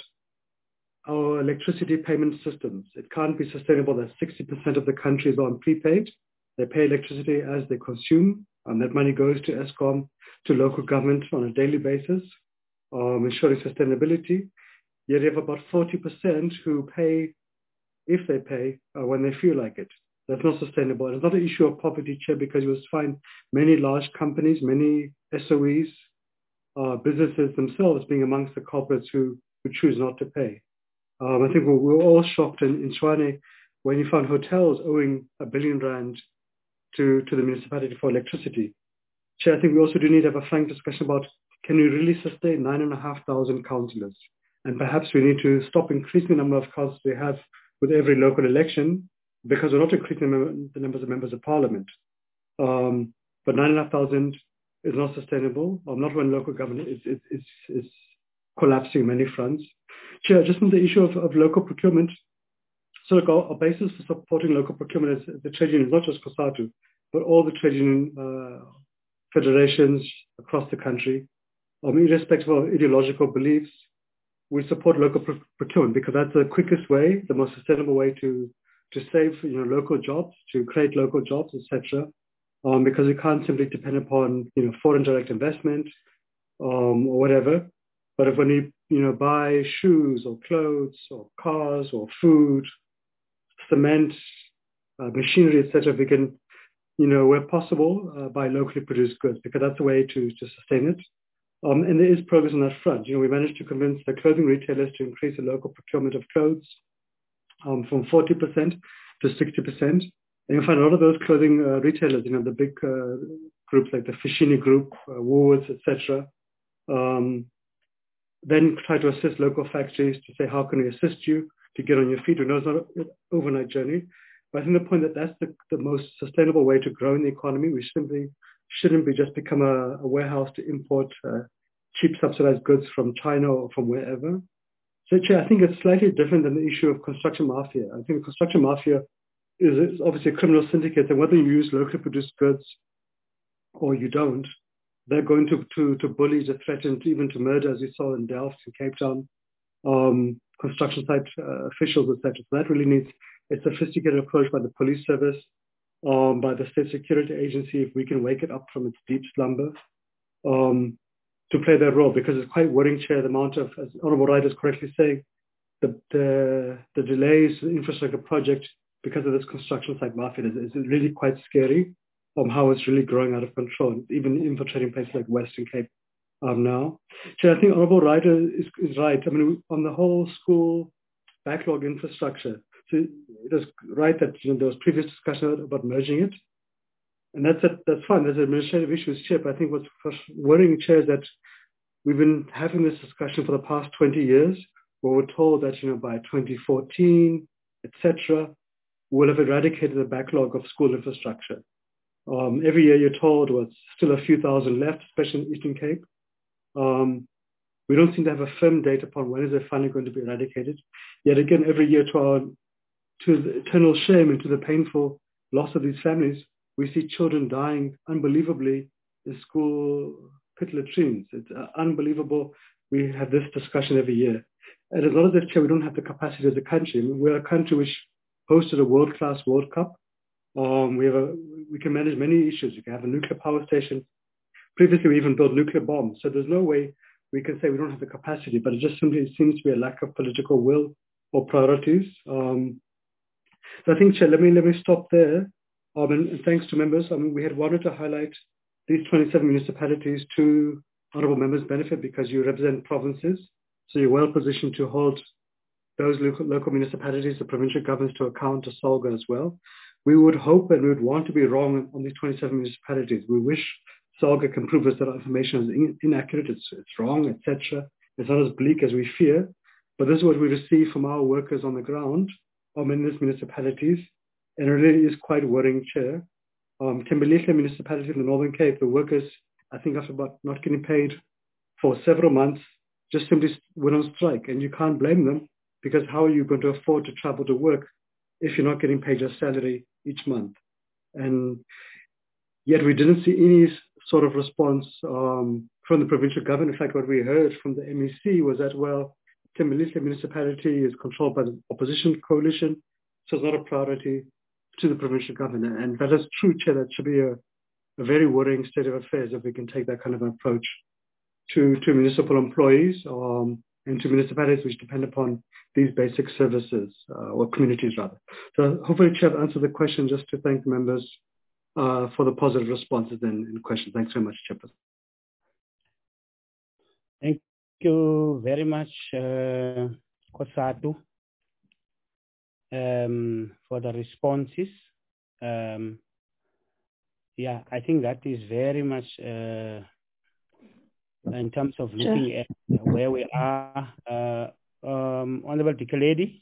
our electricity payment systems. It can't be sustainable that sixty percent of the country is on prepaid. They pay electricity as they consume, and that money goes to Eskom, to local government on a daily basis, um, ensuring sustainability. Yet you have about forty percent who pay, if they pay, uh, when they feel like it. That's not sustainable. It's not an issue of poverty, Chair, because you will find many large companies, many S O Es, uh, businesses themselves being amongst the culprits who, who choose not to pay. Um, I think we're, we're all shocked in, in Tshwane when you found hotels owing a billion rand to, to the municipality for electricity. Chair, I think we also do need to have a frank discussion about, can we really sustain nine and a half thousand councillors? And perhaps we need to stop increasing the number of councillors we have with every local election, because we're not increasing the, mem- the numbers of members of parliament. Um, but nine and a half thousand is not sustainable, um, not when local government is, is, is, is collapsing on many fronts. Chair, just on the issue of, of local procurement, so look, our, our basis for supporting local procurement is the trade union, not just COSATU, but all the trade union uh, federations across the country. Um, irrespective of ideological beliefs, we support local pro- procurement because that's the quickest way, the most sustainable way to to save, you know, local jobs, to create local jobs, et cetera. Um, because we can't simply depend upon, you know, foreign direct investment um, or whatever. But if when we, you know, buy shoes or clothes or cars or food, cement, uh, machinery, et cetera, we can, you know, where possible, uh, buy locally produced goods, because that's the way to, to sustain it. Um, and there is progress on that front. You know, we managed to convince the clothing retailers to increase the local procurement of clothes um, from forty percent to sixty percent. And you'll find a lot of those clothing uh, retailers, you know, the big uh, groups like the Fishini Group, uh, Woolworths, et cetera, um, then try to assist local factories to say, how can we assist you to get on your feet? We know it's not an overnight journey. But I think the point that that's the, the most sustainable way to grow in the economy. We simply shouldn't be just become a, a warehouse to import uh, cheap subsidized goods from China or from wherever. So Chair, I think it's slightly different than the issue of construction mafia. I think the construction mafia is, is obviously a criminal syndicate, and whether you use locally produced goods or you don't, they're going to, to, to bully, to threaten, to even to murder, as we saw in Delft and Cape Town, um, construction site uh, officials, et cetera. So that really needs a sophisticated approach by the police service, um, by the state security agency, if we can wake it up from its deep slumber, um, to play their role, because it's quite worrying, Chair, the amount of, as Honourable Wright is correctly saying, the, the, the delays in the infrastructure project because of this construction site mafia is, is really quite scary, um, how it's really growing out of control, even infiltrating places like Western Cape um, now. Chair, I think Honourable Wright is, is right. I mean, on the whole school backlog infrastructure, so it is right that, you know, there was previous discussion about merging it, and that's a, that's fine. There's administrative issues, Chair. But I think what's worrying, Chair, is that we've been having this discussion for the past twenty years, where we're told that, you know, by twenty fourteen, et cetera, we'll have eradicated the backlog of school infrastructure. Um, every year you're told, well, it's still a few thousand left, especially in Eastern Cape. Um, we don't seem to have a firm date upon when is it finally going to be eradicated. Yet again, every year, to our to the eternal shame and to the painful loss of these families, we see children dying unbelievably in school pit latrines. It's uh, unbelievable. We have this discussion every year. And as long as this, Chair, we don't have the capacity as a country. I mean, we're a country which hosted a world-class World Cup. Um, we have a, we can manage many issues. We can have a nuclear power station. previously we even built nuclear bombs. So there's no way we can say we don't have the capacity, but it just simply seems to be a lack of political will or priorities. Um, so I think, Chair, let me, let me stop there. Um, and, and thanks to members. I mean, we had wanted to highlight these twenty-seven municipalities to honourable members' benefit because you represent provinces. So you're well positioned to hold those local, local municipalities, the provincial governments to account to SALGA as well. We would hope and we would want to be wrong on these twenty-seven municipalities. We wish SALGA can prove us that our information is in, inaccurate, it's, it's wrong, et cetera. It's not as bleak as we fear, but this is what we receive from our workers on the ground um, in these municipalities, and it really is quite worrying, Chair. Um, Thembelihle municipality in the Northern Cape, the workers, I think after about not getting paid for several months, just simply went on strike, and you can't blame them because how are you going to afford to travel to work if you're not getting paid your salary each month? And yet we didn't see any sort of response um, from the provincial government. In fact, what we heard from the M E C was that, well, Thembelihle municipality is controlled by the opposition coalition, so it's not a priority to the provincial government. And that is true, Chair. That should be a, a very worrying state of affairs if we can take that kind of approach to, to municipal employees um, and to municipalities which depend upon these basic services, uh, or communities rather. So hopefully, Chair, I've answered the question. Just to thank the members uh, for the positive responses in, in question. Thanks very much, Chairperson. Thank you very much, uh, Kosatu, um, for the responses. Um, yeah, I think that is very much uh, in terms of looking at where we are. Uh, um, Honorable Dikeledi.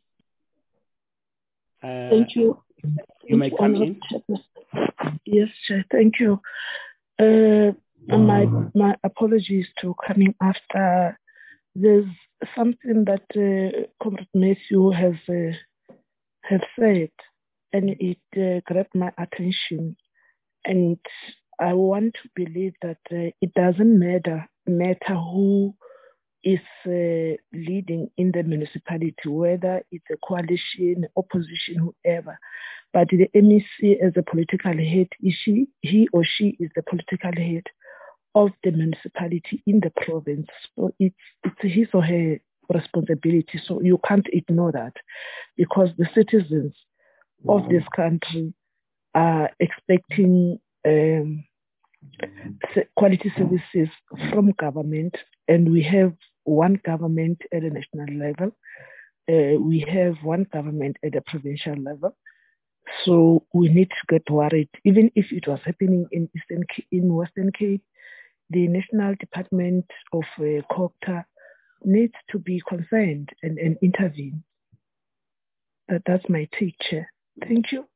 Uh, Thank you. You Thank may you, come Honourable in. Yes, Chair. Thank you. Uh, my my apologies to coming after. There's something that uh, Comrade Matthew has uh, have said, and it uh, grabbed my attention. And I want to believe that uh, it doesn't matter matter who is uh, leading in the municipality, whether it's a coalition, opposition, whoever. But the M E C as a political head, is she, he or she is the political head of the municipality in the province. So it's, it's his or her responsibility. So you can't ignore that because the citizens of this country are expecting um, quality services from government, and we have one government at the national level. Uh, we have one government at the provincial level. So we need to get worried. Even if it was happening in Eastern, in Western Cape, the National Department of uh, COGTA needs to be concerned and, and intervene. That, that's my take, Chair. Thank you.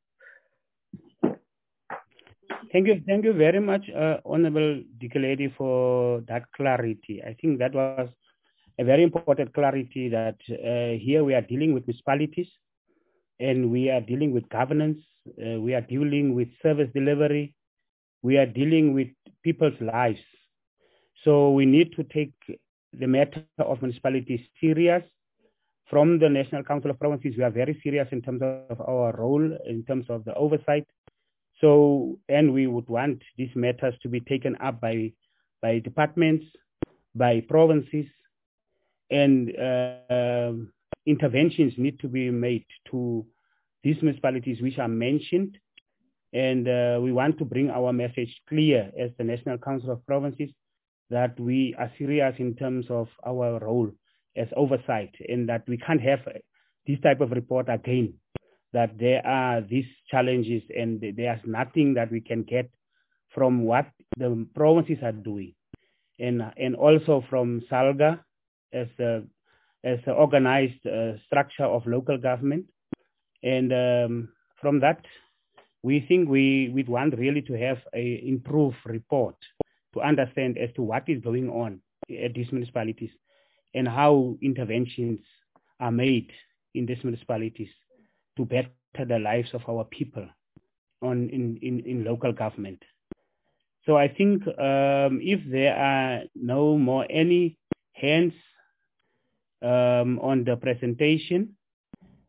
Thank you. Thank you very much, uh, Honorable Dikeledi, for that clarity. I think that was a very important clarity that uh, here we are dealing with municipalities and we are dealing with governance. Uh, we are dealing with service delivery. We are dealing with people's lives. So we need to take the matter of municipalities serious. From the National Council of Provinces, we are very serious in terms of our role, in terms of the oversight. So, and we would want these matters to be taken up by, by departments, by provinces, and uh, interventions need to be made to these municipalities which are mentioned. And uh, we want to bring our message clear as the National Council of Provinces that we are serious in terms of our role as oversight, and that we can't have this type of report again, that there are these challenges and there's nothing that we can get from what the provinces are doing. And, and also from SALGA as a, as an organized uh, structure of local government. And um, from that, we think we would want really to have an improved report to understand as to what is going on at these municipalities and how interventions are made in these municipalities to better the lives of our people on in, in, in local government. So I think um, if there are no more any hands um, on the presentation,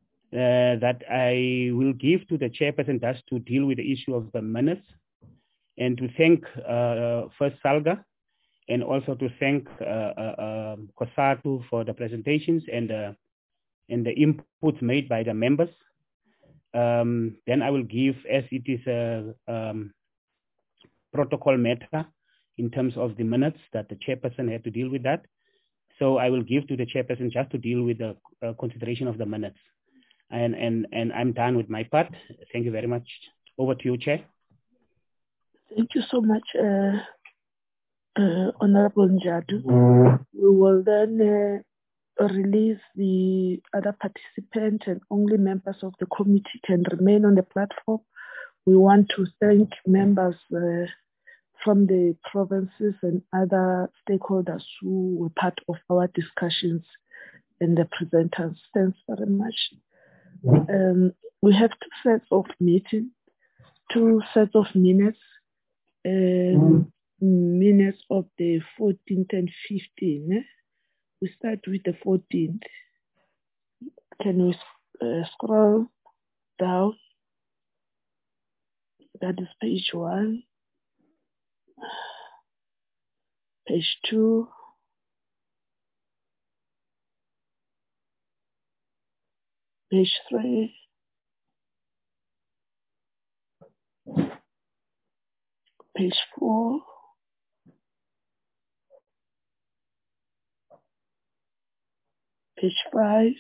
uh, that I will give to the chairperson just to deal with the issue of the minutes. and to thank uh, first Salga, and also to thank uh, uh, um, COSATU for the presentations and, uh, and the inputs made by the members. Um, then I will give, as it is a um, protocol matter in terms of the minutes that the chairperson had to deal with that. So I will give to the chairperson just to deal with the uh, consideration of the minutes. And, and, and I'm done with my part. Thank you very much. Over to you, Chair. Thank you so much, uh, uh, Honorable Njadu. We will then uh, release the other participants, and only members of the committee can remain on the platform. We want to thank members uh, from the provinces and other stakeholders who were part of our discussions and the presenters. Thanks very much. Um, we have two sets of meetings, two sets of minutes, um, minutes of the fourteenth and fifteenth. We start with the fourteenth. Can we uh, scroll down? That is page one, page two, page three, page four, page five,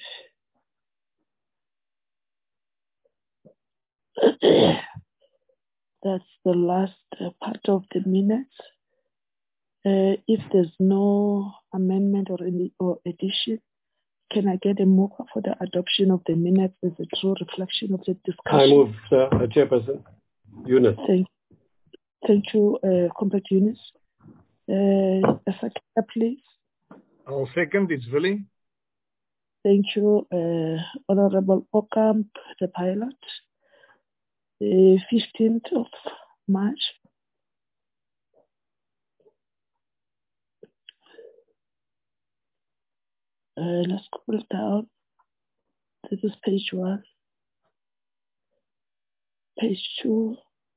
that's the last uh, part of the minutes. Uh, if there's no amendment or any or addition, can I get a mover for the adoption of the minutes as a true reflection of the discussion? I move, uh, Chairperson. Eunice. Thank, thank you, uh, Comrade Eunice. Uh, a second, please. I'll second. It's Willie. Thank you, uh, Honorable Ocamp, the pilot. The fifteenth of March. Uh, let's scroll down. This is page one, page two,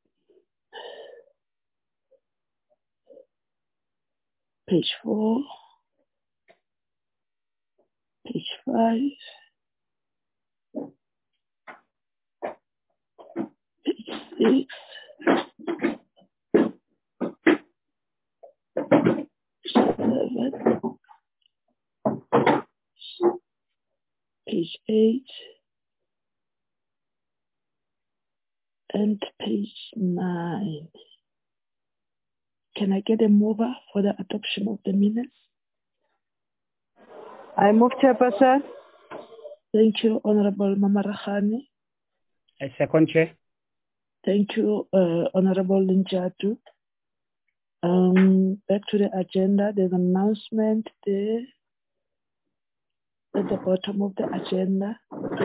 page four, page five, page six, seven, page eight, and page nine. Can I get a mover for the adoption of the minutes? I move, Chairperson. Thank you, Honorable Mamarachane. I second, Chair. Thank you, uh, Honorable Njadu. Um, back to the agenda. There's an announcement there at the bottom of the agenda.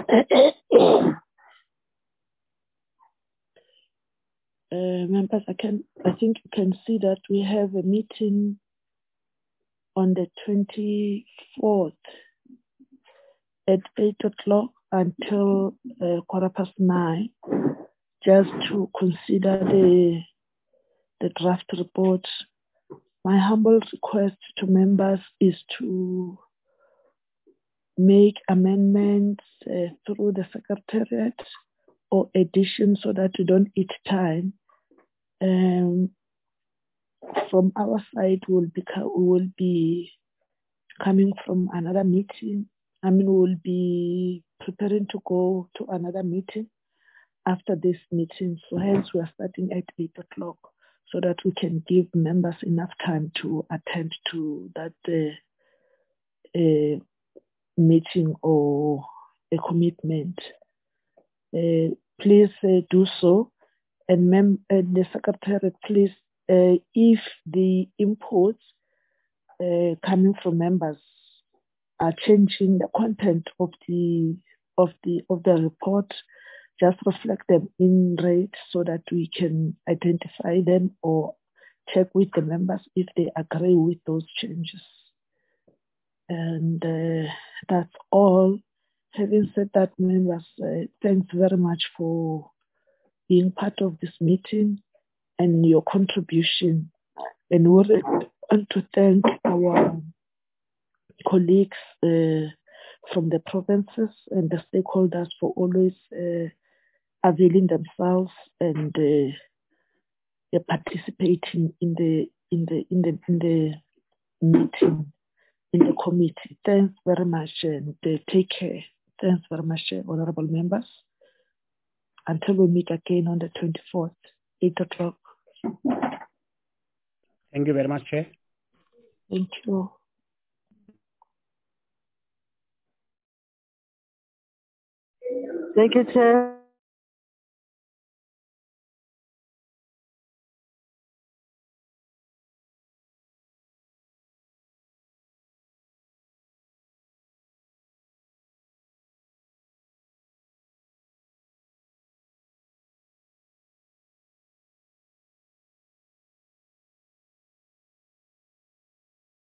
Uh, members, I can, I think you can see that we have a meeting on the twenty-fourth at eight o'clock until uh, quarter past nine, just to consider the the draft report. My humble request to members is to make amendments uh, through the Secretariat or additions so that we don't eat time. Um, from our side, we'll be, we will be coming from another meeting. I mean, we'll be preparing to go to another meeting after this meeting. So hence, we are starting at eight o'clock so that we can give members enough time to attend to that uh, uh, meeting or a commitment. Uh, please uh, do so. And, mem- and the Secretary, please, uh, if the inputs uh, coming from members are changing the content of the of the of the report, just reflect them in red so that we can identify them or check with the members if they agree with those changes. And uh, that's all. Having said that, members, uh, thanks very much for being part of this meeting. and your contribution. And we want to thank our colleagues uh, from the provinces and the stakeholders for always uh, availing themselves and uh, participating in the in the in the in the meeting in the committee. Thanks very much and uh, take care. Thanks very much, honorable members. Until we meet again on the twenty-fourth, eight o'clock. Thank you very much, Chair. Thank you. Thank you, Chair.